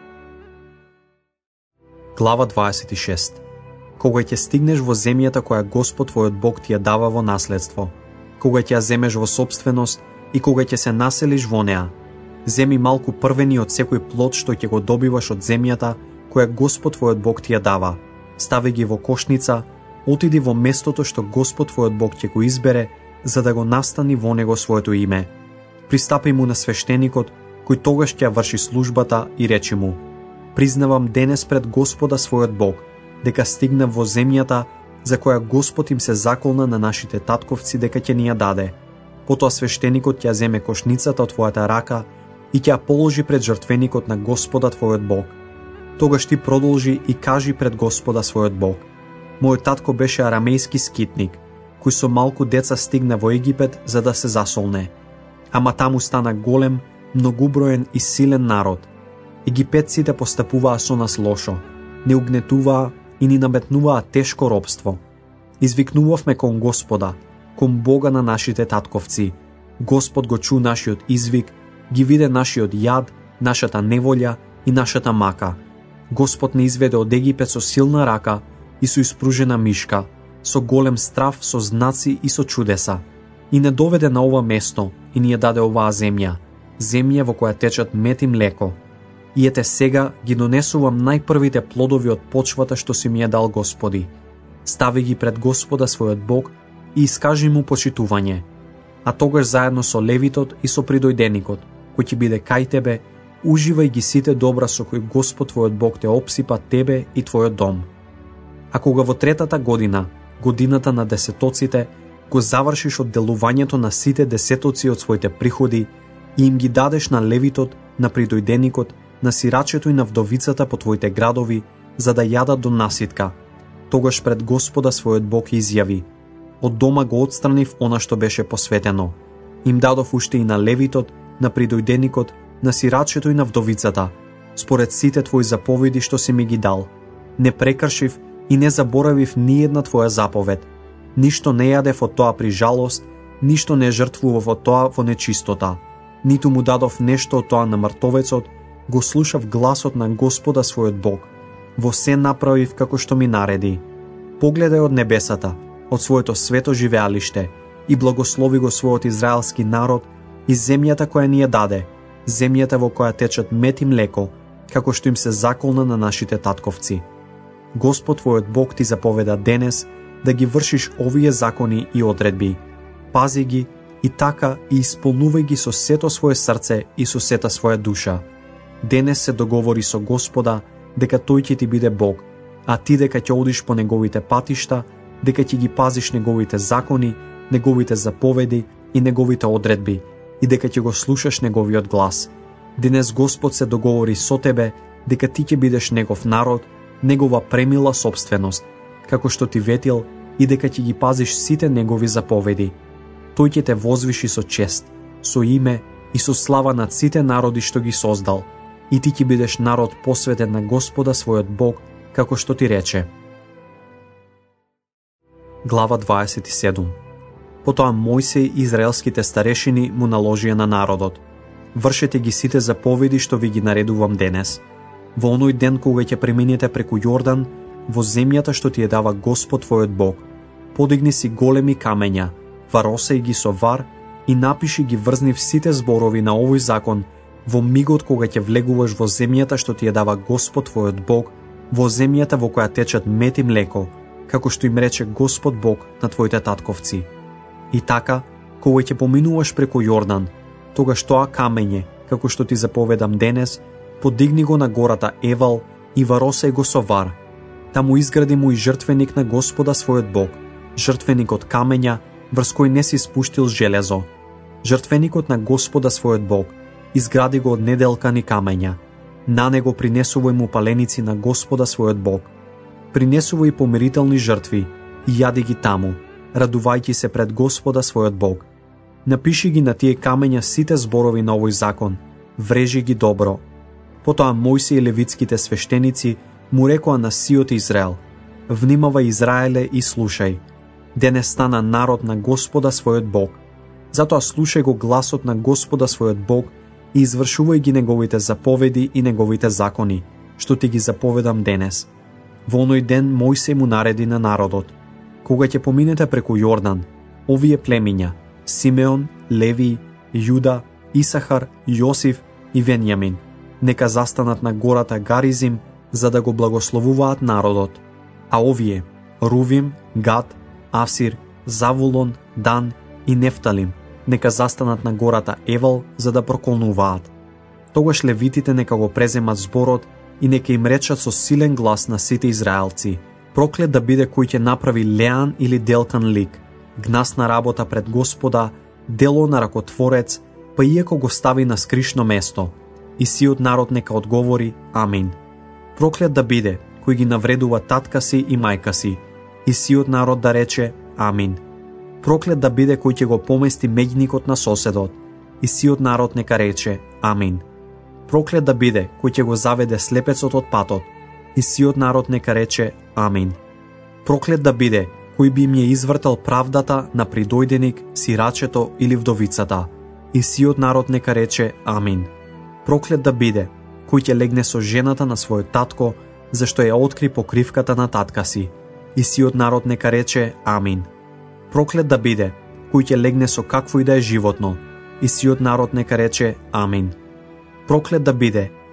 Глава дваесет и шеста. Кога ќе стигнеш во земјата која Господ твојот Бог ти ја дава во наследство, кога ќе ја земеш во собственост и кога ќе се населиш во неа, земи малку првени од секој плод што ќе го добиваш од земјата која Господ твојот Бог ти ја дава. Стави ги во кошница, отиди во местото што Господ твојот Бог ќе го избере, за да го настани во него своето име. Пристапи му на свештеникот, кој тогаш ќе врши службата, и речи му: признавам денес пред Господа својот Бог, дека стигнав во земјата за која Господ им се заколна на нашите татковци дека ќе ни ја даде. Потоа свештеникот ќе земе кошницата од твојата рака и ќе ја положи пред жртвеникот на Господа твојот Бог. Тогаш ти продолжи и кажи пред Господа својот Бог: мојот татко беше арамејски скитник, кој со малку деца стигна во Египет за да се засолне. Ама таму стана голем, многуброен и силен народ. Египетците постапуваа со нас лошо, не угнетуваа и ни наметнуваа тешко робство. Извикнувавме кон Господа, кон Бога на нашите татковци. Господ го чу нашиот извик, ги виде нашиот јад, нашата неволја и нашата мака. Господ не изведе од Египет со силна рака и со испружена мишка, со голем страв, со знаци и со чудеса. И не доведе на ова место и ни ја даде оваа земја, земја во која течат мед и млеко. И ете сега ги донесувам најпрвите плодови од почвата што си ми е дал Господи. Стави ги пред Господа својот Бог и искажи му почитување. А тогаш заедно со левитот и со придојденикот, кој ќе биде кај тебе, уживај ги сите добра со кои Господ твојот Бог те опсипа тебе и твојот дом. А кога во третата година, годината на десетоците, го завршиш од делувањето на сите десетоци од своите приходи и им ги дадеш на левитот, на придојденикот, на сирачето и на вдовицата по твоите градови, за да јадат до наситка, тогаш пред Господа својот Бог изјави: од дома го отстранив она што беше посветено. Им дадов уште и на левитот, на придојденикот, на сирачето и на вдовицата, според сите твои заповеди што си ми ги дал. Не прекршив и не заборавив ни една твоја заповед. Ништо не јадев од тоа при жалост, ништо не жртвував од тоа во нечистота. Ниту му дадов нешто од тоа на мртовецот, го слушав гласот на Господа својот Бог. Во се направив како што ми нареди. Погледај од небесата, од своето свето живеалиште, и благослови го својот израелски народ и земјата која ни ја даде, земјата во која течат мед и млеко, како што им се заколна на нашите татковци. Господ твојот Бог ти заповеда денес да ги вршиш овие закони и одредби. Пази ги и така и исполнувај ги со сето свое срце и со сета своја душа. Денес се договори со Господа дека тој ќе ти биде Бог, а ти дека ќе одиш по неговите патишта, дека ќе ги пазиш неговите закони, неговите заповеди и неговите одредби, и дека ќе го слушаш неговиот глас. Денес Господ се договори со тебе дека ти ќе бидеш негов народ, негова премила собственост, како што ти ветил, и дека ќе ги пазиш сите негови заповеди. Тој ќе те возвиши со чест, со име и со слава над сите народи што ги создал, и ти ќе бидеш народ посветен на Господа својот Бог, како што ти рече. Глава дваесет и седум. Потоа Мојсей и израелските старешини му наложија на народот: вршете ги сите заповеди што ви ги наредувам денес. Во оној ден кога ќе преминете преку Јордан, во земјата што ти ја дава Господ твојот Бог, подигни си големи камења, варосај ги со вар и напиши ги врзнив сите зборови на овој закон во мигот кога ќе влегуваш во земјата што ти ја дава Господ твојот Бог, во земјата во која течат мед и млеко, како што им рече Господ Бог на твоите татковци. И така, кога ќе поминуваш преку Јордан, тогаш тоа камење, како што ти заповедам денес, подигни го на гората Евал и варосај го со вар. Таму изгради му и жртвеник на Господа својот Бог, жртвеник од камења, врз кој не си спуштил железо. Жртвеникот на Господа својот Бог изгради го од неделкани камења. На него принесувај му паленици на Господа својот Бог. Принесувај помирителни жртви и јади ги таму, радувајќи се пред Господа својот Бог. Напиши ги на тие камења сите зборови на овој закон, врежи ги добро. Потоа Мојсей и левитските свештеници му рекоа на сиот Израел: внимавај Израеле и слушај. Денес стана народ на Господа својот Бог. Затоа слушај го гласот на Господа својот Бог и извршувај ги неговите заповеди и неговите закони, што ти ги заповедам денес. Во оној ден Мојсей му нареди на народот: кога ќе поминете преку Јордан, овие племиња, Симеон, Леви, Јуда, Исахар, Јосиф и Венјамин, нека застанат на гората Гаризим, за да го благословуваат народот. А овие, Рувим, Гад, Асир, Завулон, Дан и Нефталим, нека застанат на гората Евал, за да проколнуваат. Тогаш левитите нека го преземат зборот и нека им речат со силен глас на сите израелци: проклет да биде кој ќе направи леан или делкан лик, гнасна работа пред Господа, дело на ракотворец, па иако го стави на скришно место. И сиот народ нека одговори: Амин. Проклет да биде кој ги навредува татка си и мајка си. И сиот народ да рече: Амин. Проклет да биде кој ќе го помести меѓникот на соседот. И сиот народ нека рече: Амин. Проклет да биде кој ќе го заведе слепецот од патот. И сиот народ нека рече: Амин. Проклет да биде кој би им ја извртал правдата на придојденик, сирачето или вдовицата. И сиот народ нека рече: Амин. Проклет да биде кој ќе легне со жената на својот татко, зашто ја откри покривката на татка си. И сиот народ нека рече: Амин. Проклет да биде кој ќе легне со какво и да е животно. И сиот народ нека рече: Амин. Проклет да биде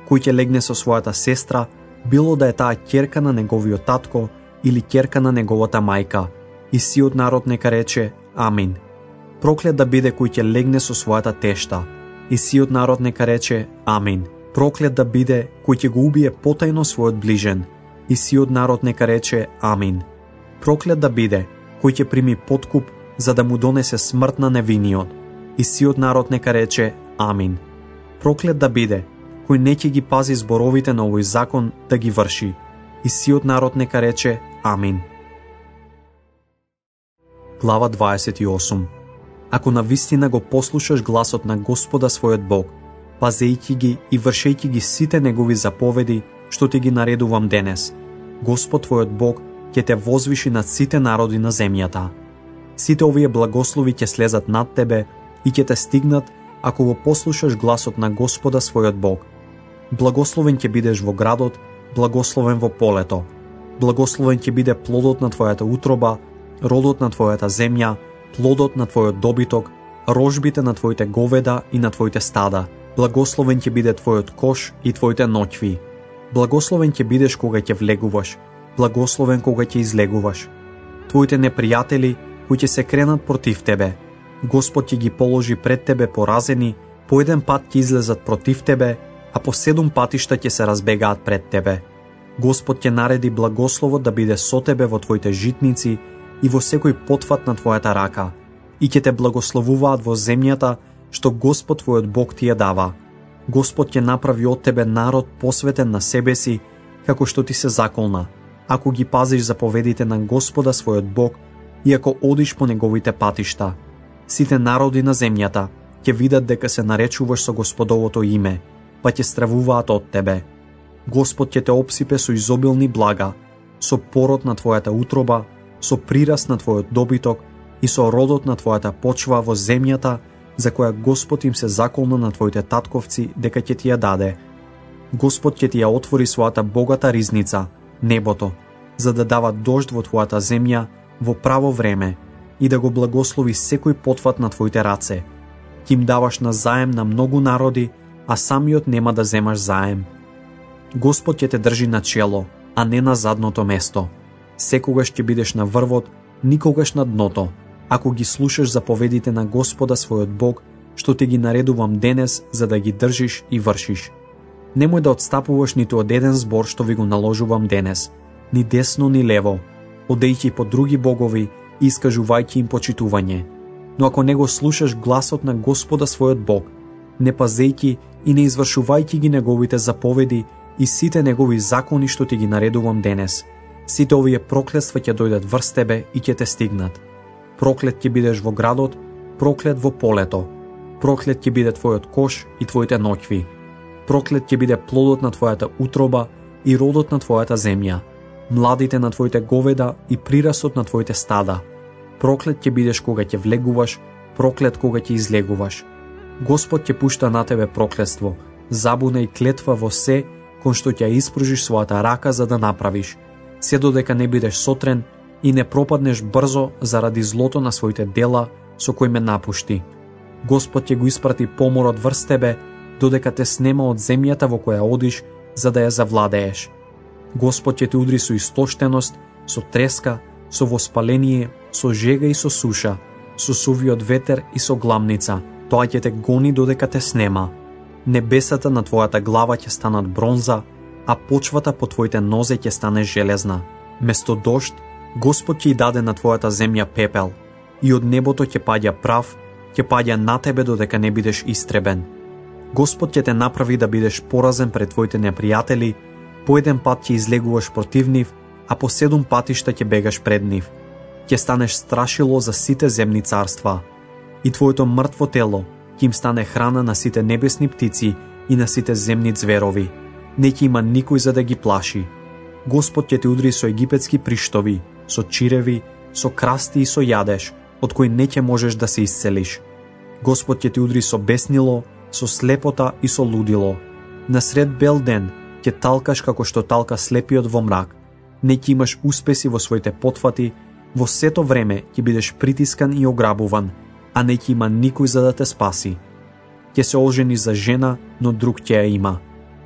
кој ќе легне со својата сестра, било да е таа ќерка на неговиот татко или ќерка на неговата мајка, и сиот народ нека рече Амин. Проклет да биде кој ќе легне со својата тешта, и сиот народ нека рече Амин. Проклет да биде кој ќе го убие потајно својот ближен, и сиот народ нека рече Амин. Проклет да биде кој ќе прими подкуп за да му донесе смрт на невиниот, и сиот народ нека рече Амин. Проклет да биде кој не ќе ги пази зборовите на овој закон да ги врши, и сиот народ нека рече Амин. Глава дваесет и осум. Ако навистина го послушаш гласот на Господа својот Бог, пазејќи ги и вршејќи ги сите негови заповеди, што ти ги наредувам денес, Господ твојот Бог ќе те возвиши над сите народи на земјата. Сите овие благослови ќе слезат над тебе и ќе те стигнат ако го послушаш гласот на Господа својот Бог. Благословен ќе бидеш во градот, благословен во полето. Благословен ќе биде плодот на твојата утроба, родот на твојата земја, плодот на твојот добиток, рожбите на твоите говеда и на твоите стада. Благословен ќе биде твојот кош и твоите ноќви. Благословен ќе бидеш кога ќе влегуваш, благословен кога ќе излегуваш. Твоите непријатели кои ќе се кренат против тебе, Господ ќе ги положи пред тебе поразени, по еден пат ќе излезат против тебе, а по седум патишта ќе се разбегаат пред тебе. Господ ќе нареди благословот да биде со тебе во твоите житници и во секој потфат на твојата рака, и ќе те благословуваат во земјата што Господ твојот Бог ти ја дава. Господ ќе направи од тебе народ посветен на себе си, како што ти се заколна, ако ги пазиш заповедите на Господа својот Бог и ако одиш по неговите патишта. Сите народи на земјата ќе видат дека се наречуваш со Господовото име, па ќе стравуваат од тебе. Господ ќе те опсипе со изобилни блага, со пород на твојата утроба, со прираст на твојот добиток и со родот на твојата почва во земјата за која Господ им се заколна на твоите татковци дека ќе ти ја даде. Господ ќе ти ја отвори својата богата ризница, небото, за да дава дожд во твојата земја во право време и да го благослови секој потфат на твоите раце. Ќе им даваш на заем на многу народи, а самиот нема да земаш заем. Господ ќе те држи на чело, а не на задното место. Секогаш ќе бидеш на врвот, никогаш на дното, ако ги слушаш заповедите на Господа својот Бог, што ти ги наредувам денес за да ги држиш и вршиш. Немој да отстапуваш ниту од еден збор што ви го наложувам денес, ни десно ни лево, одејќи по други богови и искажувајќи им почитување. Но ако не го слушаш гласот на Господа својот Бог, не пазејќи и не извршувајќи ги неговите заповеди и сите негови закони што ти ги наредувам денес, сите овие проклетства ќе дојдат врз тебе и ќе те стигнат. Проклет ќе бидеш во градот, проклет во полето. Проклет ќе биде твојот кош и твоите ноќви. Проклет ќе биде плодот на твојата утроба и родот на твојата земја, младите на твоите говеда и прирастот на твоите стада. Проклет ќе бидеш кога ќе влегуваш, проклет кога ќе излегуваш. Господ ќе пушта на тебе проклетство, забуна и клетва во се кон што ќе испружиш својата рака за да направиш, се додека не бидеш сотрен и не пропаднеш брзо заради злото на своите дела со кои ме напушти. Господ ќе го испрати поморот врз тебе, додека те снема од земјата во која одиш, за да ја завладееш. Господ ќе те удри со истоштеност, со треска, со воспаление, со жега и со суша, со сувиот ветер и со гламница. Тоа ќе те гони додека те снема. Небесата на твојата глава ќе станат бронза, а почвата по твоите нозе ќе стане железна. Место дожд, Господ ќе ја даде на твојата земја пепел, и од небото ќе паѓа прав, ќе паѓа на тебе додека не бидеш истребен. Господ ќе те направи да бидеш поразен пред твоите непријатели, по еден пат ќе излегуваш против нив, а по седум патишта ќе бегаш пред нив. Ќе станеш страшило за сите земни царства, и твоето мртво тело ќе им стане храна на сите небесни птици и на сите земни зверови. Не ќе има никој за да ги плаши. Господ ќе те удри со египетски приштови, со чиреви, со красти и со јадеж, од кои не ќе можеш да се исцелиш. Господ ќе те удри со беснило, со слепота и со лудило. Насред бел ден ќе талкаш како што талка слепиот во мрак. Не ќе имаш успеси во своите потфати, во сето време ќе бидеш притискан и ограбуван, а не ќе има никој за да те спаси. Ќе се ожени за жена, но друг ќе ја има.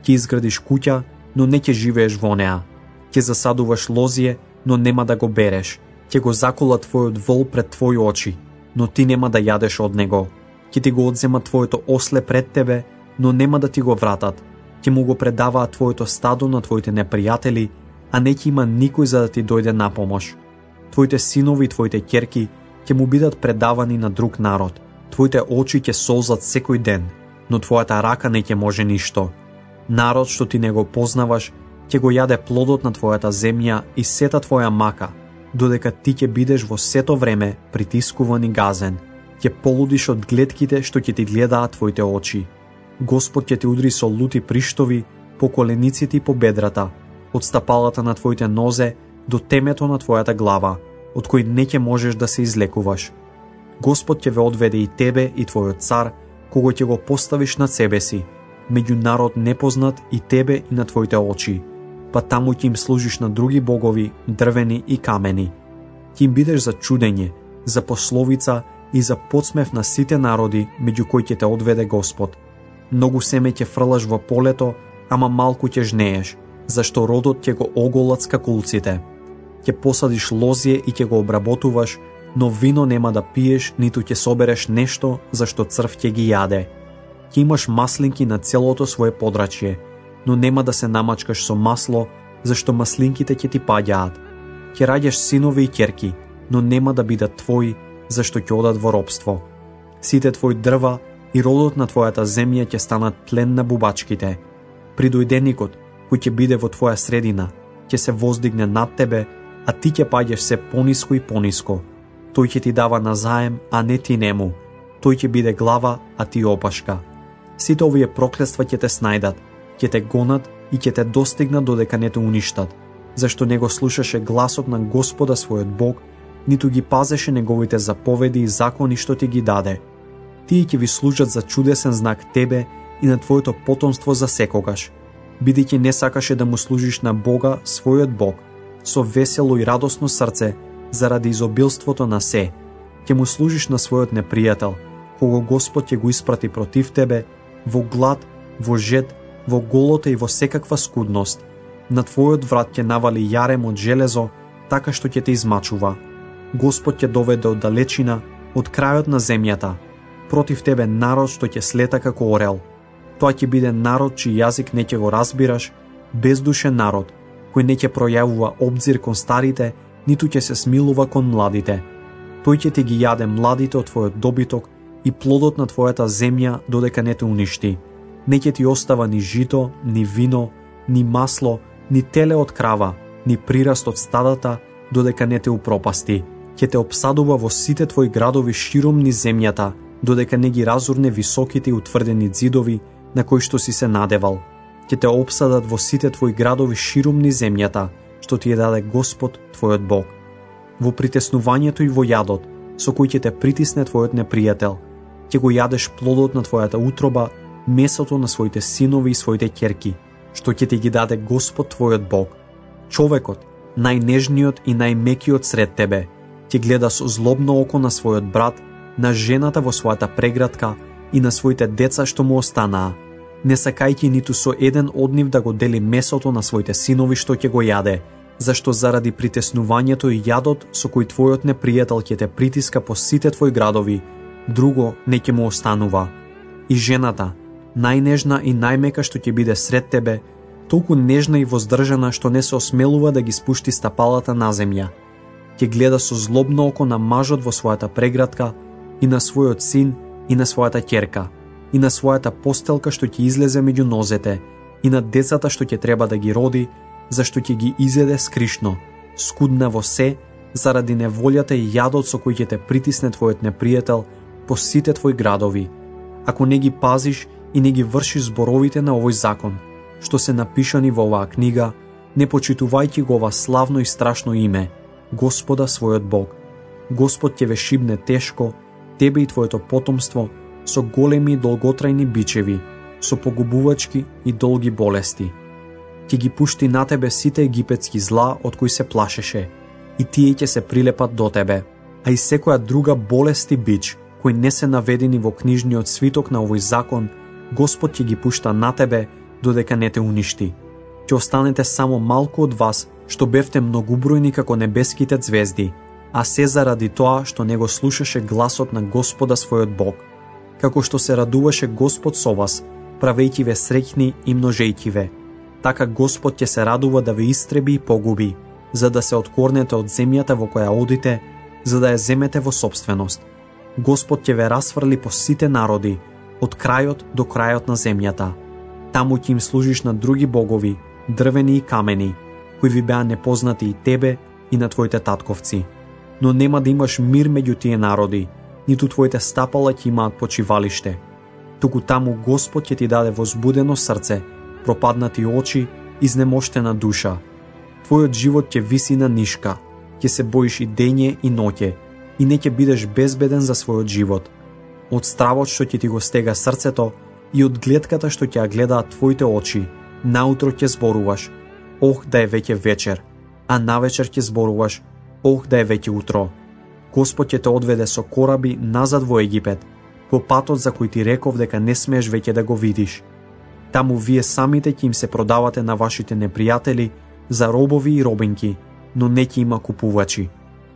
Ќе изградиш куќа, но не ќе живееш во неа. Ќе засадуваш лозие, но нема да го береш. Ќе го закола твојот вол пред твои очи, но ти нема да јадеш од него. Ќе ти го одзема твоето осле пред тебе, но нема да ти го вратат. Ќе му го предаваат твоето стадо на твоите непријатели, а не ќе има никој за да ти дојде на помош. Твоите синови и твоите ќерки ќе му бидат предавани на друг народ. Твоите очи ќе солзат секој ден, но твојата рака не ќе може ништо. Народ што ти не го познаваш, ќе го јаде плодот на твојата земја и сета твоја мака, додека ти ќе бидеш во сето време притискуван и газен. Ќе полудиш од гледките што ќе ти гледаат твоите очи. Господ ќе те удри со лути приштови по колениците и по бедрата, од стапалата на твоите нозе до темето на твојата глава, од кој не ќе можеш да се излекуваш. Господ ќе ве одведе и тебе и твојот цар, кого ќе го поставиш над себе си, меѓу народ непознат и тебе и на твоите очи, па таму ќе им служиш на други богови, дрвени и камени. Ќе им бидеш за чудење, за пословица и за подсмев на сите народи меѓу кои ќе те одведе Господ. Многу семе ќе фрлаш во полето, ама малку ќе жнееш, зашто родот ќе го оголат скакулците. Ќе посадиш лозие и ќе го обработуваш, но вино нема да пиеш, ниту ќе собереш нешто, зашто црв ќе ги јаде. Ќе имаш маслинки на целото свое подрачје, но нема да се намачкаш со масло, зашто маслинките ќе ти паѓаат. Ќе раѓаш синови и ќерки, но нема да бидат твои, зашто ќе одат во робство. Сите твои дрва и родот на твојата земја ќе станат плен на бубачките. Придојденикот, кој ќе биде во твоја средина, ќе се воздигне над тебе, а ти ќе паѓаш се пониско и пониско. Тој ќе ти дава назаем, а не ти нему. Тој ќе биде глава, а ти опашка. Сите овие проклетства ќе те снајдат, ќе те гонат и ќе те достигнат додека не те уништат, зашто не го слушаше гласот на Господа својот Бог, ниту ги пазеше неговите заповеди и закони што ти ги даде. Тие ќе ви служат за чудесен знак тебе и на твоето потомство за секогаш, бидејќи не сакаше да му служиш на Бога, својот Бог, со весело и радосно срце, заради изобилството на се. Ќе му служиш на својот непријател, кого Господ ќе го испрати против тебе, во глад, во жед, во голота и во секаква скудност. На твојот врат ќе навали јарем од железо, така што ќе те измачува. Господ ќе доведе од далечина, од крајот на земјата, против тебе народ што ќе слета како орел. Тоа ќе биде народ чиј јазик не ќе го разбираш, бездушен народ, кој не ќе пројавува обзир кон старите, ниту ќе се смилува кон младите. Тој ќе ти ги јаде младите од твојот добиток и плодот на твојата земја додека не те уништи. Не ќе ти остава ни жито, ни вино, ни масло, ни теле од крава, ни прираст од стадата, додека не те упропасти. Ќе те обсадува во сите твои градови широм низ земјата, додека не ги разурне високите и утврдени ѕидови на кои што си се надевал. Ќе те обсадат во сите твои градови широм низ земјата, што ти ја даде Господ, твојот Бог. Во притеснувањето и во јадот, со кој ќе те притисне твојот непријател, ќе го јадеш плодот на твојата утроба, месото на своите синови и своите ќерки, што ќе ти ги даде Господ, твојот Бог. Човекот, најнежниот и најмекиот сред тебе, ќе гледа со злобно око на својот брат, на жената во својата прегратка и на своите деца што му останаа, не сакајќи ниту со еден од нив да го дели месото на своите синови што ќе го јаде, зашто заради притеснувањето и јадот со кој твојот непријател ќе те притиска по сите твои градови, друго не ќе му останува. И жената, најнежна и најмека што ќе биде сред тебе, толку нежна и воздржана што не се осмелува да ги спушти стапалата на земја. Ќе гледа со злобно око на мажот во својата прегратка и на својот син и на својата ќерка, и на својата постелка што ќе излезе меѓу нозете, и на децата што ќе треба да ги роди, зашто ќе ги изеде скришно, скудна во се, заради неволјата и јадот со кој ќе те притисне твојот непријател по сите твои градови, ако не ги пазиш и не ги вршиш зборовите на овој закон, што се напишани во оваа книга, не почитувајќи го ова славно и страшно име, Господа својот Бог. Господ ќе ве шибне тешко, тебе и твоето потомство, со големи и долготрајни бичеви, со погубувачки и долги болести. Ќе ги пушти на тебе сите египетски зла од кои се плашеше, и тие ќе се прилепат до тебе, а и секоја друга болест и бич, кои не се наведени во книжниот свиток на овој закон, Господ ќе ги пушта на тебе, додека не те уништи. Ќе останете само малку од вас, што бевте многубројни како небеските ѕвезди, а се заради тоа што не го слушаше гласот на Господа својот Бог. Како што се радуваше Господ со вас, правејќи ве среќни и множејќи ве, така Господ ќе се радува да ве истреби и погуби, за да се откорнете од земјата во која одите, за да ја земете во собственост. Господ ќе ве расфрли по сите народи, од крајот до крајот на земјата. Таму ќе им служиш на други богови, дрвени и камени, кои ви беа непознати и тебе и на твоите татковци. Но нема да имаш мир меѓу тие народи, ниту твоите стапала ќе имаат почивалиште. Туку таму Господ ќе ти даде возбудено срце, пропаднати очи, изнемоштена душа. Твојот живот ќе виси на нишка, ќе се боиш и дење и ноќе, и не ќе бидеш безбеден за својот живот. Од стравот што ќе ти го стега срцето и од гледката што ќе ја гледаат твоите очи, наутро ќе зборуваш: ох, да е веќе вечер, а навечер ќе зборуваш: ох, да е веќе утро. Господ ќе те одведе со кораби назад во Египет, по патот за кој ти реков дека не смееш веќе да го видиш. Таму вие самите ќе им се продавате на вашите непријатели за робови и робинки, но не ќе има купувачи.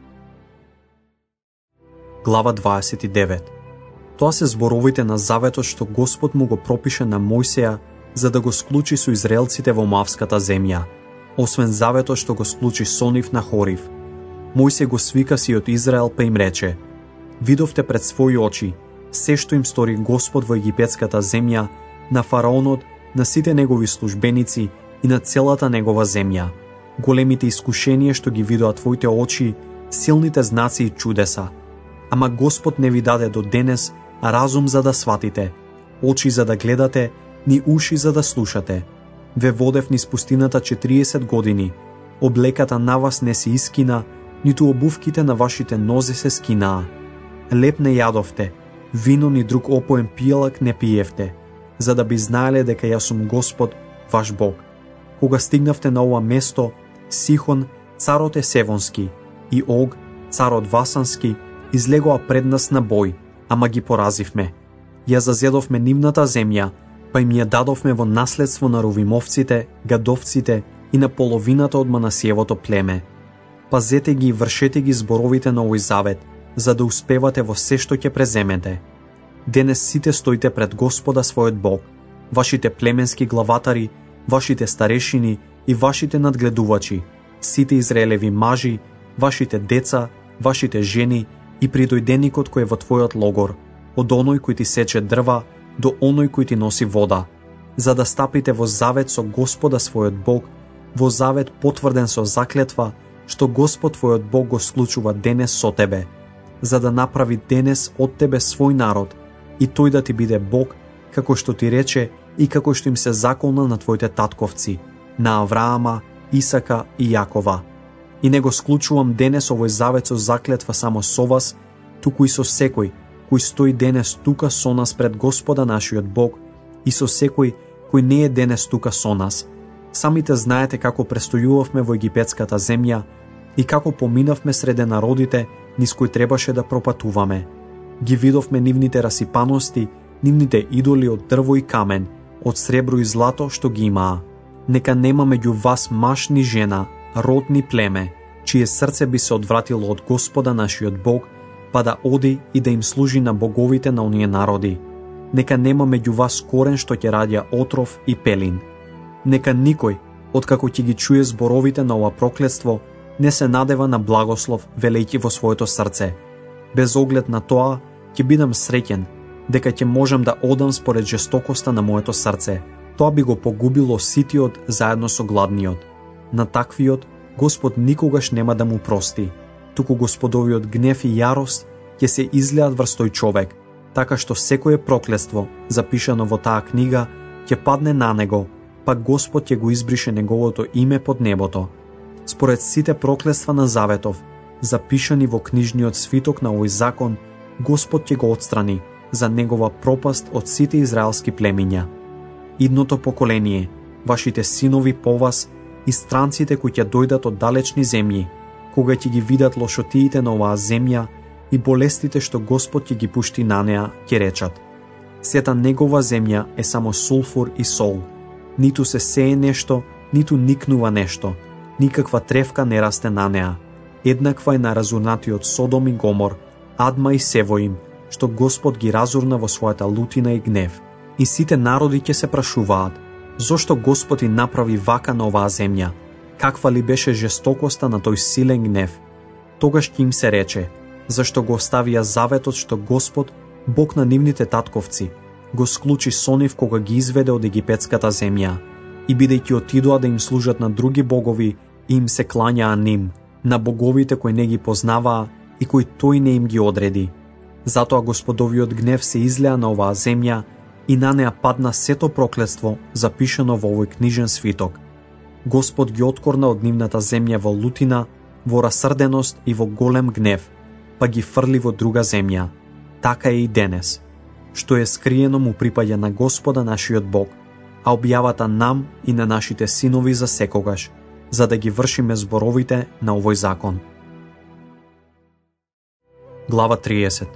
Глава дваесет и девет. Тоа се зборовите на заветот што Господ му го пропише на Мојсеја за да го склучи со израелците во Моавската земја, освен заветот што го склучи со нив на Хорив. Мојсеј го свика сиот Израел па им рече: видовте пред своји очи се што им стори Господ во египетската земја, на фараонот, на сите негови службеници и на целата негова земја. Големите искушенија што ги видоа твоите очи, силните знаци и чудеса. Ама Господ не ви даде до денес разум за да сватите, очи за да гледате, ни уши за да слушате. Ве водев низ пустината четириесет години, облеката на вас не се искина, ниту обувките на вашите нозе се скинаа. Леп не јадовте, вино ни друг опоен пијалак не пиевте, за да би знаеле дека јас сум Господ, ваш Бог. Кога стигнавте на ова место, Сихон, царот Есевонски, и Ог, царот Васански, излегоа пред нас на бој, ама ги поразивме. Ја зазедовме нивната земја, па им ја дадовме во наследство на Рувимовците, Гадовците и на половината од Манасиевото племе. Пазете ги и вршете ги зборовите на овој завет, за да успевате во се што ќе преземете. Денес сите стоите пред Господа својот Бог, вашите племенски главатари, вашите старешини и вашите надгледувачи, сите израелеви мажи, вашите деца, вашите жени и придојденикот кој е во твојот логор, од оној кој ти сече дрва до оној кој ти носи вода, за да стапите во завет со Господа својот Бог, во завет потврден со заклетва, што Господ твојот Бог го склучува денес со тебе, за да направи денес од тебе свој народ, и тој да ти биде Бог, како што ти рече и како што им се заколна на твоите татковци, на Авраама, Исака и Јакова. И не го склучувам денес овој завет со заклетва само со вас, туку и со секој кој стои денес тука со нас пред Господа нашиот Бог и со секој кој не е денес тука со нас. Самите знаете како престојувавме во египетската земја и како поминавме среде народите низ кои требаше да пропатуваме. Ги видовме нивните расипаности, нивните идоли од дрво и камен, од сребро и злато што ги имаа. Нека нема меѓу вас маж ни жена, род ни племе, чие срце би се одвратило од Господа нашиот Бог, па да оди и да им служи на боговите на оние народи. Нека нема меѓу вас корен што ќе раѓа отров и пелин. Нека никој, откако ќе ги чуе зборовите на ова проклетство, не се надева на благослов, велејќи во своето срце. Без оглед на тоа, ќе бидам среќен, дека ќе можам да одам според жестокоста на моето срце. Тоа би го погубило ситиот заедно со гладниот. На таквиот, Господ никогаш нема да му прости, туку Господовиот гнев и јарост ќе се излеат врз тој човек, така што секое проклетство, запишано во таа книга, ќе падне на него, па Господ ќе го избрише неговото име под небото. Според сите проклетства на заветов, запишани во книжниот свиток на овој закон, Господ ќе го отстрани за негова пропаст од сите израелски племиња. Идното поколение, вашите синови по вас и странците кои ќе дојдат од далечни земји, кога ќе ги видат лошотиите на оваа земја и болестите што Господ ќе ги пушти на неа, ќе речат: сета негова земја е само сулфур и сол. Ниту се сее нешто, ниту никнува нешто, никаква тревка не расте на неа. Еднаква е на разурнатиот Содом и Гомор, Адма и Севоим, што Господ ги разурна во својата лутина и гнев. И сите народи ќе се прашуваат, зошто Господ и направи вака на оваа земја? Каква ли беше жестокоста на тој силен гнев? Тогаш ќе им се рече, зашто го оставија заветот што Господ, Бог на нивните татковци, го склучи со нив кога ги изведе од египетската земја, и бидејќи отидоа да им служат на други богови и им се клањаа ним, на боговите кои не ги познаваа и кои тој не им ги одреди. Затоа Господовиот гнев се излеа на оваа земја и на неа падна сето проклетство запишано во овој книжен свиток. Господ ги откорна од нивната земја во лутина, во расрденост и во голем гнев, па ги фрли во друга земја. Така е и денес. Што е скриено му припаѓа на Господа нашиот Бог, а објавата нам и на нашите синови за секогаш, за да ги вршиме зборовите на овој закон. Глава триесет.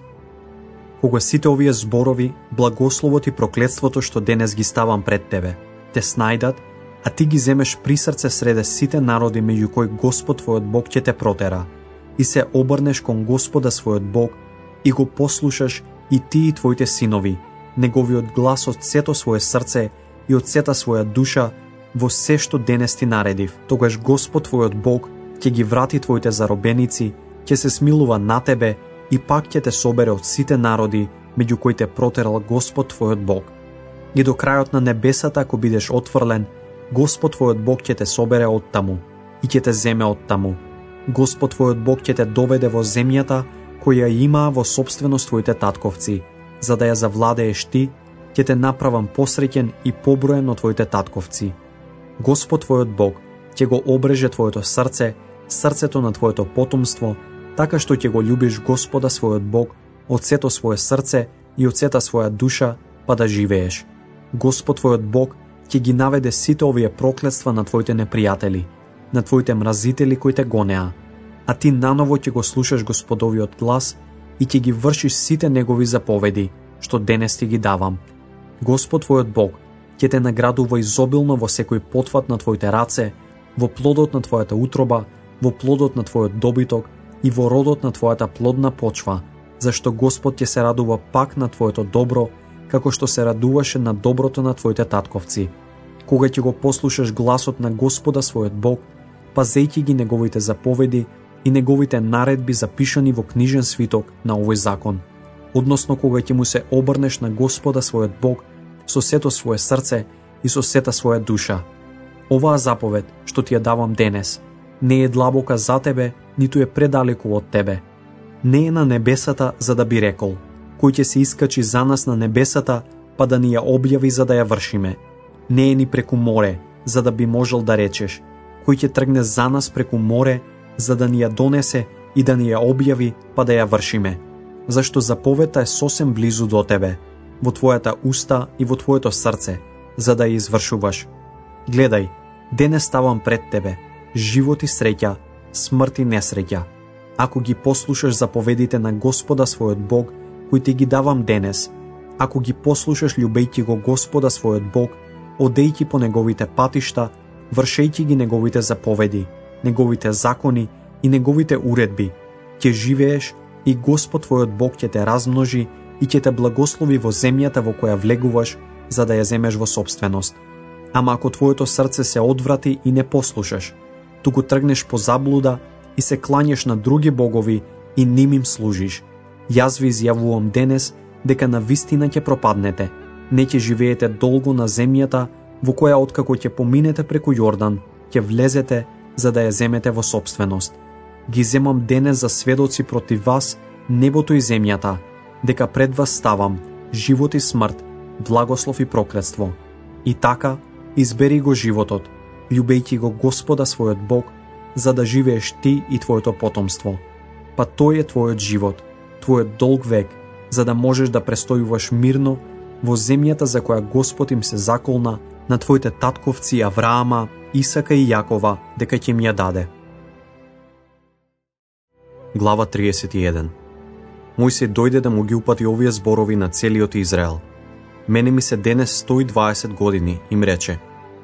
Кога сите овие зборови, благословот и проклетството што денес ги ставам пред тебе, те снајдат, а ти ги земеш при срце среде сите народи меѓу кои Господ твојот Бог ќе те протера, и се обрнеш кон Господа својот Бог и го послушаш и ти и твоите синови, неговиот глас од сето свое срце и од сета своја душа во се што денес ти наредив, тогаш Господ твојот Бог ќе ги врати твоите заробеници, ќе се смилува на тебе и пак ќе те собере од сите народи меѓу кои те протерал Господ твојот Бог. И до крајот на небесата, ако бидеш отфрлен, Господ твојот Бог ќе те собере од таму и ќе те земе од таму. Господ твојот Бог ќе те доведе во земјата која има во собственост твоите татковци, за да ја завладееш ти, ќе те направам посреќен и поброен од твоите татковци. Господ твојот Бог ќе го обреже твоето срце, срцето на твоето потомство, така што ќе го љубиш Господа својот Бог од сето свое срце и од сета своја душа, па да живееш. Господ твојот Бог ќе ги наведе сите овие проклетства на твоите непријатели, на твоите мразители кои те гонеа, а ти наново ќе го слушаш Господовиот глас и ќе ги вршиш сите негови заповеди, што денес ти ги давам. Господ твојот Бог ќе те наградува изобилно во секој потфат на твоите раце, во плодот на твојата утроба, во плодот на твојот добиток и во родот на твојата плодна почва, зашто Господ ќе се радува пак на твоето добро, како што се радуваше на доброто на твоите татковци. Кога ќе го послушаш гласот на Господа својот Бог, пазејќи ги неговите заповеди и неговите наредби запишани во книжен свиток на овој закон, односно кога ќе му се обрнеш на Господа својот Бог со сето свое срце и со сета своја душа. Оваа заповед, што ти ја давам денес, не е длабока за тебе, ниту е предалеку од тебе. Не е на небесата за да би рекол, кој ќе се искачи за нас на небесата, па да ни ја објави за да ја вршиме. Не е ни преку море, за да би можел да речеш, кој ќе тргне за нас преку море, за да ни ја донесе и да ни ја објави, па да ја вршиме. Зашто заповедта е сосем близу до тебе, во твојата уста и во твоето срце, за да ја извршуваш. Гледај, денес ставам пред тебе, живот и среќа, смрт и несреќа. Ако ги послушаш заповедите на Господа својот Бог, кои ти ги давам денес, ако ги послушаш љубејќи го Господа својот Бог, одејќи по неговите патишта, вршејќи ги неговите заповеди, неговите закони и неговите уредби, ќе живееш и Господ твојот Бог ќе те размножи и ќе те благослови во земјата во која влегуваш, за да ја земеш во собственост. Ама ако твоето срце се одврати и не послушаш, туку тргнеш по заблуда и се клањеш на други богови и ним им служиш, јас ви изјавувам денес дека на вистина ќе пропаднете, не ќе живеете долго на земјата во која откако ќе поминете преку Јордан, ќе влезете за да ја земете во собственост. Ги земам денес за сведоци против вас небото и земјата, дека пред вас ставам живот и смрт, благослов и проклетство. И така, избери го животот, љубејќи го Господа својот Бог, за да живееш ти и твоето потомство. Па тој е твојот живот, твојот долг век, за да можеш да престојуваш мирно во земјата за која Господ им се заколна на твоите татковци Авраама, Исака и Јакова, дека ќе ми ја даде. Глава триесет и еден. Мојсей дојде да му ги упати овие зборови на целиот Израел. Мене ми се денес сто и дваесет години, им рече.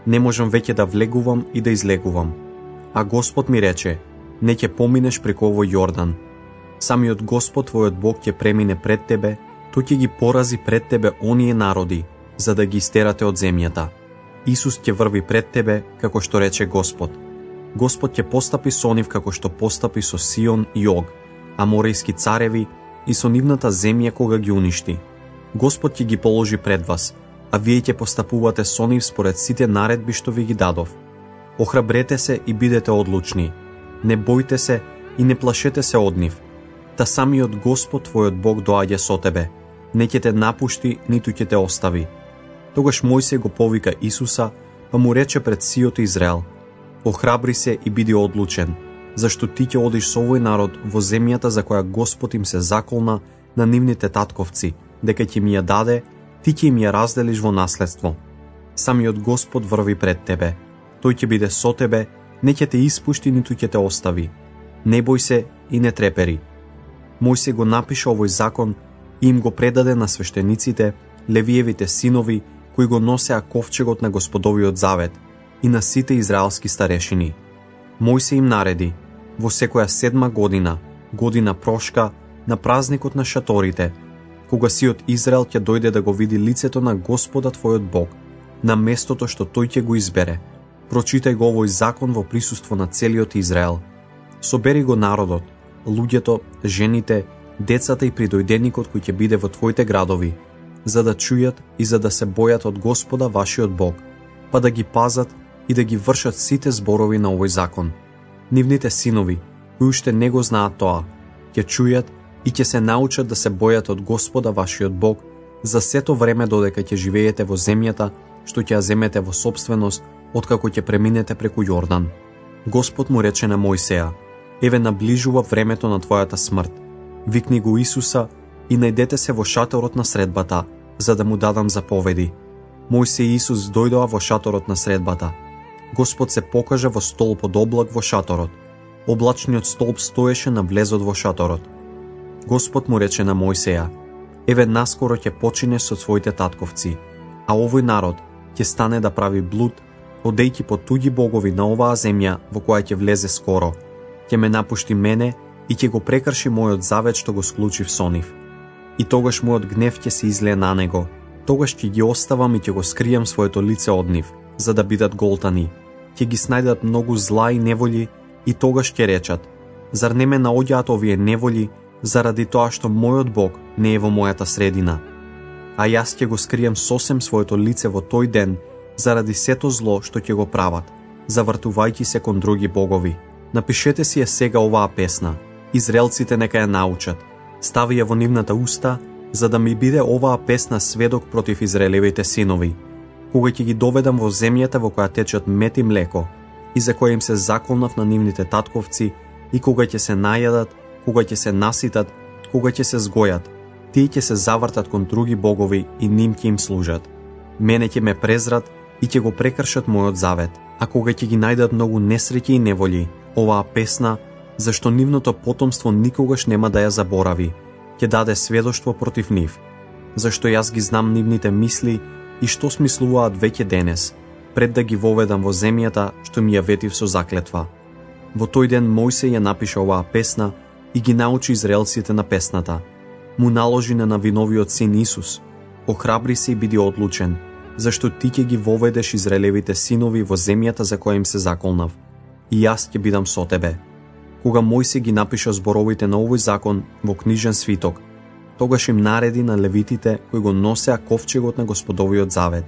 Не можам веќе да влегувам и да излегувам. А Господ ми рече, не ќе поминеш преку овој Јордан. Самиот Господ, твојот Бог, ќе премине пред тебе, тој ќе ги порази пред тебе оние народи, за да ги истерате од земјата. Исус ќе врви пред тебе, како што рече Господ. Господ ќе постапи со нив како што постапи со Сион и Ог, аморејски цареви, и со нивната земја кога ги уништи. Господ ќе ги положи пред вас, а вие ќе постапувате со нив според сите наредби што ви ги дадов. Охрабрете се и бидете одлучни. Не бојте се и не плашете се од нив. Та самиот Господ твојот Бог доаѓа со тебе. Не ќе те напушти, ниту ќе те остави. Тогаш Мојсей го повика Исуса, па му рече пред сиот Израел: Охрабри се и биди одлучен, зашто ти ќе одиш со овој народ во земјата за која Господ им се заколна на нивните татковци, дека ќе ми ја даде, ти ќе им ја разделиш во наследство. Самиот Господ врви пред тебе. Тој ќе биде со тебе, не ќе те испушти, ниту ќе те остави. Не бој се и не трепери. Мојсей го напиша овој закон и им го предаде на свештениците, Левиевите синови, кои го носеа ковчегот на Господовиот завет, и на сите израелски старешини. Мојсей им нареди: во секоја седма година, година прошка, на празникот на шаторите, кога сиот Израел ќе дојде да го види лицето на Господа твојот Бог, на местото што тој ќе го избере, прочитај го овој закон во присуство на целиот Израел. Собери го народот, луѓето, жените, децата и придојденикот кој ќе биде во твоите градови, за да чујат и за да се бојат од Господа вашиот Бог, па да ги пазат и да ги вршат сите зборови на овој закон. Нивните синови, кои уште не го знаат тоа, ќе чујат и ќе се научат да се бојат од Господа вашиот Бог за сето време додека ќе живеете во земјата што ќе ја земете во собственост, откако ќе преминете преку Јордан. Господ му рече на Мојсеја: еве наближува времето на твојата смрт. Викни го Исуса и најдете се во шаторот на средбата, за да му дадам заповеди. Мојсей и Исус дојдоа во шаторот на средбата. Господ се покажа во столб од облак во шаторот. Облачниот столб стоеше на влезот во шаторот. Господ му рече на Мојсеја: еве наскоро ќе починеш со своите татковци, а овој народ ќе стане да прави блуд, одејќи по туѓи богови на оваа земја во која ќе влезе скоро. Ќе ме напушти мене и ќе го прекрши мојот завет што го склучив со нив. И тогаш мојот гнев ќе се излее на него. Тогаш ќе ги оставам и ќе го скријам своето лице од нив, за да бидат голтани. Ќе ги снајдат многу зла и неволи и тогаш ќе речат: зар не ме наоѓаат овие неволи заради тоа што мојот Бог не е во мојата средина? А јас ќе го скријам сосем своето лице во тој ден заради сето зло што ќе го прават, завртувајќи се кон други богови. Напишете си ја сега оваа песна. Израелците нека ја научат. Стави ја во нивната уста, за да ми биде оваа песна сведок против израелевите синови, кога ќе ги доведам во земјата во која течат мед и млеко, и за која им се заколнав на нивните татковци, и кога ќе се најадат, кога ќе се наситат, кога ќе се згојат, тие ќе се завртат кон други богови и ним ќе им служат. Мене ќе ме презрат и ќе го прекршат мојот завет, а кога ќе ги најдат многу несреќи и неволи, оваа песна, зашто нивното потомство никогаш нема да ја заборави, ќе даде сведоштво против нив, зашто јас ги знам нивните мисли и што смислуваат веќе денес, пред да ги воведам во земјата што ми ја ветив со заклетва. Во тој ден Мојсей ја напиша оваа песна и ги научи израелците на песната. Му наложи на навиновиот син Исус: охрабри се и биди одлучен, зашто ти ќе ги воведеш израелевите синови во земјата за која им се заколнав, и јас ќе бидам со тебе. Кога Мојсей ги напиша зборовите на овој закон во книжен свиток, тогаш им нареди на левитите кои го носеа ковчегот на Господовиот завет: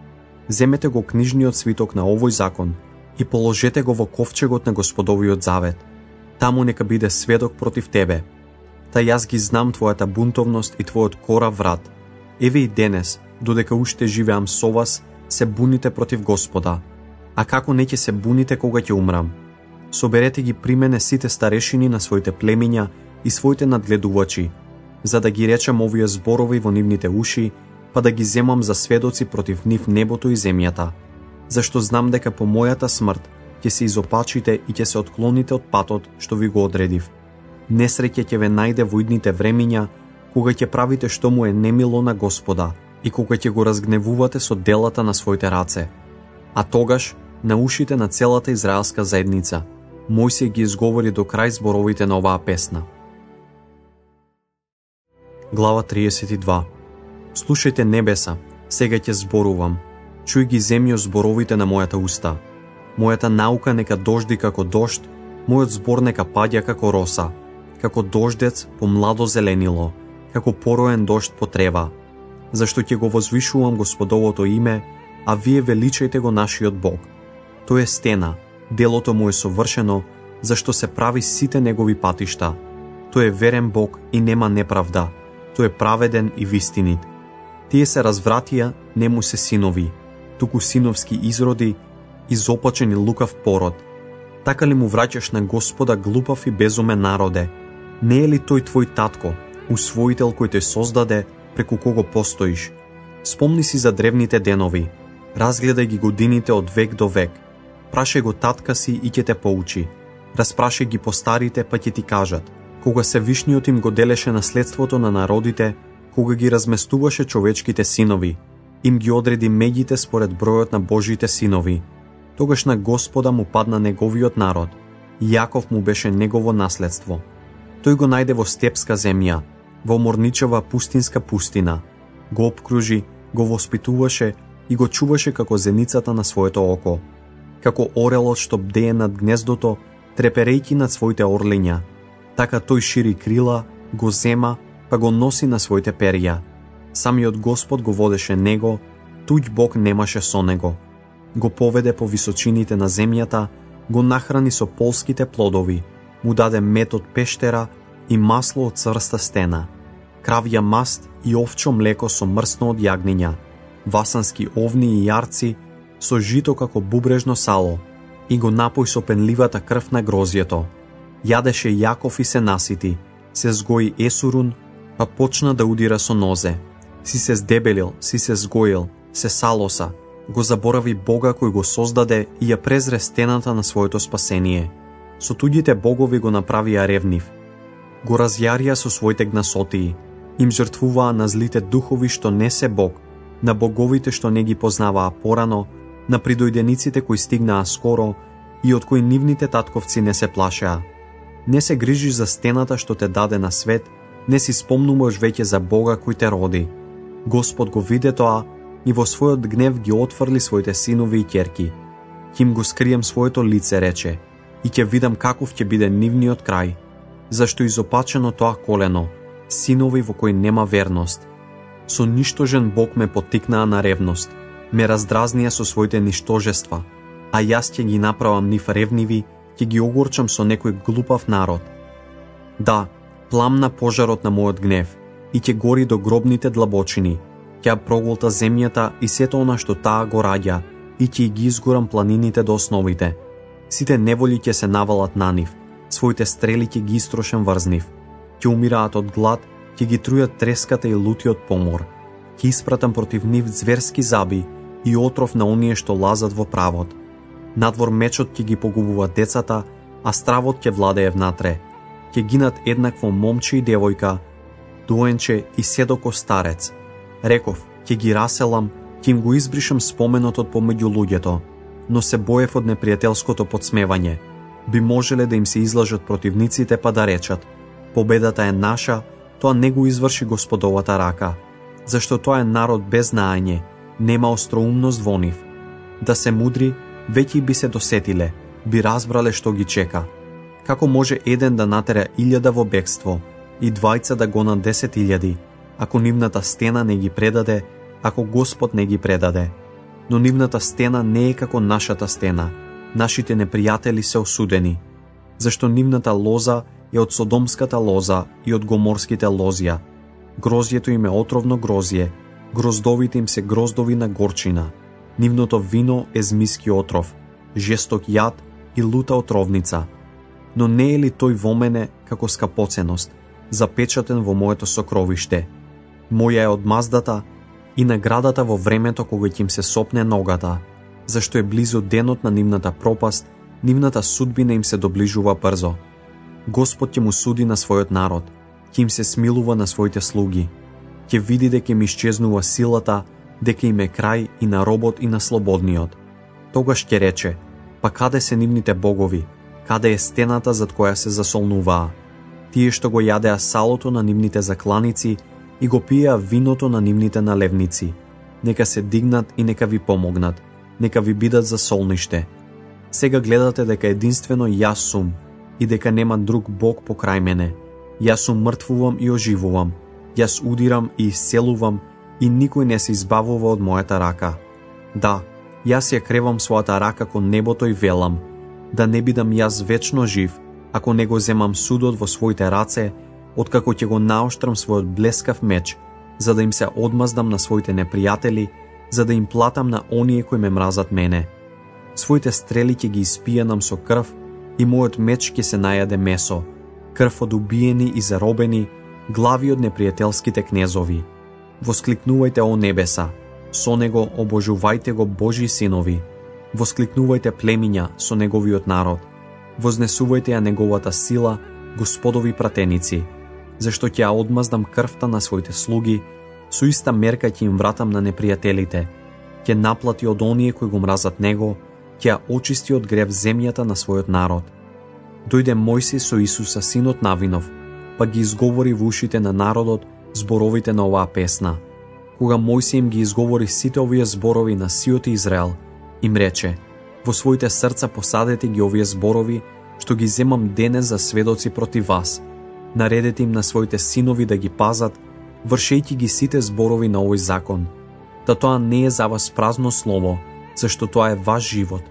земете го книжниот свиток на овој закон и положете го во ковчегот на Господовиот завет. Таму нека биде сведок против тебе. Та јас ги знам твојата бунтовност и твојот корав врат. Еве и денес, додека уште живеам со вас, се буните против Господа. А како не ќе се буните кога ќе умрам? Соберете ги при мене сите старешини на своите племиња и своите надгледувачи, за да ги речам овие зборови во нивните уши, па да ги земам за сведоци против нив небото и земјата. Зашто знам дека по мојата смрт ќе се изопачите и ќе се отклоните од патот што ви го одредив. Несреќа ќе ве најде во идните времиња, кога ќе правите што му е немило на Господа и кога ќе го разгневувате со делата на своите раце. А тогаш, на ушите на целата израелска заедница, Мојсей ги изговори до крај зборовите на оваа песна. Глава триесет и два. Слушајте небеса, сега ќе зборувам. Чуј ги земјо зборовите на мојата уста. Мојата наука нека дожди како дожд, мојот збор нека паѓа како роса, како дождец по младо зеленило, како пороен дожд по трева. Зашто ќе го возвишувам Господовото име, а вие величајте го нашиот Бог. Тој е стена, делото му е совршено, зашто се прави сите негови патишта. Тој е верен Бог и нема неправда. Тој е праведен и вистинит. Тие се развратија, нему се синови, туку синовски изроди, изопачен и лукав пород. Така ли му враќаш на Господа глупав и безумен народе? Не е ли тој твој татко, усвоител кој те создаде, преку кого постоиш? Спомни си за древните денови, разгледај ги годините од век до век. Прашај го татка си и ќе те поучи. Распрашај ги постарите, па ќе ти кажат. Кога Севишниот им го делеше наследството на народите, кога ги разместуваше човечките синови, им ги одреди меѓите според бројот на Божите синови. Тогаш на Господа му падна неговиот народ, Јаков му беше негово наследство. Тој го најде во степска земја, во морничава пустинска пустина. Го обкружи, го воспитуваше и го чуваше како зеницата на своето око. Како орелот што бдее над гнездото, треперејки над своите орлиња. Така тој шири крила, го зема, па го носи на своите перја. Самиот Господ го водеше него, туѓ Бог немаше со него. Го поведе по височините на земјата, го нахрани со полските плодови, му даде мед од пештера и масло од цврста стена, кравја маст и овчо млеко со мрсно од јагниња, васански овни и јарци, со жито како бубрежно сало, и го напој со пенливата крв на грозјето. Јадеше Јаков и се насити, се згои Есурун, па почна да удира со нозе. Си се здебелил, си се згоил, се салоса, го заборави Бога кој го создаде и ја презре стената на своето спасение. Со туѓите богови го направија ревнив. Го разјарија со своите гнасотии, им жртвуваа на злите духови што не се Бог, на боговите што не ги познаваа порано, на придојдениците кои стигнаа скоро и од кои нивните татковци не се плашеа. Не се грижиш за стената што те даде на свет, не си спомнуваш веќе за Бога кој те роди. Господ го виде тоа и во својот гнев ги отфрли своите синови и ќерки. Ќе им го скрием своето лице, рече, и ќе видам каков ќе биде нивниот крај, зашто изопачено тоа колено, синови во кои нема верност. Со ништожен Бог ме поттикнаа на ревност, ме раздразнија со своите ништожества, а јас ќе ги направам нив ревниви, ќе ги огорчам со некој глупав народ. Да, пламна пожарот на мојот гнев и ќе гори до гробните длабочини, ќе проголта земјата и сето она што таа го раѓа, и ќе ги изгорам планините до основите. Сите неволи ќе се навалат на нив, своите стрели ќе ги истрошам врз нив. Ќе умираат од глад, ќе ги трујат треската и лутиот помор. Ќе испратам против нив зверски заби и отров на оние што лазат во правот. Надвор мечот ќе ги погубува децата, а стравот ќе владее внатре. Ќе гинат еднакво момче и девојка, доенче и седоко старец. Реков, ќе ги раселам, ќе им го избришам споменот од помеѓу луѓето, но се боев од непријателското подсмевање. Би можеле да им се излажат противниците па да речат: победата е наша, тоа не го изврши Господовата рака, зашто тоа е народ без знаење, нема остроумност во нив. Да се мудри, веќе би се досетиле, би разбрале што ги чека. Како може еден да натера илјада во бегство и двајца да гонат десет илјади, ако нивната стена не ги предаде, ако Господ не ги предаде? Но нивната стена не е како нашата стена. Нашите непријатели се осудени, зашто нивната лоза е од содомската лоза и од гоморските лозја. Грозјето им е отровно грозје, гроздовите им се гроздови на горчина. Нивното вино е змиски отров, жесток јад и лута отровница. Но не е ли тој во мене како скапоценост, запечатен во моето сокровиште? Моја е одмаздата и наградата во времето кога ќе им се сопне ногата, зашто е близо денот на нивната пропаст, нивната судбина им се доближува брзо. Господ ќе му суди на својот народ, ќе им се смилува на своите слуги, ќе види дека им исчезнува силата, дека им е крај и на робот и на слободниот. Тогаш ќе рече: па каде се нивните богови? Каде е стената зад која се засолнуваа? Тие што го јадеа салото на нивните закланици и го пиеа виното на нивните налевници. Нека се дигнат и нека ви помогнат, нека ви бидат за солниште. Сега гледате дека единствено јас сум и дека нема друг Бог покрај мене. Јас сум мртвувам и оживувам, јас удирам и исцелувам и никој не се избавува од мојата рака. Да, јас ја кревам својата рака кон небото и велам: да не бидам јас вечно жив, ако не го земам судот во своите раце, откако ќе го наоштрам својот блескав меч, за да им се одмаздам на своите непријатели, за да им платам на оние кои ме мразат мене. Своите стрели ќе ги испијанам со крв и мојот меч ќе се најаде месо, крв од убиени и заробени, глави од непријателските кнезови. Воскликнувајте, о небеса, со него обожувајте го Божји синови. Воскликнувајте, племиња, со неговиот народ. Вознесувајте ја неговата сила, Господови пратеници, зашто ќе ја одмаздам крвта на своите слуги, со иста мерка ќе им вратам на непријателите, ќе наплати од оние кои го мразат него, ќе ја очисти од грев земјата на својот народ. Дојде Мојсей со Исуса, синот Навинов, па ги изговори во ушите на народот зборовите на оваа песна. Кога Мојсей им ги изговори сите овие зборови на сиот Израел, им рече: во своите срца посадете ги овие зборови, што ги земам денес за сведоци против вас. Наредете им на своите синови да ги пазат, вршејќи ги сите зборови на овој закон. Да тоа не е за вас празно слово, зашто тоа е ваш живот.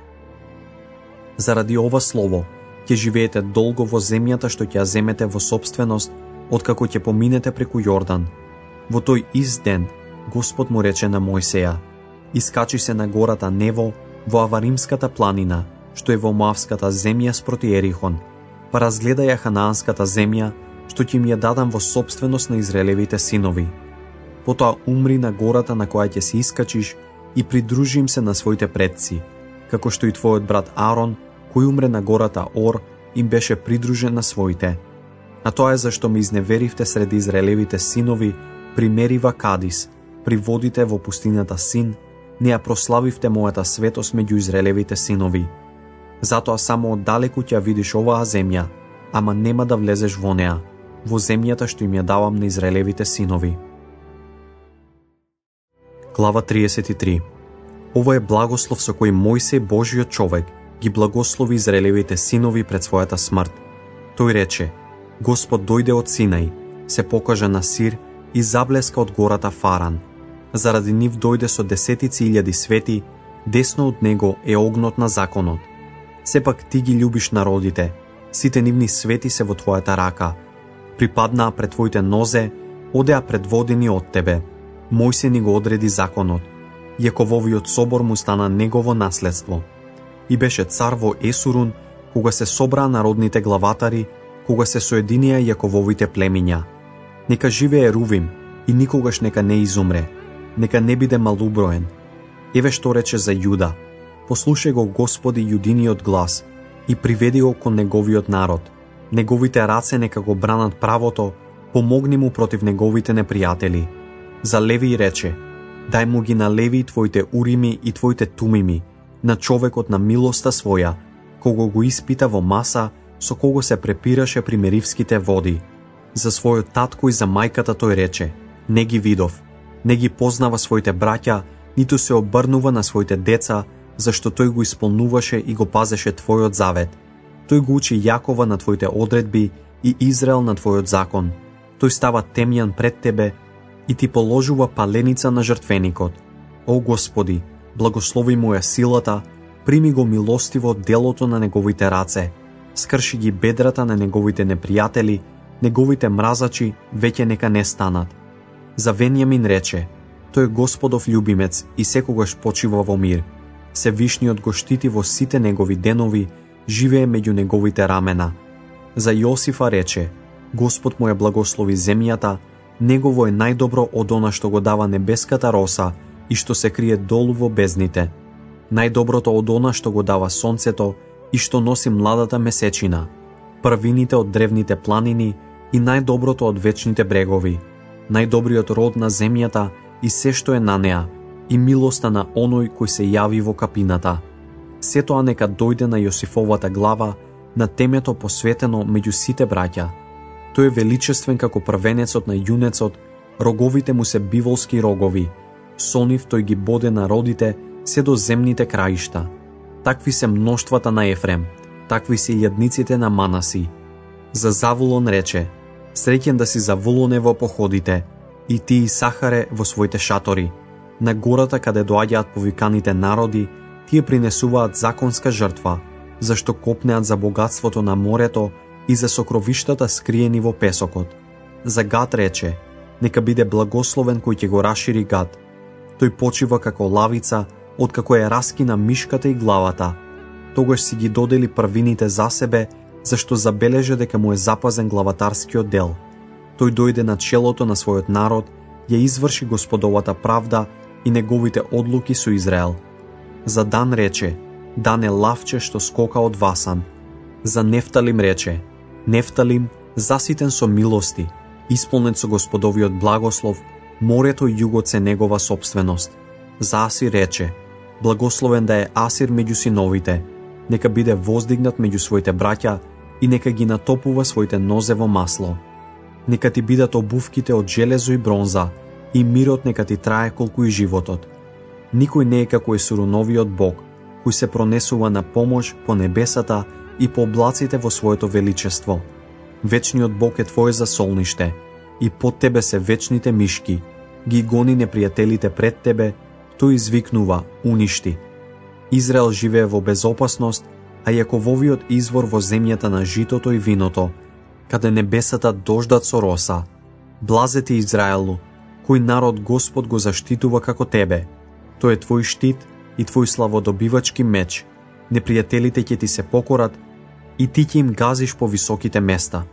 Заради ова слово ќе живеете долго во земјата што ќе ја земете во собственост, откако ќе поминете преку Јордан. Во тој ист ден Господ му рече на Мојсеја: искачи се на гората Нево, во Аваримската планина, што е во Моавската земја спроти Ерихон, па разгледај ја ханаанската земја, што ќе им ја дадам во собственост на Израелевите синови. Потоа умри на гората на која ќе се искачиш и придружи им се на своите предци, како што и твојот брат Арон, кој умре на гората Ор, им беше придружен на своите. А тоа е зашто ме изневеривте среди Израелевите синови при Мерива Кадис, при водите во пустината Син, не ја прославивте мојата светост меѓу Израелевите синови. Затоа само оддалеку ќе видиш оваа земја, ама нема да влезеш во неа, во земјата што им ја давам на Израелевите синови. Глава триесет и три. Ова е благослов со кој Мојсей, Божиот човек, ги благослови Израелевите синови пред својата смрт. Тој рече: Господ дојде од Синај, се покажа на Сир и заблеска од гората Фаран. Заради нив дојде со десетици илјади свети, десно од него е огнот на законот. Сепак ти ги љубиш народите, сите нивни свети се во твојата рака. Припаднаа пред твоите нозе, одеа предводени од тебе. Мојсей ни го одреди законот. Јакововиот собор му стана негово наследство. И беше цар во Есурун, кога се собраа народните главатари, кога се соединија Јакововите племиња. Нека живее Рувим и никогаш нека не изумре. Нека не биде малуброен. Еве што рече за Јуда: послушај го, Господи, јудиниот глас и приведи го кон неговиот народ. Неговите раце нека го бранат правото, помогни му против неговите непријатели. За Леви рече: дај му ги на Леви твоите урими и твоите тумими, на човекот на милоста своја, кого го испита во Маса, со кого се препираше при Меривските води. За својот татко и за мајката тој рече: не ги видов, не ги познава своите браќа, ниту се обрнува на своите деца, зашто тој го исполнуваше и го пазеше твојот завет. Тој го учи Јакова на твоите одредби и Израел на твојот закон. Тој става темјан пред тебе и ти положува паленица на жртвеникот. О Господи, благослови му ја силата, прими го милостиво делото на неговите раце, скрши ги бедрата на неговите непријатели, неговите мразачи веќе нека не станат. За Венјамин рече: тој е Господов љубимец и секогаш почива во мир. Севишниот го штити во сите негови денови, живее меѓу неговите рамена. За Јосифа рече: Господ му ја благослови земјата, негово е најдобро од она што го дава небеската роса и што се крие долу во бездните. Најдоброто од она што го дава сонцето и што носи младата месечина, првините од древните планини и најдоброто од вечните брегови, најдобриот род на земјата и се што е на неа, и милоста на оној кој се јави во капината. се тоа нека дојде на Јосифовата глава, на темето посветено меѓу сите браќа. Тој е величествен како првенецот на јунецот, роговите му се биволски рогови, со нив тој ги боде народите се до земните краишта. Такви се мноштвата на Ефрем, такви се јадниците на Манаси. За Завулон рече: среќен да си Завулоне во походите, и ти и Сахаре во своите шатори. На гората каде доаѓаат повиканите народи, тие принесуваат законска жртва, зашто копнеат за богатството на морето и за сокровиштата скриени во песокот. За Гад рече: нека биде благословен кој ќе го расшири Гад. Тој почива како лавица, откако е раскина мишката и главата. Тогаш си ги додели првините за себе, зашто забележа дека му е запазен главатарскиот дел. Тој дојде на челото на својот народ, ја изврши Господовата правда и неговите одлуки со Израел. За Дан рече: Дан е лавче што скока од Васан. За Нефталим рече: Нефталим, заситен со милости, исполнет со Господовиот благослов, морето и југот се негова собственост. За Асир рече: благословен да е Асир меѓу синовите, нека биде воздигнат меѓу своите браќа и нека ги натопува своите нозе во масло. Нека ти бидат обувките од железо и бронза, и мирот нека ти трае колку и животот. Никој не е како Есуруновиот Бог, кој се пронесува на помош по небесата и по облаците во своето величество. Вечниот Бог е твое засолниште, и под тебе се вечните мишки, ги гони непријателите пред тебе, тој извикнува, уништи. Израел живее во безопасност, а Јакововиот извор во земјата на житото и виното, каде небесата дождат со роса. Блазе ти Израелу, кој народ Господ го заштитува како тебе. Тој е твој штит и твој славодобивачки меч. Непријателите ќе ти се покорат и ти ќе им газиш по високите места.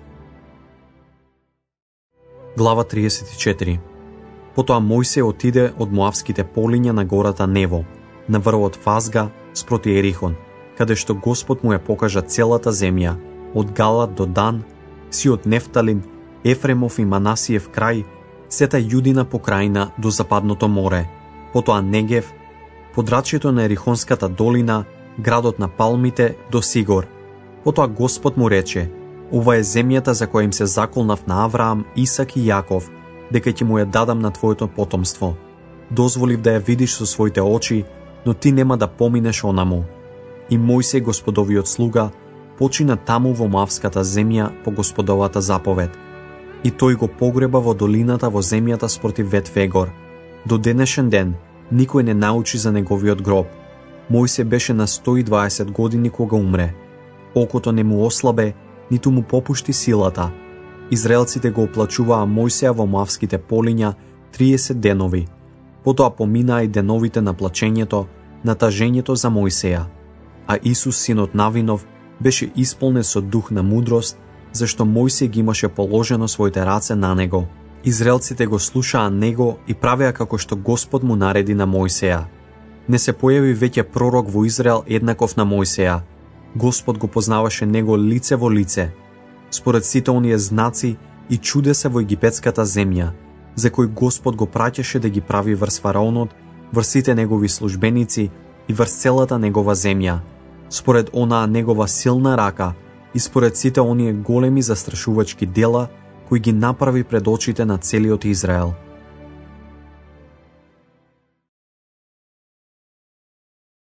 Глава триесет и четири. Потоа Мојсей отиде од Моавските полиња на гората Нево, на врвот Фазга, спроти Ерихон, каде што Господ му ја покажа целата земја, од Галат до Дан, си од Нефталим, Ефремов и Манасиев крај, сета Јудина покрајна до Западното море, потоа Негев, подрачјето на Ерихонската долина, градот на палмите до Сигор. Потоа Господ му рече: ова е земјата за која им се заколнав на Авраам, Исак и Јаков, дека ќе му ја дадам на твоето потомство. Дозволив да ја видиш со своите очи, но ти нема да поминеш онаму. И Мојсей, Господовиот слуга, почина таму во Моавската земја по Господовата заповед. И тој го погреба во долината во земјата спротив Ветфегор. До денешен ден никој не научи за неговиот гроб. Мојсей беше на сто и дваесет години кога умре. Окото не му ослабе, ниту му попушти силата. Израелците го оплачуваа Мојсеја во Моавските полиња триесет денови. Потоа поминаа и деновите на плачењето, на тажењето за Мојсеја. А Исус, синот Навинов, беше исполнет со дух на мудрост, зашто Мојсей ги имаше положено своите раце на него. Израелците го слушаа него и правеа како што Господ му нареди на Мојсеја. Не се појави веќе пророк во Израел еднаков на Мојсеја. Господ го познаваше него лице во лице. Според сите оние знаци и чудеса во египетската земја, за кој Господ го праќаше да ги прави врз фараонот, врз сите негови службеници и врз целата негова земја, според онаа негова силна рака и според сите оние големи застрашувачки дела кои ги направи пред очите на целиот Израел.